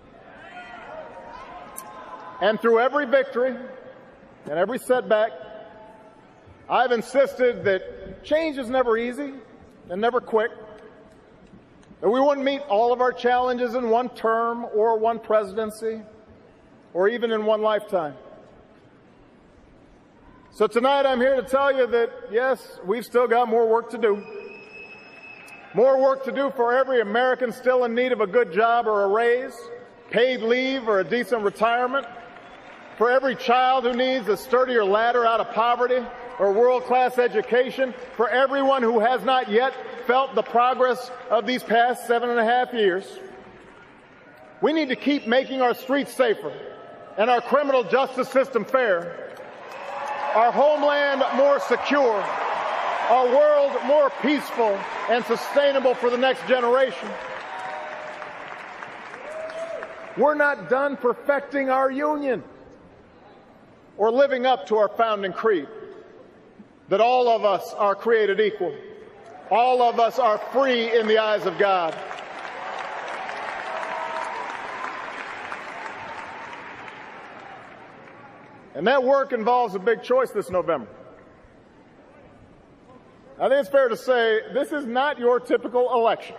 And through every victory and every setback, I've insisted that change is never easy and never quick, that we wouldn't meet all of our challenges in one term or one presidency or even in one lifetime. So tonight I'm here to tell you that, yes, we've still got more work to do. More work to do for every American still in need of a good job or a raise, paid leave or a decent retirement, for every child who needs a sturdier ladder out of poverty or world-class education, for everyone who has not yet felt the progress of these past seven and a half years. We need to keep making our streets safer and our criminal justice system fair, our homeland more secure, our world more peaceful and sustainable for the next generation. We're not done perfecting our union or living up to our founding creed, that all of us are created equal. All of us are free in the eyes of God. And that work involves a big choice this November. I think it's fair to say this is not your typical election.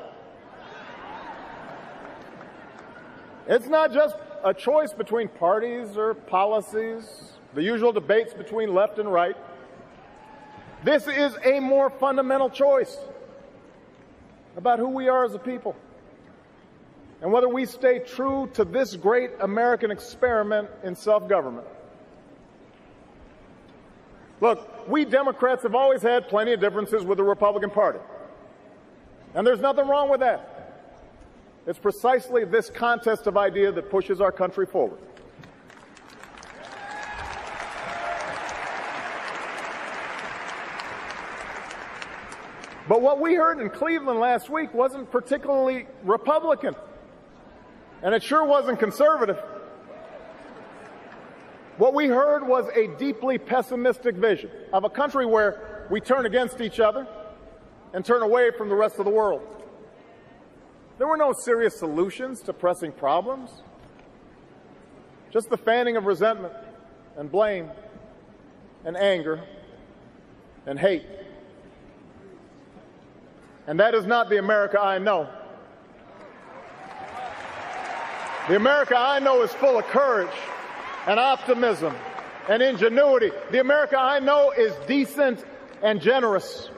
It's not just a choice between parties or policies, the usual debates between left and right. This is a more fundamental choice about who we are as a people and whether we stay true to this great American experiment in self-government. Look, we Democrats have always had plenty of differences with the Republican Party, and there's nothing wrong with that. It's precisely this contest of ideas that pushes our country forward. But what we heard in Cleveland last week wasn't particularly Republican, and it sure wasn't conservative. What we heard was a deeply pessimistic vision of a country where we turn against each other and turn away from the rest of the world. There were no serious solutions to pressing problems, just the fanning of resentment and blame and anger and hate. And that is not the America I know. The America I know is full of courage and optimism and ingenuity. The America I know is decent and generous.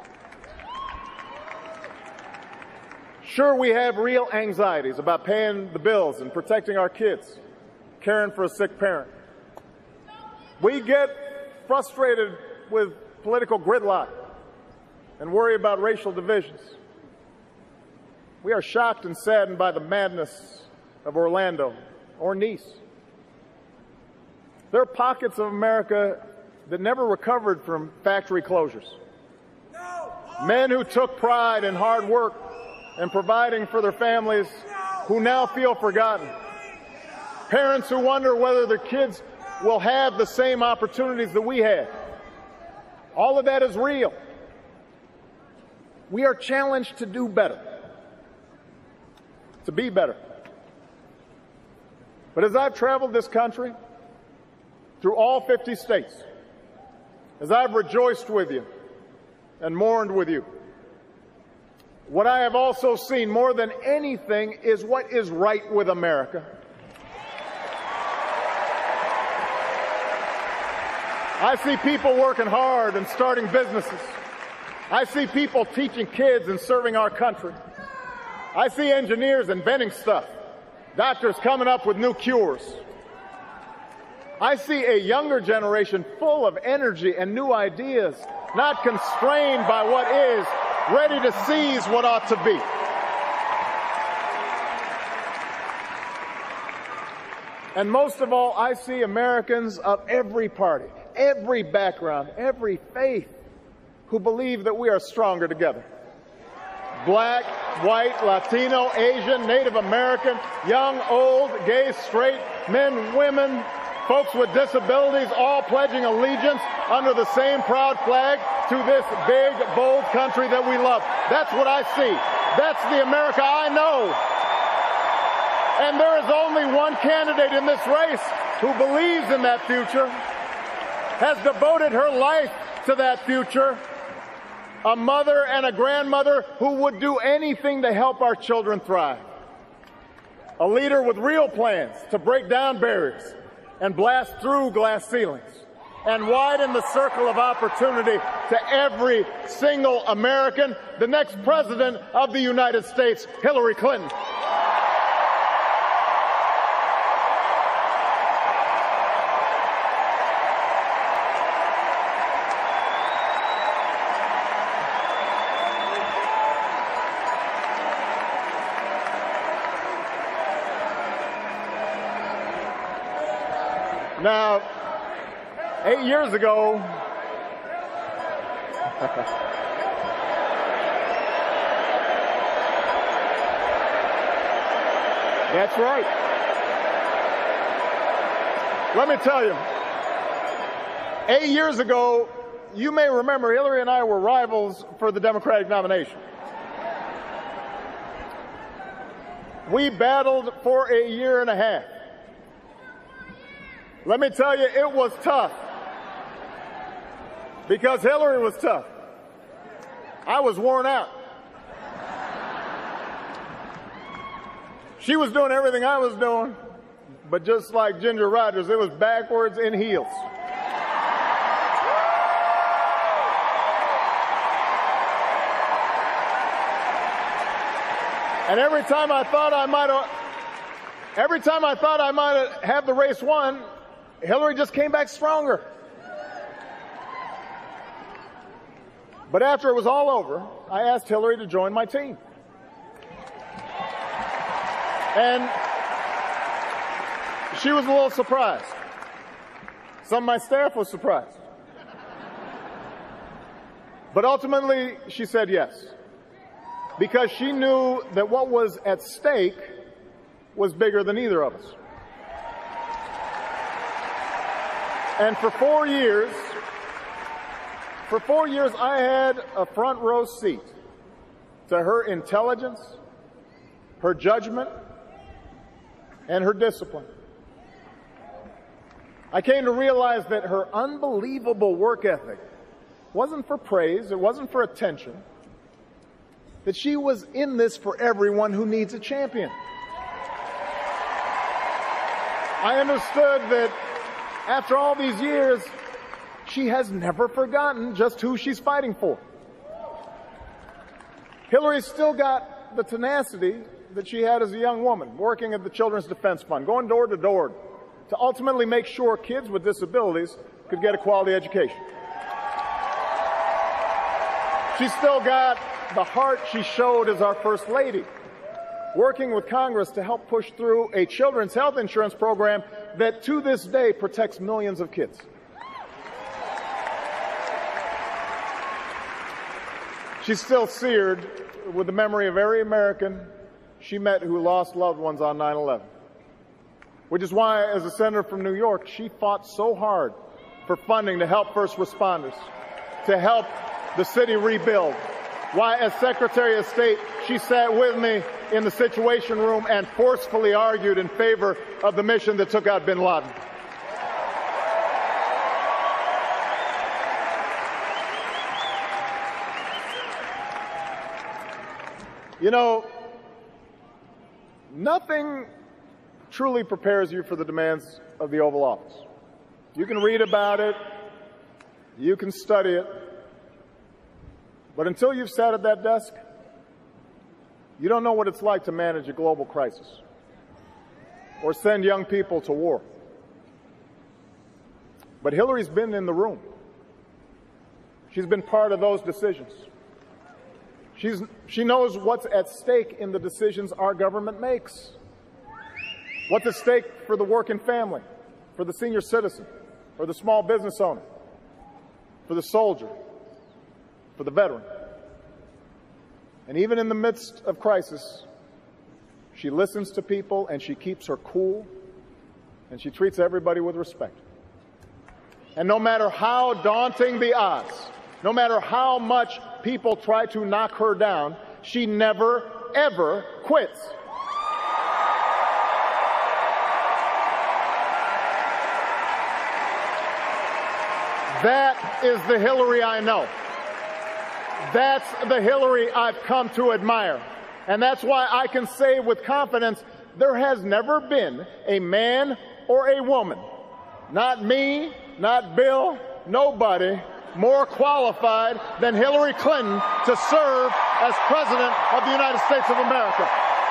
Sure, we have real anxieties about paying the bills and protecting our kids, caring for a sick parent. We get frustrated with political gridlock and worry about racial divisions. We are shocked and saddened by the madness of Orlando or Nice. There are pockets of America that never recovered from factory closures. Men who took pride in hard work and providing for their families who now feel forgotten. Parents who wonder whether their kids will have the same opportunities that we had. All of that is real. We are challenged to do better, to be better. But as I've traveled this country, through all fifty states, as I've rejoiced with you and mourned with you, what I have also seen more than anything is what is right with America. I see people working hard and starting businesses, I see people teaching kids and serving our country. I see engineers inventing stuff, doctors coming up with new cures. I see a younger generation full of energy and new ideas, not constrained by what is, ready to seize what ought to be. And most of all, I see Americans of every party, every background, every faith, who believe that we are stronger together. Black, white, Latino, Asian, Native American, young, old, gay, straight, men, women, folks with disabilities, all pledging allegiance under the same proud flag to this big, bold country that we love. That's what I see. That's the America I know. And there is only one candidate in this race who believes in that future, has devoted her life to that future, a mother and a grandmother who would do anything to help our children thrive, a leader with real plans to break down barriers and blast through glass ceilings and widen the circle of opportunity to every single American, the next president of the United States, Hillary Clinton. Now, eight years ago, that's right. Let me tell you, eight years ago, you may remember Hillary and I were rivals for the Democratic nomination. We battled for a year and a half. Let me tell you, it was tough, because Hillary was tough. I was worn out. She was doing everything I was doing, but just like Ginger Rogers, it was backwards in heels. And every time I thought I might have, every time I thought I might have the race won, Hillary just came back stronger. But after it was all over, I asked Hillary to join my team. And she was a little surprised. Some of my staff was surprised. But ultimately, she said yes, because she knew that what was at stake was bigger than either of us. And for four years, for four years, I had a front row seat to her intelligence, her judgment, and her discipline. I came to realize that her unbelievable work ethic wasn't for praise, it wasn't for attention, that she was in this for everyone who needs a champion. I understood that after all these years, she has never forgotten just who she's fighting for. Hillary's still got the tenacity that she had as a young woman, working at the Children's Defense Fund, going door to door to ultimately make sure kids with disabilities could get a quality education. She's still got the heart she showed as our First Lady, working with Congress to help push through a children's health insurance program that to this day protects millions of kids. She's still seared with the memory of every American she met who lost loved ones on nine eleven. Which is why, as a senator from New York, she fought so hard for funding to help first responders, to help the city rebuild. Why, as Secretary of State, she sat with me in the Situation Room and forcefully argued in favor of the mission that took out bin Laden. You know, nothing truly prepares you for the demands of the Oval Office. You can read about it, you can study it, But until you've sat at that desk, you don't know what it's like to manage a global crisis or send young people to war. But Hillary's been in the room. She's been part of those decisions. She's, she knows what's at stake in the decisions our government makes. What's at stake for the working family, for the senior citizen, for the small business owner, for the soldier, for the veteran. And even in the midst of crisis, she listens to people and she keeps her cool and she treats everybody with respect. And no matter how daunting the odds, no matter how much people try to knock her down, she never, ever quits. That is the Hillary I know. That's the Hillary I've come to admire. And that's why I can say with confidence, there has never been a man or a woman, not me, not Bill, nobody, more qualified than Hillary Clinton to serve as President of the United States of America.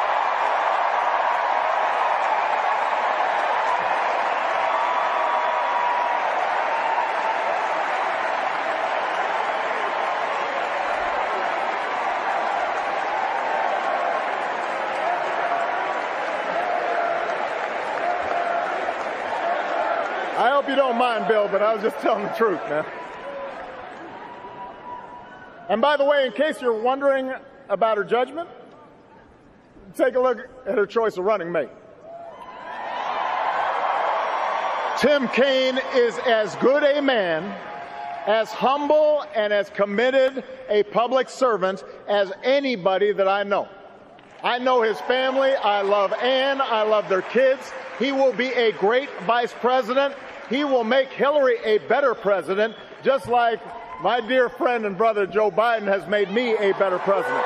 I hope you don't mind, Bill, but I was just telling the truth, man. And by the way, in case you're wondering about her judgment, take a look at her choice of running mate. Tim Kaine is as good a man, as humble and as committed a public servant as anybody that I know. I know his family. I love Ann. I love their kids. He will be a great vice president. He will make Hillary a better president, just like my dear friend and brother Joe Biden has made me a better president.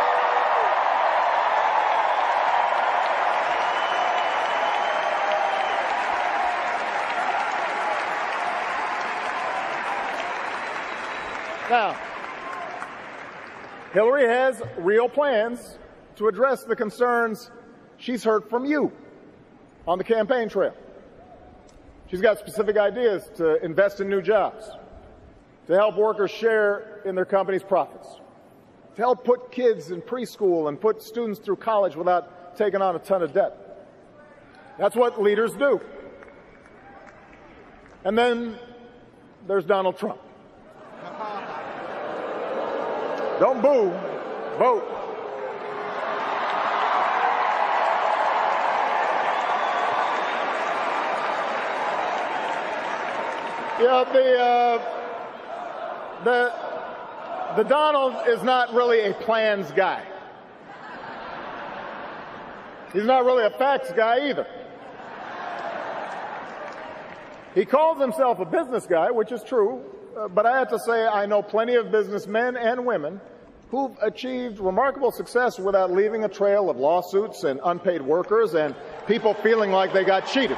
Now, Hillary has real plans to address the concerns she's heard from you on the campaign trail. She's got specific ideas to invest in new jobs, to help workers share in their company's profits, to help put kids in preschool and put students through college without taking on a ton of debt. That's what leaders do. And then there's Donald Trump. Don't boo, vote. Yeah, the, uh, the, the Donald is not really a plans guy. He's not really a facts guy either. He calls himself a business guy, which is true, uh, but I have to say I know plenty of businessmen and women who've achieved remarkable success without leaving a trail of lawsuits and unpaid workers and people feeling like they got cheated.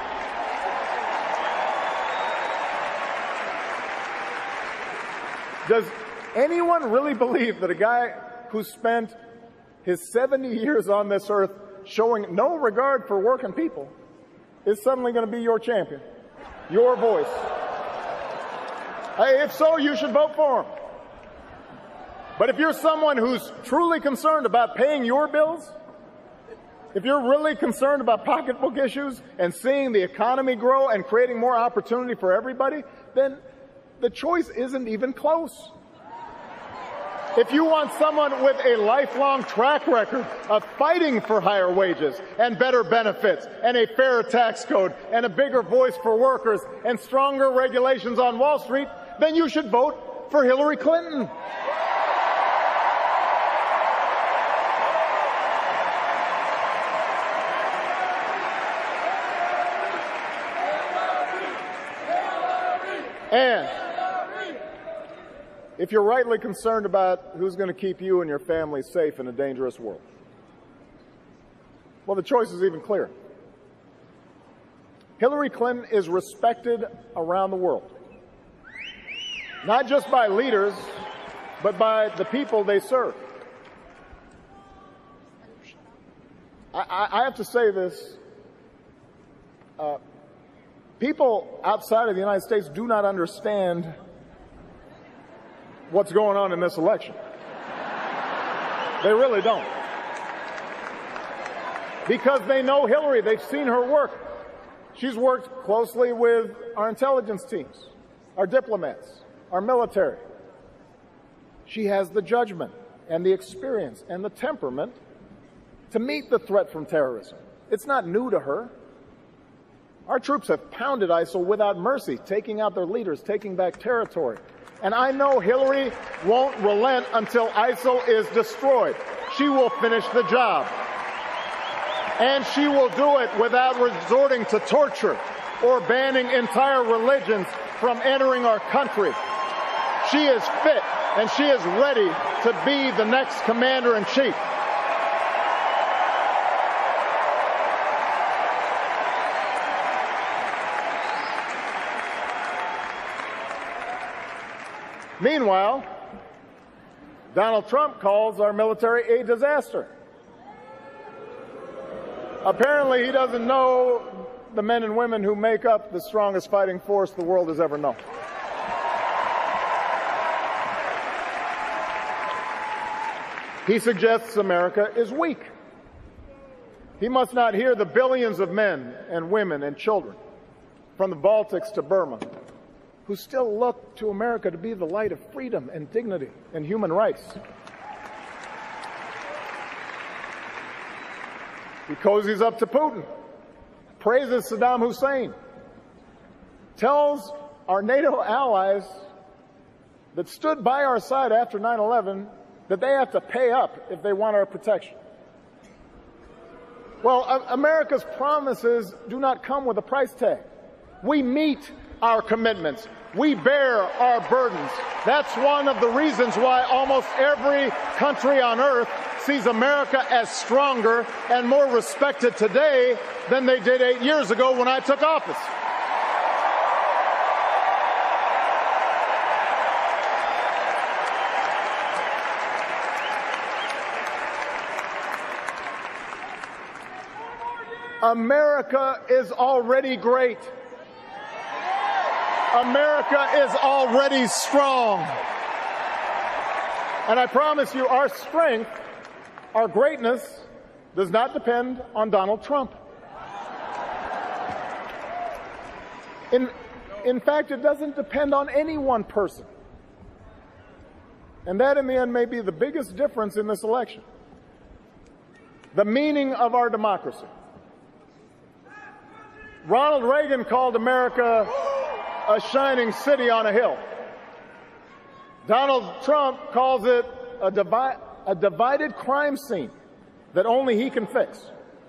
Does anyone really believe that a guy who spent his seventy years on this earth showing no regard for working people is suddenly going to be your champion, your voice? Hey, if so, you should vote for him. But if you're someone who's truly concerned about paying your bills, if you're really concerned about pocketbook issues and seeing the economy grow and creating more opportunity for everybody, then the choice isn't even close. If you want someone with a lifelong track record of fighting for higher wages and better benefits and a fairer tax code and a bigger voice for workers and stronger regulations on Wall Street, then you should vote for Hillary Clinton. And if you're rightly concerned about who's going to keep you and your family safe in a dangerous world, well, the choice is even clearer. Hillary Clinton is respected around the world, not just by leaders, but by the people they serve. I, I have to say this. Uh, people outside of the United States do not understand what's going on in this election. They really don't. Because they know Hillary. They've seen her work. She's worked closely with our intelligence teams, our diplomats, our military. She has the judgment and the experience and the temperament to meet the threat from terrorism. It's not new to her. Our troops have pounded ISIL without mercy, taking out their leaders, taking back territory. And I know Hillary won't relent until ISIL is destroyed. She will finish the job. And she will do it without resorting to torture or banning entire religions from entering our country. She is fit and she is ready to be the next commander-in-chief. Meanwhile, Donald Trump calls our military a disaster. Apparently, he doesn't know the men and women who make up the strongest fighting force the world has ever known. He suggests America is weak. He must not hear the billions of men and women and children from the Baltics to Burma who still look to America to be the light of freedom and dignity and human rights. He cozies up to Putin, praises Saddam Hussein, tells our NATO allies that stood by our side after nine eleven that they have to pay up if they want our protection. Well, America's promises do not come with a price tag. We meet our commitments. We bear our burdens. That's one of the reasons why almost every country on earth sees America as stronger and more respected today than they did eight years ago when I took office. America is already great. America is already strong. And I promise you, our strength, our greatness, does not depend on Donald Trump. In, in fact, it doesn't depend on any one person. And that, in the end, may be the biggest difference in this election. The meaning of our democracy. Ronald Reagan called America a shining city on a hill. Donald Trump calls it a, divi- a divided crime scene that only he can fix.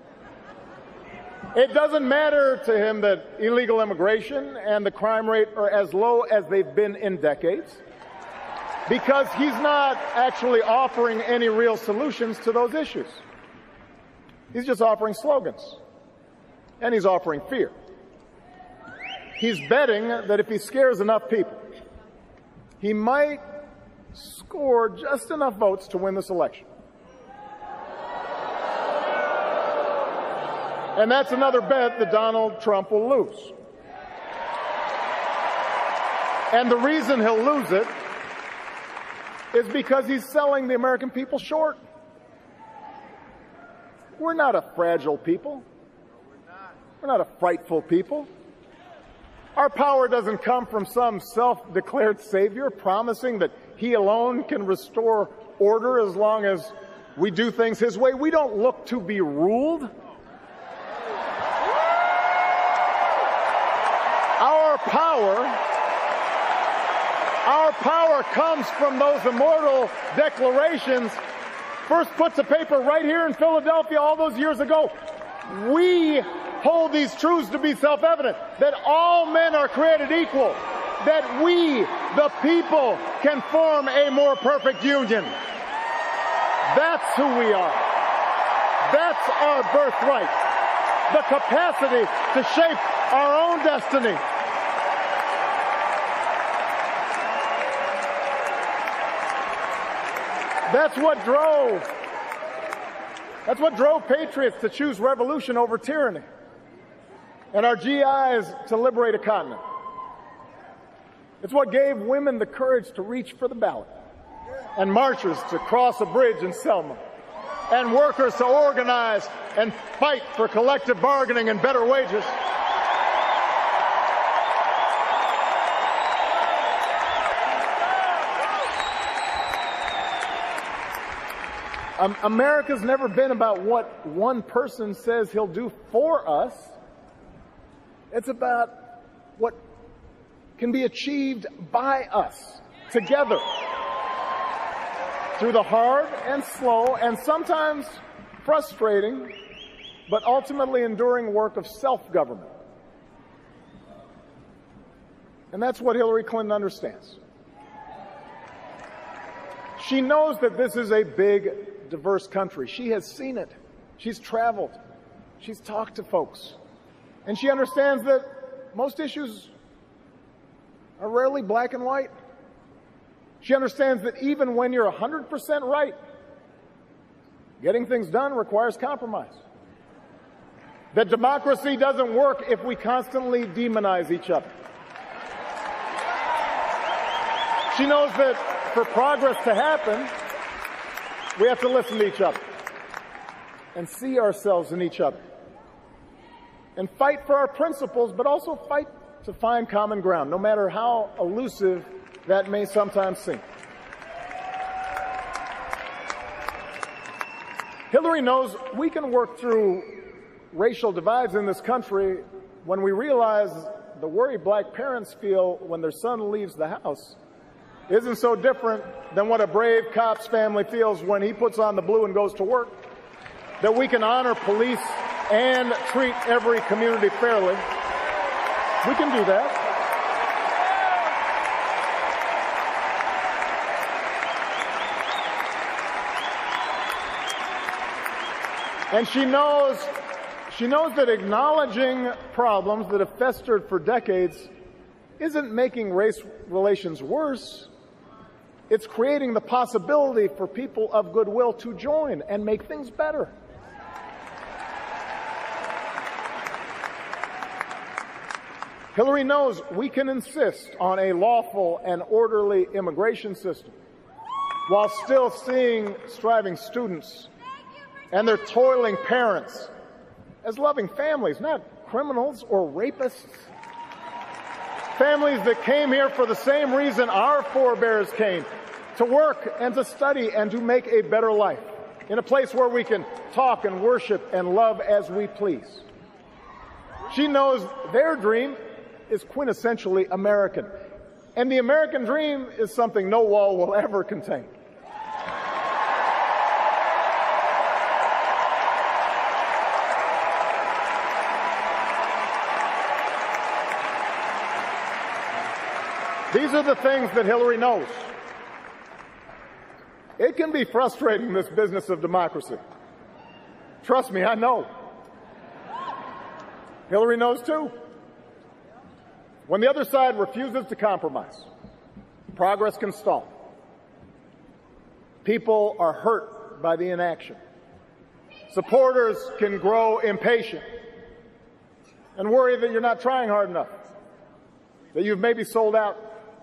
It doesn't matter to him that illegal immigration and the crime rate are as low as they've been in decades, because he's not actually offering any real solutions to those issues. He's just offering slogans. And he's offering fear. He's betting that if he scares enough people, he might score just enough votes to win this election. And that's another bet that Donald Trump will lose. And the reason he'll lose it is because he's selling the American people short. We're not a fragile people. We're not a frightful people. Our power doesn't come from some self-declared savior promising that he alone can restore order as long as we do things his way. We don't look to be ruled. Our power, our power comes from those immortal declarations first put to paper right here in Philadelphia all those years ago. We hold these truths to be self-evident, that all men are created equal, that we, the people, can form a more perfect union. That's who we are. That's our birthright, the capacity to shape our own destiny. That's what drove. That's what drove patriots to choose revolution over tyranny, and our G Is to liberate a continent. It's what gave women the courage to reach for the ballot, and marchers to cross a bridge in Selma, and workers to organize and fight for collective bargaining and better wages. Um, America's never been about what one person says he'll do for us. It's about what can be achieved by us together through the hard and slow and sometimes frustrating, but ultimately enduring work of self-government. And that's what Hillary Clinton understands. She knows that this is a big, diverse country. She has seen it. She's traveled. She's talked to folks. And she understands that most issues are rarely black and white. She understands that even when you're one hundred percent right, getting things done requires compromise. That democracy doesn't work if we constantly demonize each other. She knows that for progress to happen, we have to listen to each other and see ourselves in each other and fight for our principles, but also fight to find common ground, no matter how elusive that may sometimes seem. Hillary knows we can work through racial divides in this country when we realize the worry black parents feel when their son leaves the house isn't so different than what a brave cop's family feels when he puts on the blue and goes to work. That we can honor police and treat every community fairly. We can do that. And she knows, she knows that acknowledging problems that have festered for decades isn't making race relations worse. It's creating the possibility for people of goodwill to join and make things better. Hillary knows we can insist on a lawful and orderly immigration system while still seeing striving students and their toiling parents as loving families, not criminals or rapists. Families that came here for the same reason our forebears came, to work and to study and to make a better life in a place where we can talk and worship and love as we please. She knows their dream is quintessentially American, and the American dream is something no wall will ever contain. These are the things that Hillary knows. It can be frustrating, this business of democracy. Trust me, I know. Hillary knows too. When the other side refuses to compromise, progress can stall. People are hurt by the inaction. Supporters can grow impatient and worry that you're not trying hard enough, that you've maybe sold out.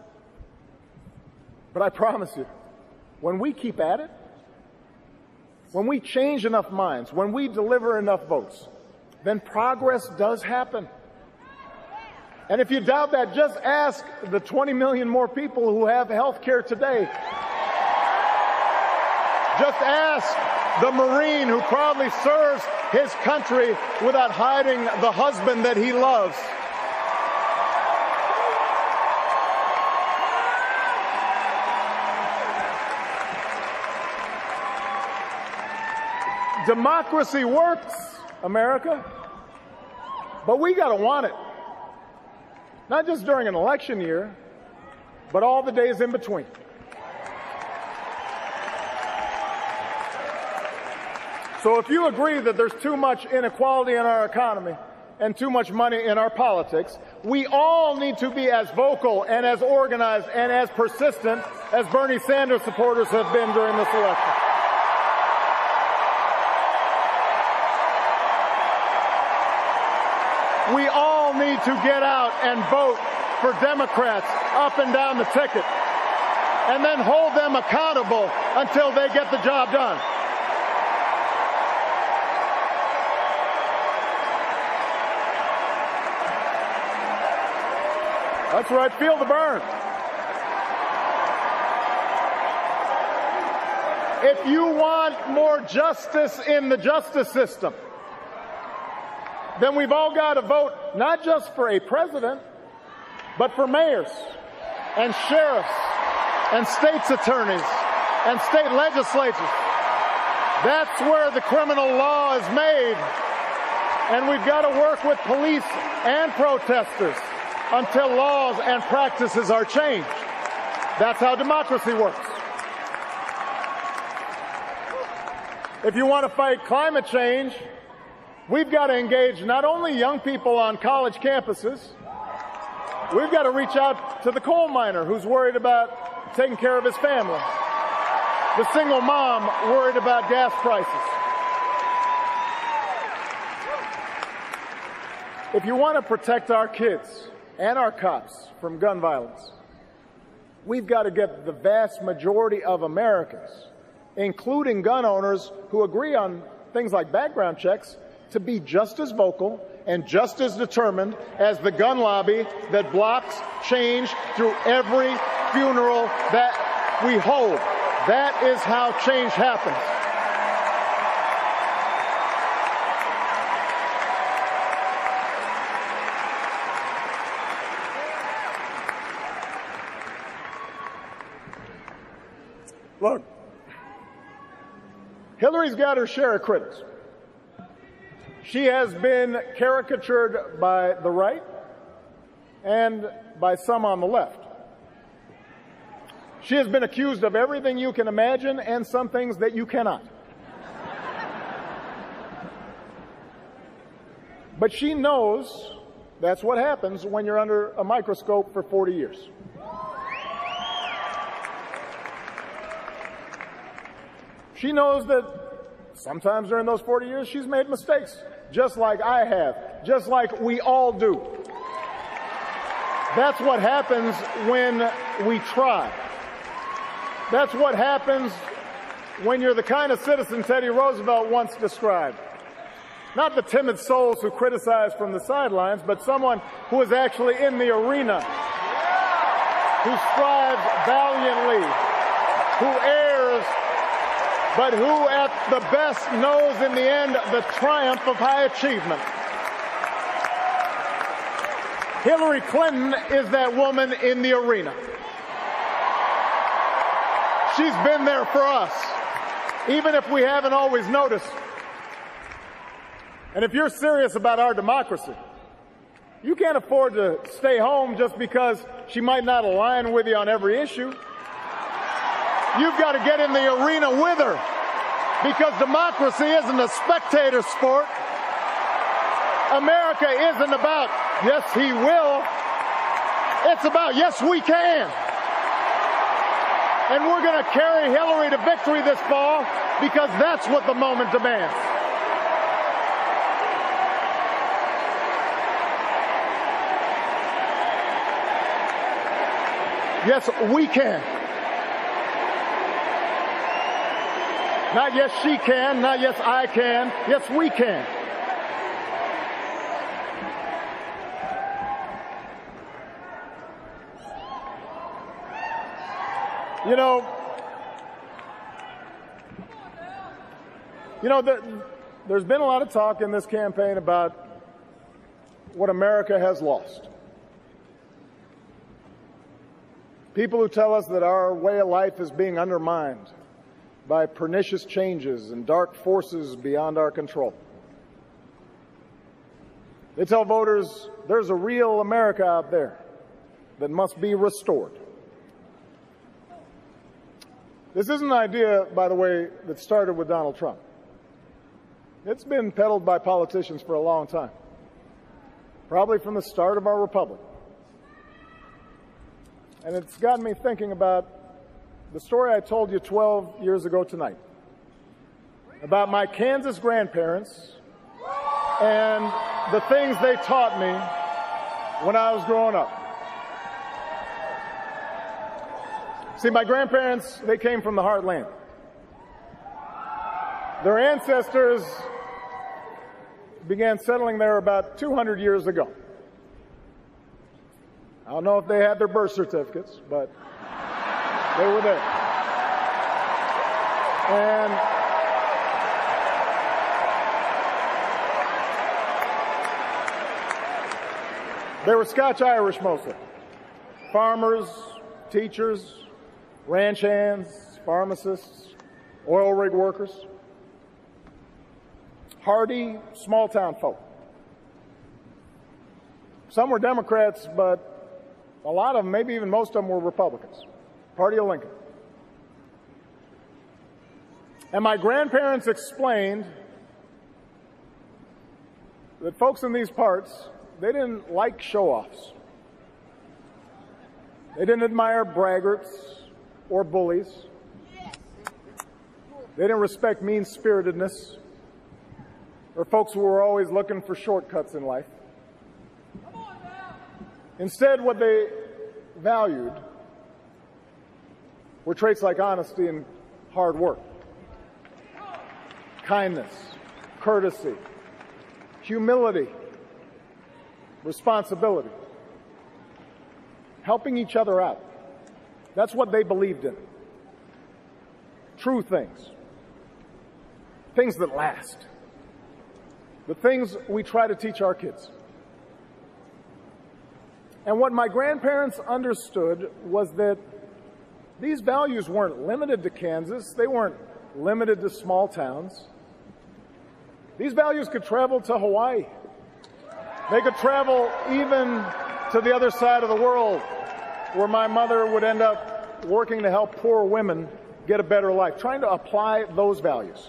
But I promise you, when we keep at it, when we change enough minds, when we deliver enough votes, then progress does happen. And if you doubt that, just ask the twenty million more people who have health care today. Just ask the Marine who proudly serves his country without hiding the husband that he loves. Democracy works, America, but we got to want it. Not just during an election year, but all the days in between. So if you agree that there's too much inequality in our economy and too much money in our politics, we all need to be as vocal and as organized and as persistent as Bernie Sanders supporters have been during this election. We all need to get out and vote for Democrats up and down the ticket, and then hold them accountable until they get the job done. That's right, feel the burn. If you want more justice in the justice system, then we've all got to vote not just for a president, but for mayors and sheriffs and state's attorneys and state legislatures. That's where the criminal law is made. And we've got to work with police and protesters until laws and practices are changed. That's how democracy works. If you want to fight climate change, we've got to engage not only young people on college campuses, we've got to reach out to the coal miner who's worried about taking care of his family, the single mom worried about gas prices. If you want to protect our kids and our cops from gun violence, we've got to get the vast majority of Americans, including gun owners who agree on things like background checks, to be just as vocal and just as determined as the gun lobby that blocks change through every funeral that we hold. That is how change happens. Look, Hillary's got her share of critics. She has been caricatured by the right and by some on the left. She has been accused of everything you can imagine and some things that you cannot. But she knows that's what happens when you're under a microscope for forty years. She knows that sometimes during those forty years she's made mistakes, just like I have, just like we all do. That's what happens when we try. That's what happens when you're the kind of citizen Teddy Roosevelt once described. Not the timid souls who criticize from the sidelines, but someone who is actually in the arena, who strives valiantly, who errs, but who at the best knows in the end the triumph of high achievement. Hillary Clinton is that woman in the arena. She's been there for us, even if we haven't always noticed. And if you're serious about our democracy, you can't afford to stay home just because she might not align with you on every issue. You've got to get in the arena with her, because democracy isn't a spectator sport. America isn't about, yes, he will. It's about, yes, we can. And we're going to carry Hillary to victory this fall because that's what the moment demands. Yes, we can. Not yes, she can, not yes, I can. Yes, we can. You know, you know, there, there's been a lot of talk in this campaign about what America has lost. People who tell us that our way of life is being undermined by pernicious changes and dark forces beyond our control. They tell voters there's a real America out there that must be restored. This isn't an idea, by the way, that started with Donald Trump. It's been peddled by politicians for a long time, probably from the start of our republic. And it's gotten me thinking about the story I told you twelve years ago tonight about my Kansas grandparents and the things they taught me when I was growing up. See, my grandparents, they came from the heartland. Their ancestors began settling there about two hundred years ago. I don't know if they had their birth certificates, but they were there. And they were Scotch-Irish mostly. Farmers, teachers, ranch hands, pharmacists, oil rig workers. Hardy, small-town folk. Some were Democrats, but a lot of them, maybe even most of them, were Republicans. Party of Lincoln. And my grandparents explained that folks in these parts, they didn't like show-offs. They didn't admire braggarts or bullies. They didn't respect mean-spiritedness or folks who were always looking for shortcuts in life. Instead, what they valued were traits like honesty and hard work, kindness, courtesy, humility, responsibility, helping each other out. That's what they believed in. True things. Things that last. The things we try to teach our kids. And what my grandparents understood was that these values weren't limited to Kansas. They weren't limited to small towns. These values could travel to Hawaii. They could travel even to the other side of the world, where my mother would end up working to help poor women get a better life, trying to apply those values.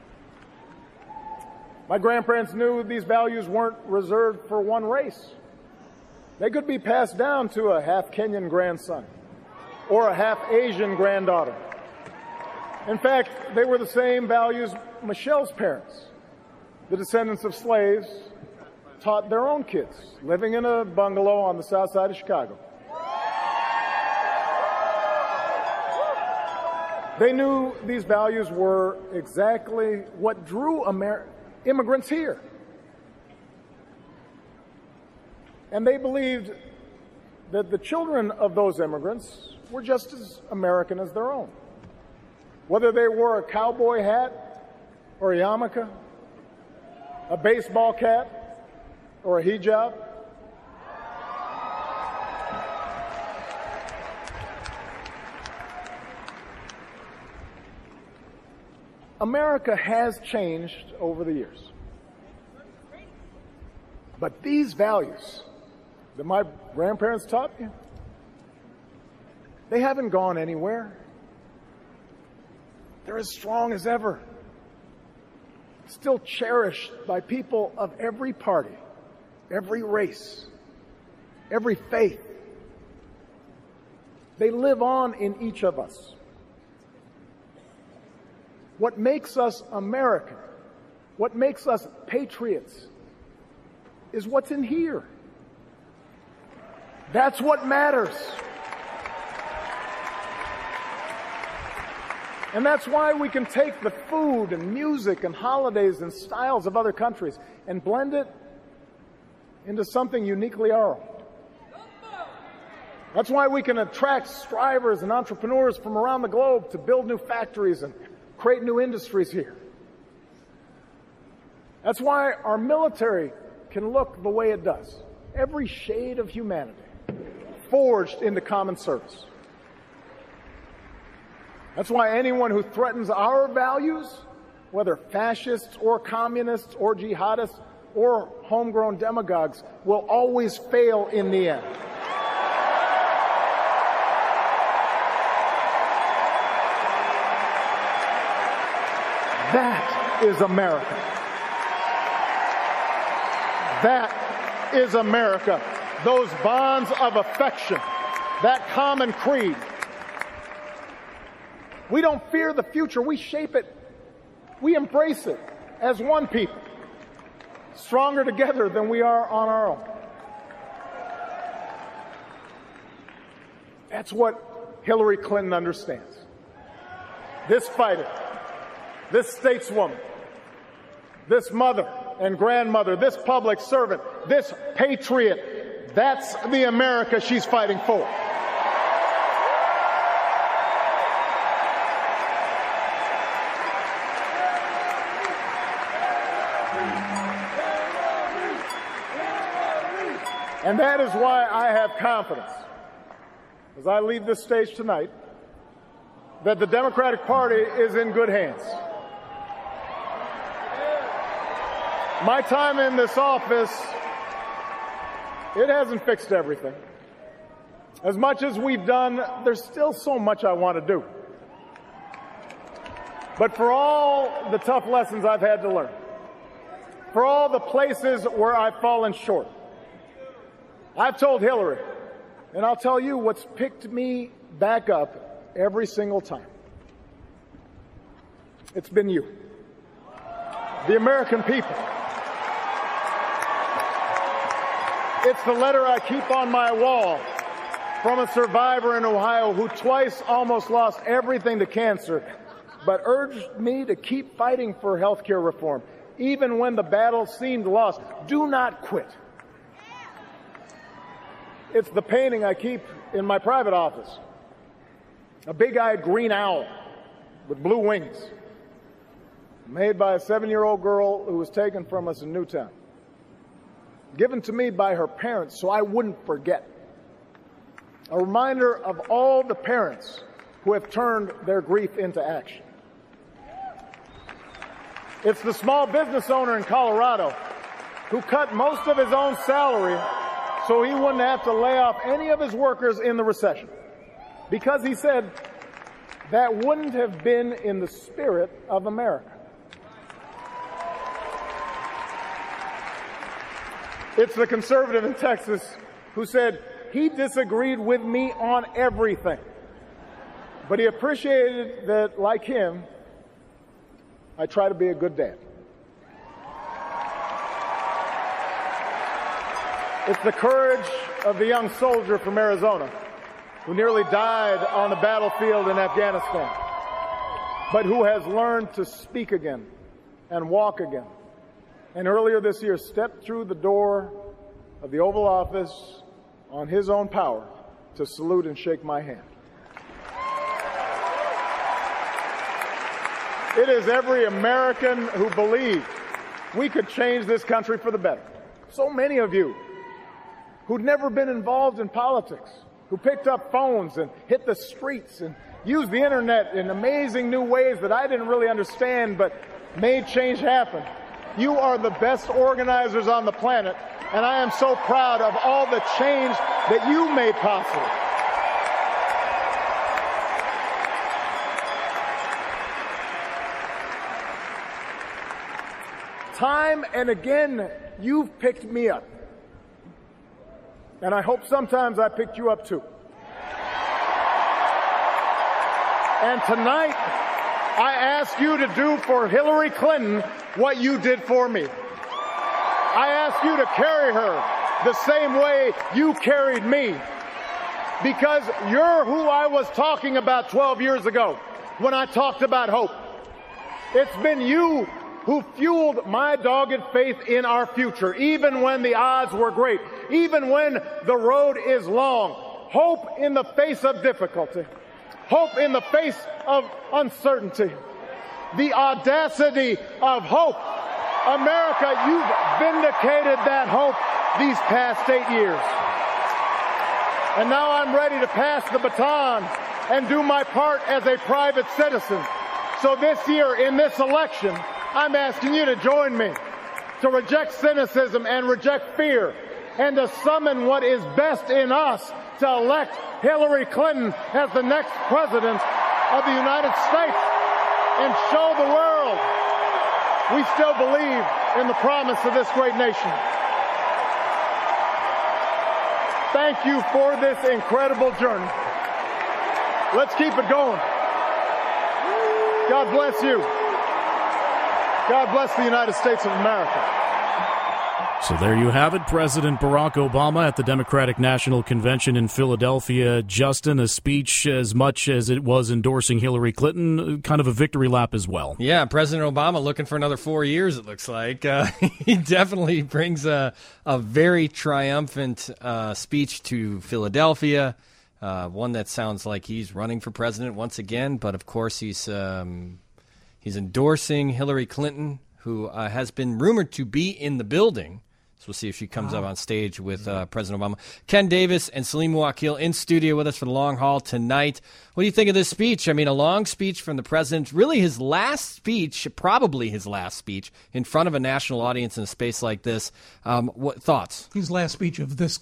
My grandparents knew these values weren't reserved for one race. They could be passed down to a half Kenyan grandson or a half Asian granddaughter. In fact, they were the same values Michelle's parents, the descendants of slaves, taught their own kids living in a bungalow on the south side of Chicago. They knew these values were exactly what drew Amer- immigrants here. And they believed that the children of those immigrants were just as American as their own. Whether they wore a cowboy hat or a yarmulke, a baseball cap or a hijab. America has changed over the years. But these values that my grandparents taught me, they haven't gone anywhere. They're as strong as ever. Still cherished by people of every party, every race, every faith. They live on in each of us. What makes us American, what makes us patriots, is what's in here. That's what matters. And that's why we can take the food and music and holidays and styles of other countries and blend it into something uniquely our own. That's why we can attract strivers and entrepreneurs from around the globe to build new factories and create new industries here. That's why our military can look the way it does. Every shade of humanity forged into common service. That's why anyone who threatens our values, whether fascists or communists or jihadists or homegrown demagogues, will always fail in the end. That is America. That is America. Those bonds of affection, that common creed. We don't fear the future. We shape it. We embrace it as one people, stronger together than we are on our own. That's what Hillary Clinton understands. This fighter, this stateswoman, this mother and grandmother, this public servant, this patriot, that's the America she's fighting for. And that is why I have confidence, as I leave this stage tonight, that the Democratic Party is in good hands. My time in this office, it hasn't fixed everything. As much as we've done, there's still so much I want to do. But for all the tough lessons I've had to learn, for all the places where I've fallen short, I've told Hillary, and I'll tell you what's picked me back up every single time. It's been you, the American people. It's the letter I keep on my wall from a survivor in Ohio who twice almost lost everything to cancer, but urged me to keep fighting for health care reform, even when the battle seemed lost. Do not quit. It's the painting I keep in my private office. A big-eyed green owl with blue wings, made by a seven-year-old girl who was taken from us in Newtown, given to me by her parents so I wouldn't forget. A reminder of all the parents who have turned their grief into action. It's the small business owner in Colorado who cut most of his own salary so he wouldn't have to lay off any of his workers in the recession, because he said that wouldn't have been in the spirit of America. It's the conservative in Texas who said he disagreed with me on everything, but he appreciated that, like him, I try to be a good dad. It's the courage of the young soldier from Arizona who nearly died on the battlefield in Afghanistan, but who has learned to speak again and walk again. And earlier this year stepped through the door of the Oval Office on his own power to salute and shake my hand. It is every American who believed we could change this country for the better. So many of you who'd never been involved in politics, who picked up phones and hit the streets and used the internet in amazing new ways that I didn't really understand but made change happen. You are the best organizers on the planet, and I am so proud of all the change that you made possible. Time and again, you've picked me up. And I hope sometimes I picked you up too. And tonight, I ask you to do for Hillary Clinton what you did for me. I ask you to carry her the same way you carried me. Because you're who I was talking about twelve years ago when I talked about hope. It's been you who fueled my dogged faith in our future, even when the odds were great, even when the road is long. Hope in the face of difficulty. Hope in the face of uncertainty. The audacity of hope. America, you've vindicated that hope these past eight years. And now I'm ready to pass the baton and do my part as a private citizen. So this year, in this election, I'm asking you to join me to reject cynicism and reject fear and to summon what is best in us to elect Hillary Clinton as the next president of the United States and show the world we still believe in the promise of this great nation. Thank you for this incredible journey. Let's keep it going. God bless you. God bless the United States of America. So there you have it, President Barack Obama at the Democratic National Convention in Philadelphia. Justin, a speech as much as it was endorsing Hillary Clinton, kind of a victory lap as well. Yeah, President Obama looking for another four years, it looks like. Uh, he definitely brings a, a very triumphant uh, speech to Philadelphia, uh, one that sounds like he's running for president once again, but of course he's um, he's endorsing Hillary Clinton, who uh, has been rumored to be in the building. So we'll see if she comes wow. up on stage with uh, President Obama. Ken Davis and Salim Muwakil in studio with us for the long haul tonight. What do you think of this speech? I mean, a long speech from the president, really his last speech, probably his last speech, in front of a national audience in a space like this. Um, what thoughts? His last speech of this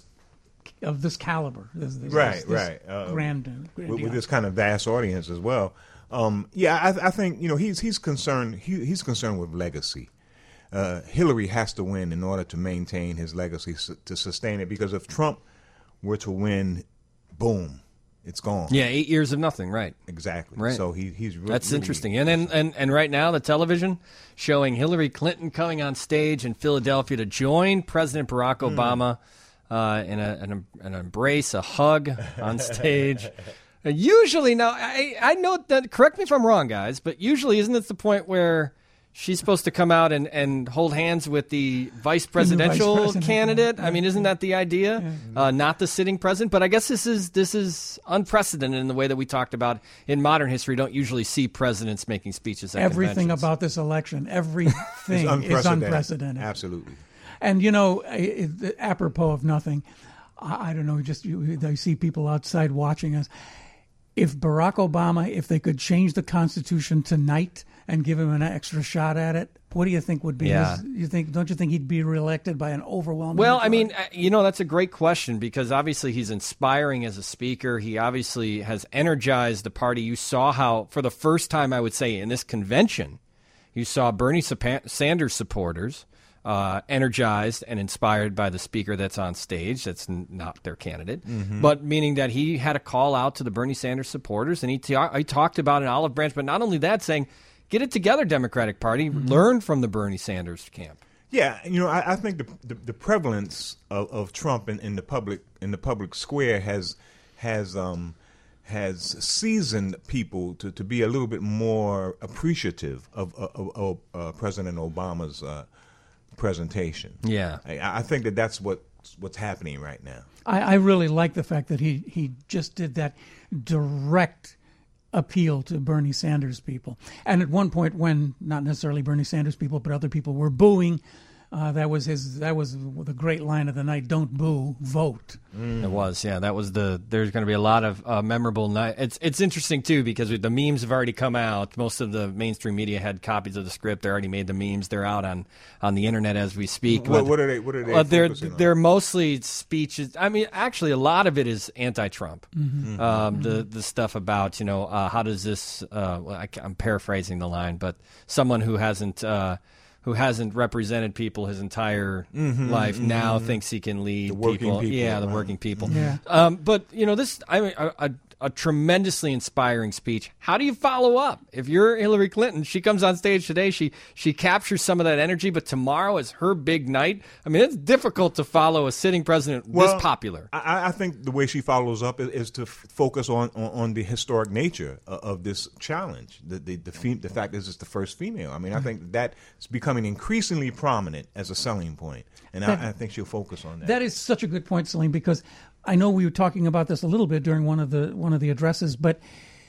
of this caliber. This, this, right, this, this right. Uh, grand, with, with this kind of vast audience as well. Um, yeah, I, I think, you know, he's he's concerned. He, he's concerned with legacy. Uh, Hillary has to win in order to maintain his legacy, su- to sustain it. Because if Trump were to win, boom, it's gone. Yeah, eight years of nothing, right? Exactly. Right. So he, he's really, that's really interesting. And, and and and right now, the television showing Hillary Clinton coming on stage in Philadelphia to join President Barack Mm. Obama uh, in a, an, an embrace, a hug on stage. Uh, usually, now I I know that. Correct me if I'm wrong, guys, but usually, isn't it the point where she's supposed to come out and, and hold hands with the vice presidential vice president, candidate? yeah. I mean, isn't that the idea? Yeah. Uh, not the sitting president. But I guess this is this is unprecedented in the way that we talked about in modern history. We don't usually see presidents making speeches at Everything conventions. about this election, everything unprecedented. is unprecedented. Absolutely. And, you know, it, it, apropos of nothing, I, I don't know, just you, I see people outside watching us. If Barack Obama, if they could change the Constitution tonight and give him an extra shot at it, what do you think would be Yeah. his, you think, don't you think he'd be reelected by an overwhelming Well, I majority? mean, uh, you know, that's a great question because obviously he's inspiring as a speaker. He obviously has energized the party. You saw how, for the first time, I would say, in this convention, you saw Bernie Sanders supporters uh, energized and inspired by the speaker that's on stage. That's n- not their candidate, Mm-hmm. but meaning that he had a call out to the Bernie Sanders supporters, and he, t- he talked about an olive branch, but not only that, saying, get it together, Democratic Party. Mm-hmm. Learn from the Bernie Sanders camp. Yeah, you know, I, I think the, the the prevalence of, of Trump in, in the public in the public square has has um has seasoned people to, to be a little bit more appreciative of, of, of uh, President Obama's uh, presentation. Yeah, I, I think that that's what what's happening right now. I, I really like the fact that he, he just did that direct appeal to Bernie Sanders people. And at one point when not necessarily Bernie Sanders people, but other people were booing, uh, that was his. That was the great line of the night: "Don't boo, vote." Mm. It was, yeah. That was the. There's going to be a lot of uh, memorable night. It's it's interesting too because the memes have already come out. Most of the mainstream media had copies of the script. They already made the memes. They're out on, on the internet as we speak. What, But, what are they? What are they? uh, they're focusing on? they're mostly speeches. I mean, actually, a lot of it is anti-Trump. Mm-hmm. Um, the the stuff about you know uh, how does this? Uh, well, I, I'm paraphrasing the line, but someone who hasn't. Uh, who hasn't represented people his entire Mm-hmm, life mm-hmm. now thinks he can lead The working people. people, Yeah, the right. working people. Yeah. Um, but, you know, this, I mean, a, a, a tremendously inspiring speech. How do you follow up? If you're Hillary Clinton, she comes on stage today, she she captures some of that energy, but tomorrow is her big night. I mean, it's difficult to follow a sitting president Well, this popular. I, I think the way she follows up is, is to f- focus on, on, on the historic nature of, of this challenge. The the the, fem- the fact is, it's the first female. I mean, I think that is becoming increasingly prominent as a selling point, and That- I, I think she'll focus on that. That is such a good point, Celine, because I know we were talking about this a little bit during one of the one of the addresses, but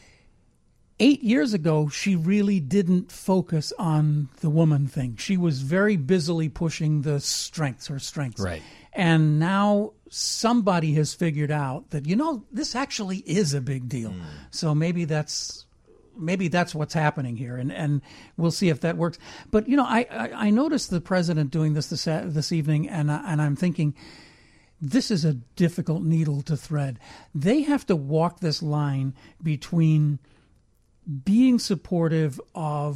eight years ago, she really didn't focus on the woman thing. She was very busily pushing the strengths, her strengths. Right. And now somebody has figured out that, you know, this actually is a big deal. Mm. So maybe that's maybe that's what's happening here, and, and we'll see if that works. But, you know, I, I, I noticed the president doing this this, this evening, and, I, and I'm thinking, this is a difficult needle to thread. They have to walk this line between being supportive of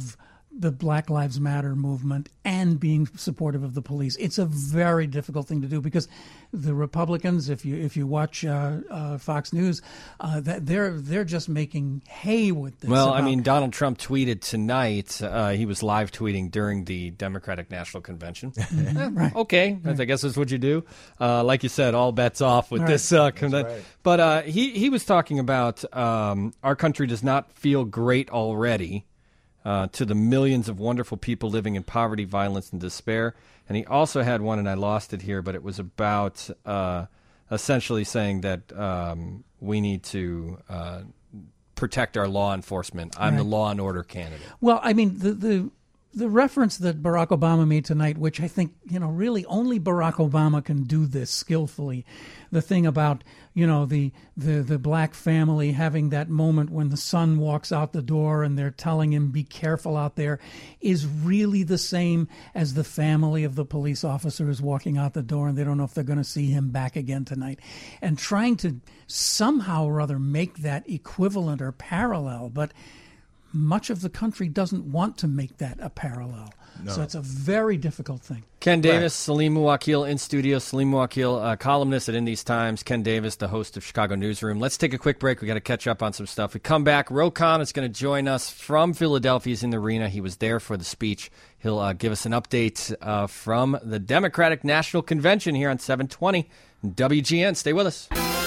the Black Lives Matter movement and being supportive of the police. It's a very difficult thing to do because the Republicans, if you if you watch uh, uh, Fox News, uh, that they're they're just making hay with this. Well, about, I mean, Donald Trump tweeted tonight. Uh, he was live tweeting during the Democratic National Convention. Mm-hmm. Right. Okay, right. I guess that's what you do. Uh, like you said, all bets off with right. this. Uh, con- right. But uh, he he was talking about um, our country does not feel great already. Uh, to the millions of wonderful people living in poverty, violence, and despair. And he also had one, and I lost it here, but it was about uh, essentially saying that um, we need to uh, protect our law enforcement. I'm right. the law and order candidate. Well, I mean, the, the the reference that Barack Obama made tonight, which I think, you know, really only Barack Obama can do this skillfully, the thing about, you know, the, the, the black family having that moment when the son walks out the door and they're telling him, be careful out there, is really the same as the family of the police officer who's walking out the door and they don't know if they're going to see him back again tonight. And trying to somehow or other make that equivalent or parallel, but much of the country doesn't want to make that a parallel. No. So it's a very difficult thing. Ken Davis, right. Salim Muwakil in studio. Salim Muwakil, uh, columnist at Indies Times. Ken Davis, the host of Chicago Newsroom. Let's take a quick break. We got to catch up on some stuff. We come back. Ro Khan is going to join us from Philadelphia. He's in the arena. He was there for the speech. He'll uh, give us an update uh, from the Democratic National Convention here on seven twenty W G N. Stay with us.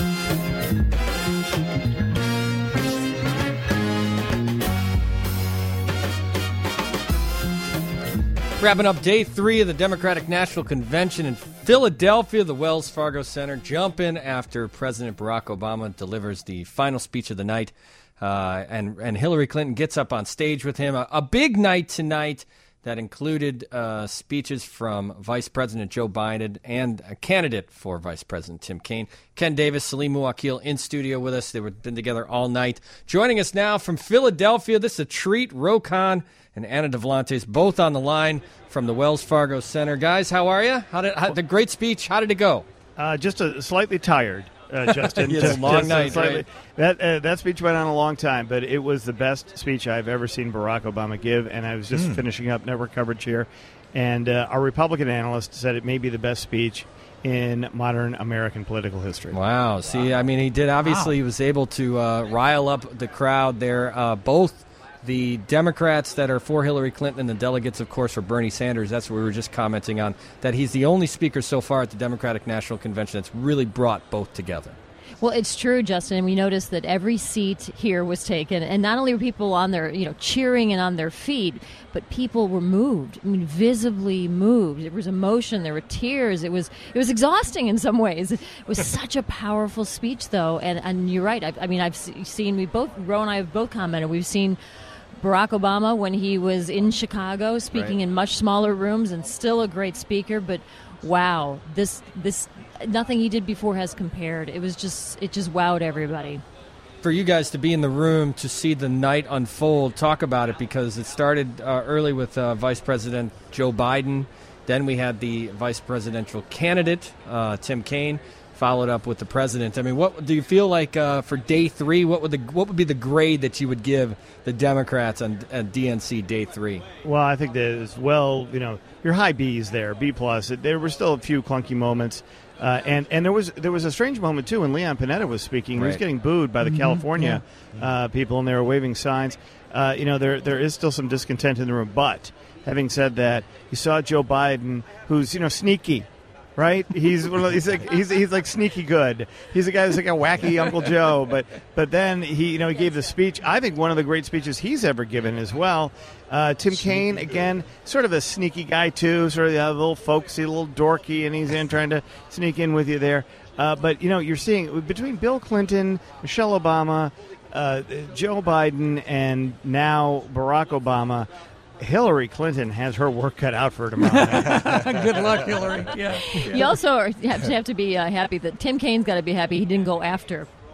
Wrapping up day three of the Democratic National Convention in Philadelphia, the Wells Fargo Center. Jump in after President Barack Obama delivers the final speech of the night, uh, and, and Hillary Clinton gets up on stage with him. A, a big night tonight that included uh, speeches from Vice President Joe Biden and a candidate for Vice President Tim Kaine. Ken Davis, Salim Muwakil in studio with us. They were been together all night. Joining us now from Philadelphia, this is a treat. Ro Khan and Anna Devlantes, both on the line from the Wells Fargo Center. Guys, how are you? How did how, the great speech? How did it go? Uh, just a, slightly tired, uh, Justin. It's just, a long just night. Slightly, right? That uh, that speech went on a long time, but it was the best speech I've ever seen Barack Obama give. And I was just mm. finishing up network coverage here, and uh, our Republican analyst said it may be the best speech in modern American political history. Wow. See, I mean, he did. Obviously, wow. He was able to uh, rile up the crowd there. Uh, both the Democrats that are for Hillary Clinton and the delegates, of course, for Bernie Sanders. That's what we were just commenting on, that he's the only speaker so far at the Democratic National Convention that's really brought both together. Well, it's true, Justin. We noticed that every seat here was taken, and not only were people on their, you know, cheering and on their feet, but people were moved. I mean, visibly moved. There was emotion. There were tears. It was it was exhausting in some ways. It was such a powerful speech, though. And and you're right. I, I mean, I've seen we both Ro and I have both commented. We've seen Barack Obama when he was in Chicago speaking right. in much smaller rooms, and still a great speaker. But wow, this this. Nothing he did before has compared. It was just, it just wowed everybody. For you guys to be in the room to see the night unfold, talk about it, because it started uh, early with uh, Vice President Joe Biden. Then we had the vice presidential candidate, uh, Tim Kaine, followed up with the president. I mean, what do you feel like uh, for day three? What would the what would be the grade that you would give the Democrats on, on D N C day three? Well, I think that as well, you know, your high B's there, B plus. There were still a few clunky moments. Uh, and and there was there was a strange moment, too, when Leon Panetta was speaking. Right. He was getting booed by the mm-hmm. California yeah. uh, people, and they were waving signs. Uh, you know, there there is still some discontent in the room. But having said that, you saw Joe Biden, who's, you know, sneaky, right? He's one of, he's like he's he's like sneaky good. He's a guy who's like a wacky Uncle Joe. But but then he you know he gave the speech. I think one of the great speeches he's ever given as well. Uh, Tim Kaine, again, sort of a sneaky guy, too, sort of a little folksy, a little dorky, and he's in trying to sneak in with you there. Uh, but, you know, you're seeing between Bill Clinton, Michelle Obama, uh, Joe Biden, and now Barack Obama, Hillary Clinton has her work cut out for her tomorrow night. Good luck, Hillary. Yeah. You also are, have to have to be uh, happy that Tim Kaine's got to be happy he didn't go after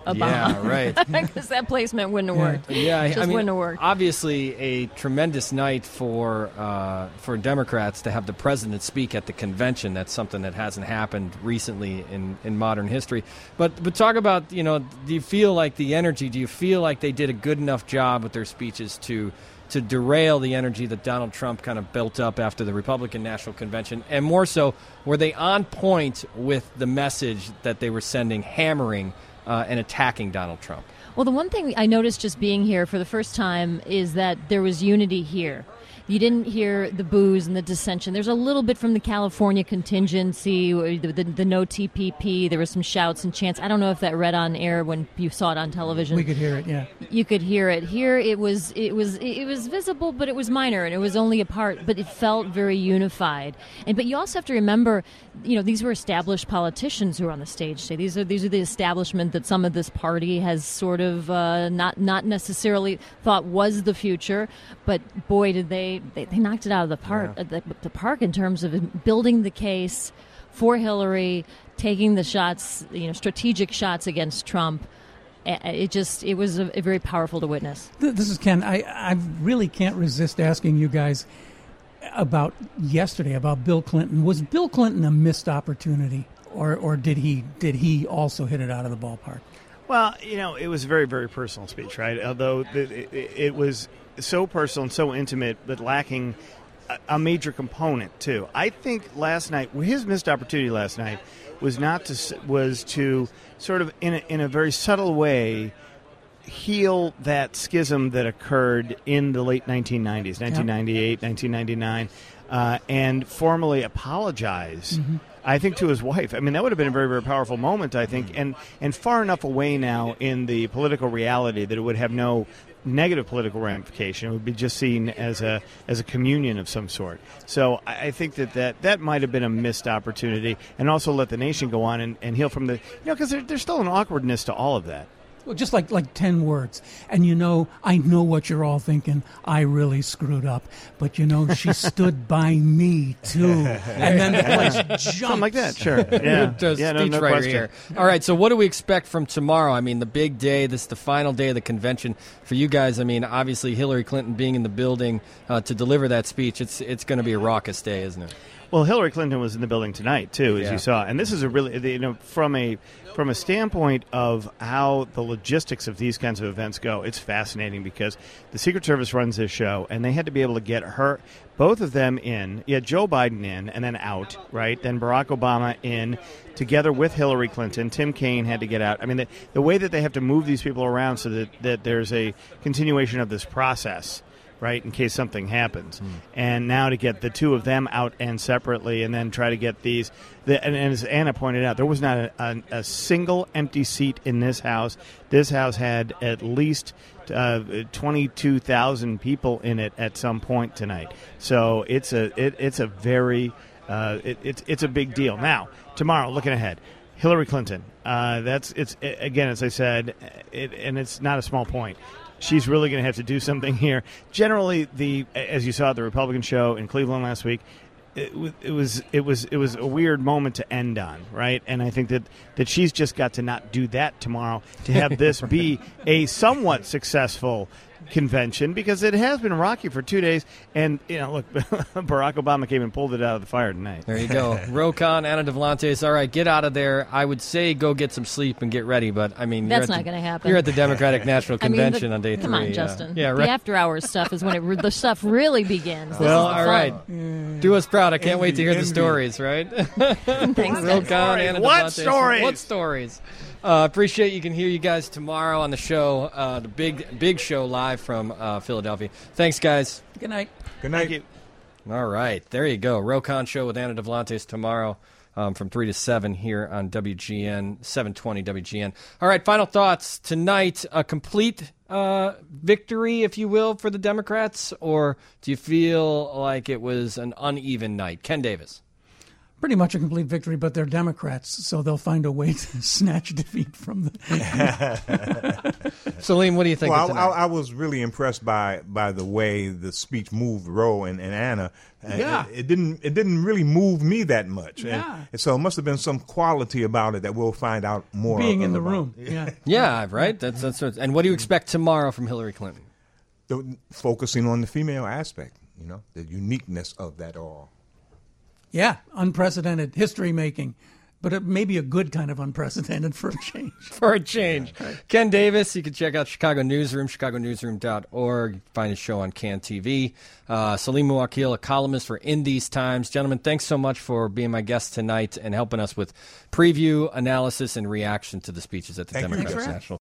Obama. Yeah, right. Because that placement wouldn't have worked. Yeah, Just I mean, wouldn't have worked. Obviously, a tremendous night for uh, for Democrats to have the president speak at the convention. That's something that hasn't happened recently in, in modern history. But but talk about, you know, do you feel like the energy? Do you feel like they did a good enough job with their speeches to to derail the energy that Donald Trump kind of built up after the Republican National Convention? And more so, were they on point with the message that they were sending, hammering uh, and attacking Donald Trump? Well, the one thing I noticed just being here for the first time is that there was unity here. You didn't hear the boos and the dissension. There's a little bit from the California contingency, the, the, the no T P P. There was some shouts and chants. I don't know if that read on air when you saw it on television. We could hear it, yeah. You could hear it. Here, it was it was it was visible, but it was minor, and it was only a part. But it felt very unified. And but you also have to remember, you know, these were established politicians who were on the stage today. These are these are the establishment that some of this party has sort of uh, not not necessarily thought was the future. But boy, did they. They, they knocked it out of the park, yeah. the, the park in terms of building the case for Hillary, taking the shots, you know, strategic shots against Trump. It just, it was a, a very powerful to witness. This is Ken. I, I really can't resist asking you guys about yesterday, about Bill Clinton. Was Bill Clinton a missed opportunity, or or did he did he also hit it out of the ballpark? Well, you know, it was a very, very personal speech, right? Although it, it, it was so personal and so intimate, but lacking a, a major component too. I think last night, his missed opportunity last night was not to was to sort of in a, in a very subtle way heal that schism that occurred in the late nineteen nineties, nineteen ninety-eight, yep. nineteen ninety-nine, uh, and formally apologize. Mm-hmm. I think to his wife. I mean, that would have been a very, very powerful moment, I think, and, and far enough away now in the political reality that it would have no negative political ramification. It would be just seen as a as a communion of some sort. So I, I think that, that that might have been a missed opportunity, and also let the nation go on and, and heal from the, you know, because there, there's still an awkwardness to all of that. Well, just like like ten words. And, you know, I know what you're all thinking. I really screwed up. But, you know, she stood by me, too. And then the place jumps. Something like that, sure. Yeah, yeah no, no right question. Here. All right, so what do we expect from tomorrow? I mean, the big day, this is the final day of the convention. For you guys, I mean, obviously Hillary Clinton being in the building uh, to deliver that speech, it's it's going to be a raucous day, isn't it? Well, Hillary Clinton was in the building tonight, too, as yeah. you saw. And this is a really, you know, from a from a standpoint of how the logistics of these kinds of events go, it's fascinating because the Secret Service runs this show, and they had to be able to get her, both of them in. You had Joe Biden in and then out, right? Then Barack Obama in together with Hillary Clinton. Tim Kaine had to get out. I mean, the, the way that they have to move these people around so that, that there's a continuation of this process, right, in case something happens. Mm. And now to get the two of them out and separately and then try to get these. The, and, and as Anna pointed out, there was not a, a, a single empty seat in this house. This house had at least uh, twenty-two thousand people in it at some point tonight. So it's a it, it's a very uh, it, it's it's a big deal. Now, tomorrow, looking ahead, Hillary Clinton. Uh, that's it's again, as I said, it, and it's not a small point. She's really going to have to do something here. Generally, the as you saw at the Republican show in Cleveland last week, it, it was it was it was a weird moment to end on, right? And I think that, that she's just got to not do that tomorrow to have this be a somewhat successful convention, because it has been rocky for two days. And, you know, look, Barack Obama came and pulled it out of the fire tonight. There you go. Ro Khan, Anna Devlantes. All right, get out of there. I would say go get some sleep and get ready, but, I mean, that's not going to happen. You're at the Democratic National Convention I mean, the, on day come three. Come on, Justin. Yeah, right. The after-hours stuff is when it, the stuff really begins. This well, is all right. Mm. Do us proud. I can't wait to hear the stories, right? Thanks, Ro Khan, Anna What Devlantes. stories? What stories? Uh, appreciate you can hear you guys tomorrow on the show, uh, the big big show live from uh, Philadelphia. Thanks, guys. Good night. Good night. Thank you. All right, there you go. Ro Khan Show with Anna Devlantes tomorrow um, from three to seven here on W G N, seven twenty W G N. All right, final thoughts. Tonight, a complete uh, victory, if you will, for the Democrats, or do you feel like it was an uneven night? Ken Davis. pretty much a complete victory, but they're Democrats, so they'll find a way to snatch defeat from the. Salim, what do you think? Well, of I, I, I was really impressed by by the way the speech moved Roe and, and Anna. Yeah. It, it didn't it didn't really move me that much. Yeah. And, and so it must have been some quality about it that we'll find out more. Being in the about. room. Yeah. Yeah, right. That's that's. What, and what do you expect tomorrow from Hillary Clinton? The, focusing on the female aspect, you know, the uniqueness of that all. Yeah, unprecedented history making, but it may be a good kind of unprecedented for a change. For a change. Right. Ken Davis, you can check out Chicago Newsroom, chicago newsroom dot org. Find his show on Can T V. Uh, Salim Muwakil, a columnist for In These Times. Gentlemen, thanks so much for being my guest tonight and helping us with preview, analysis, and reaction to the speeches at the Thank Democrats you. National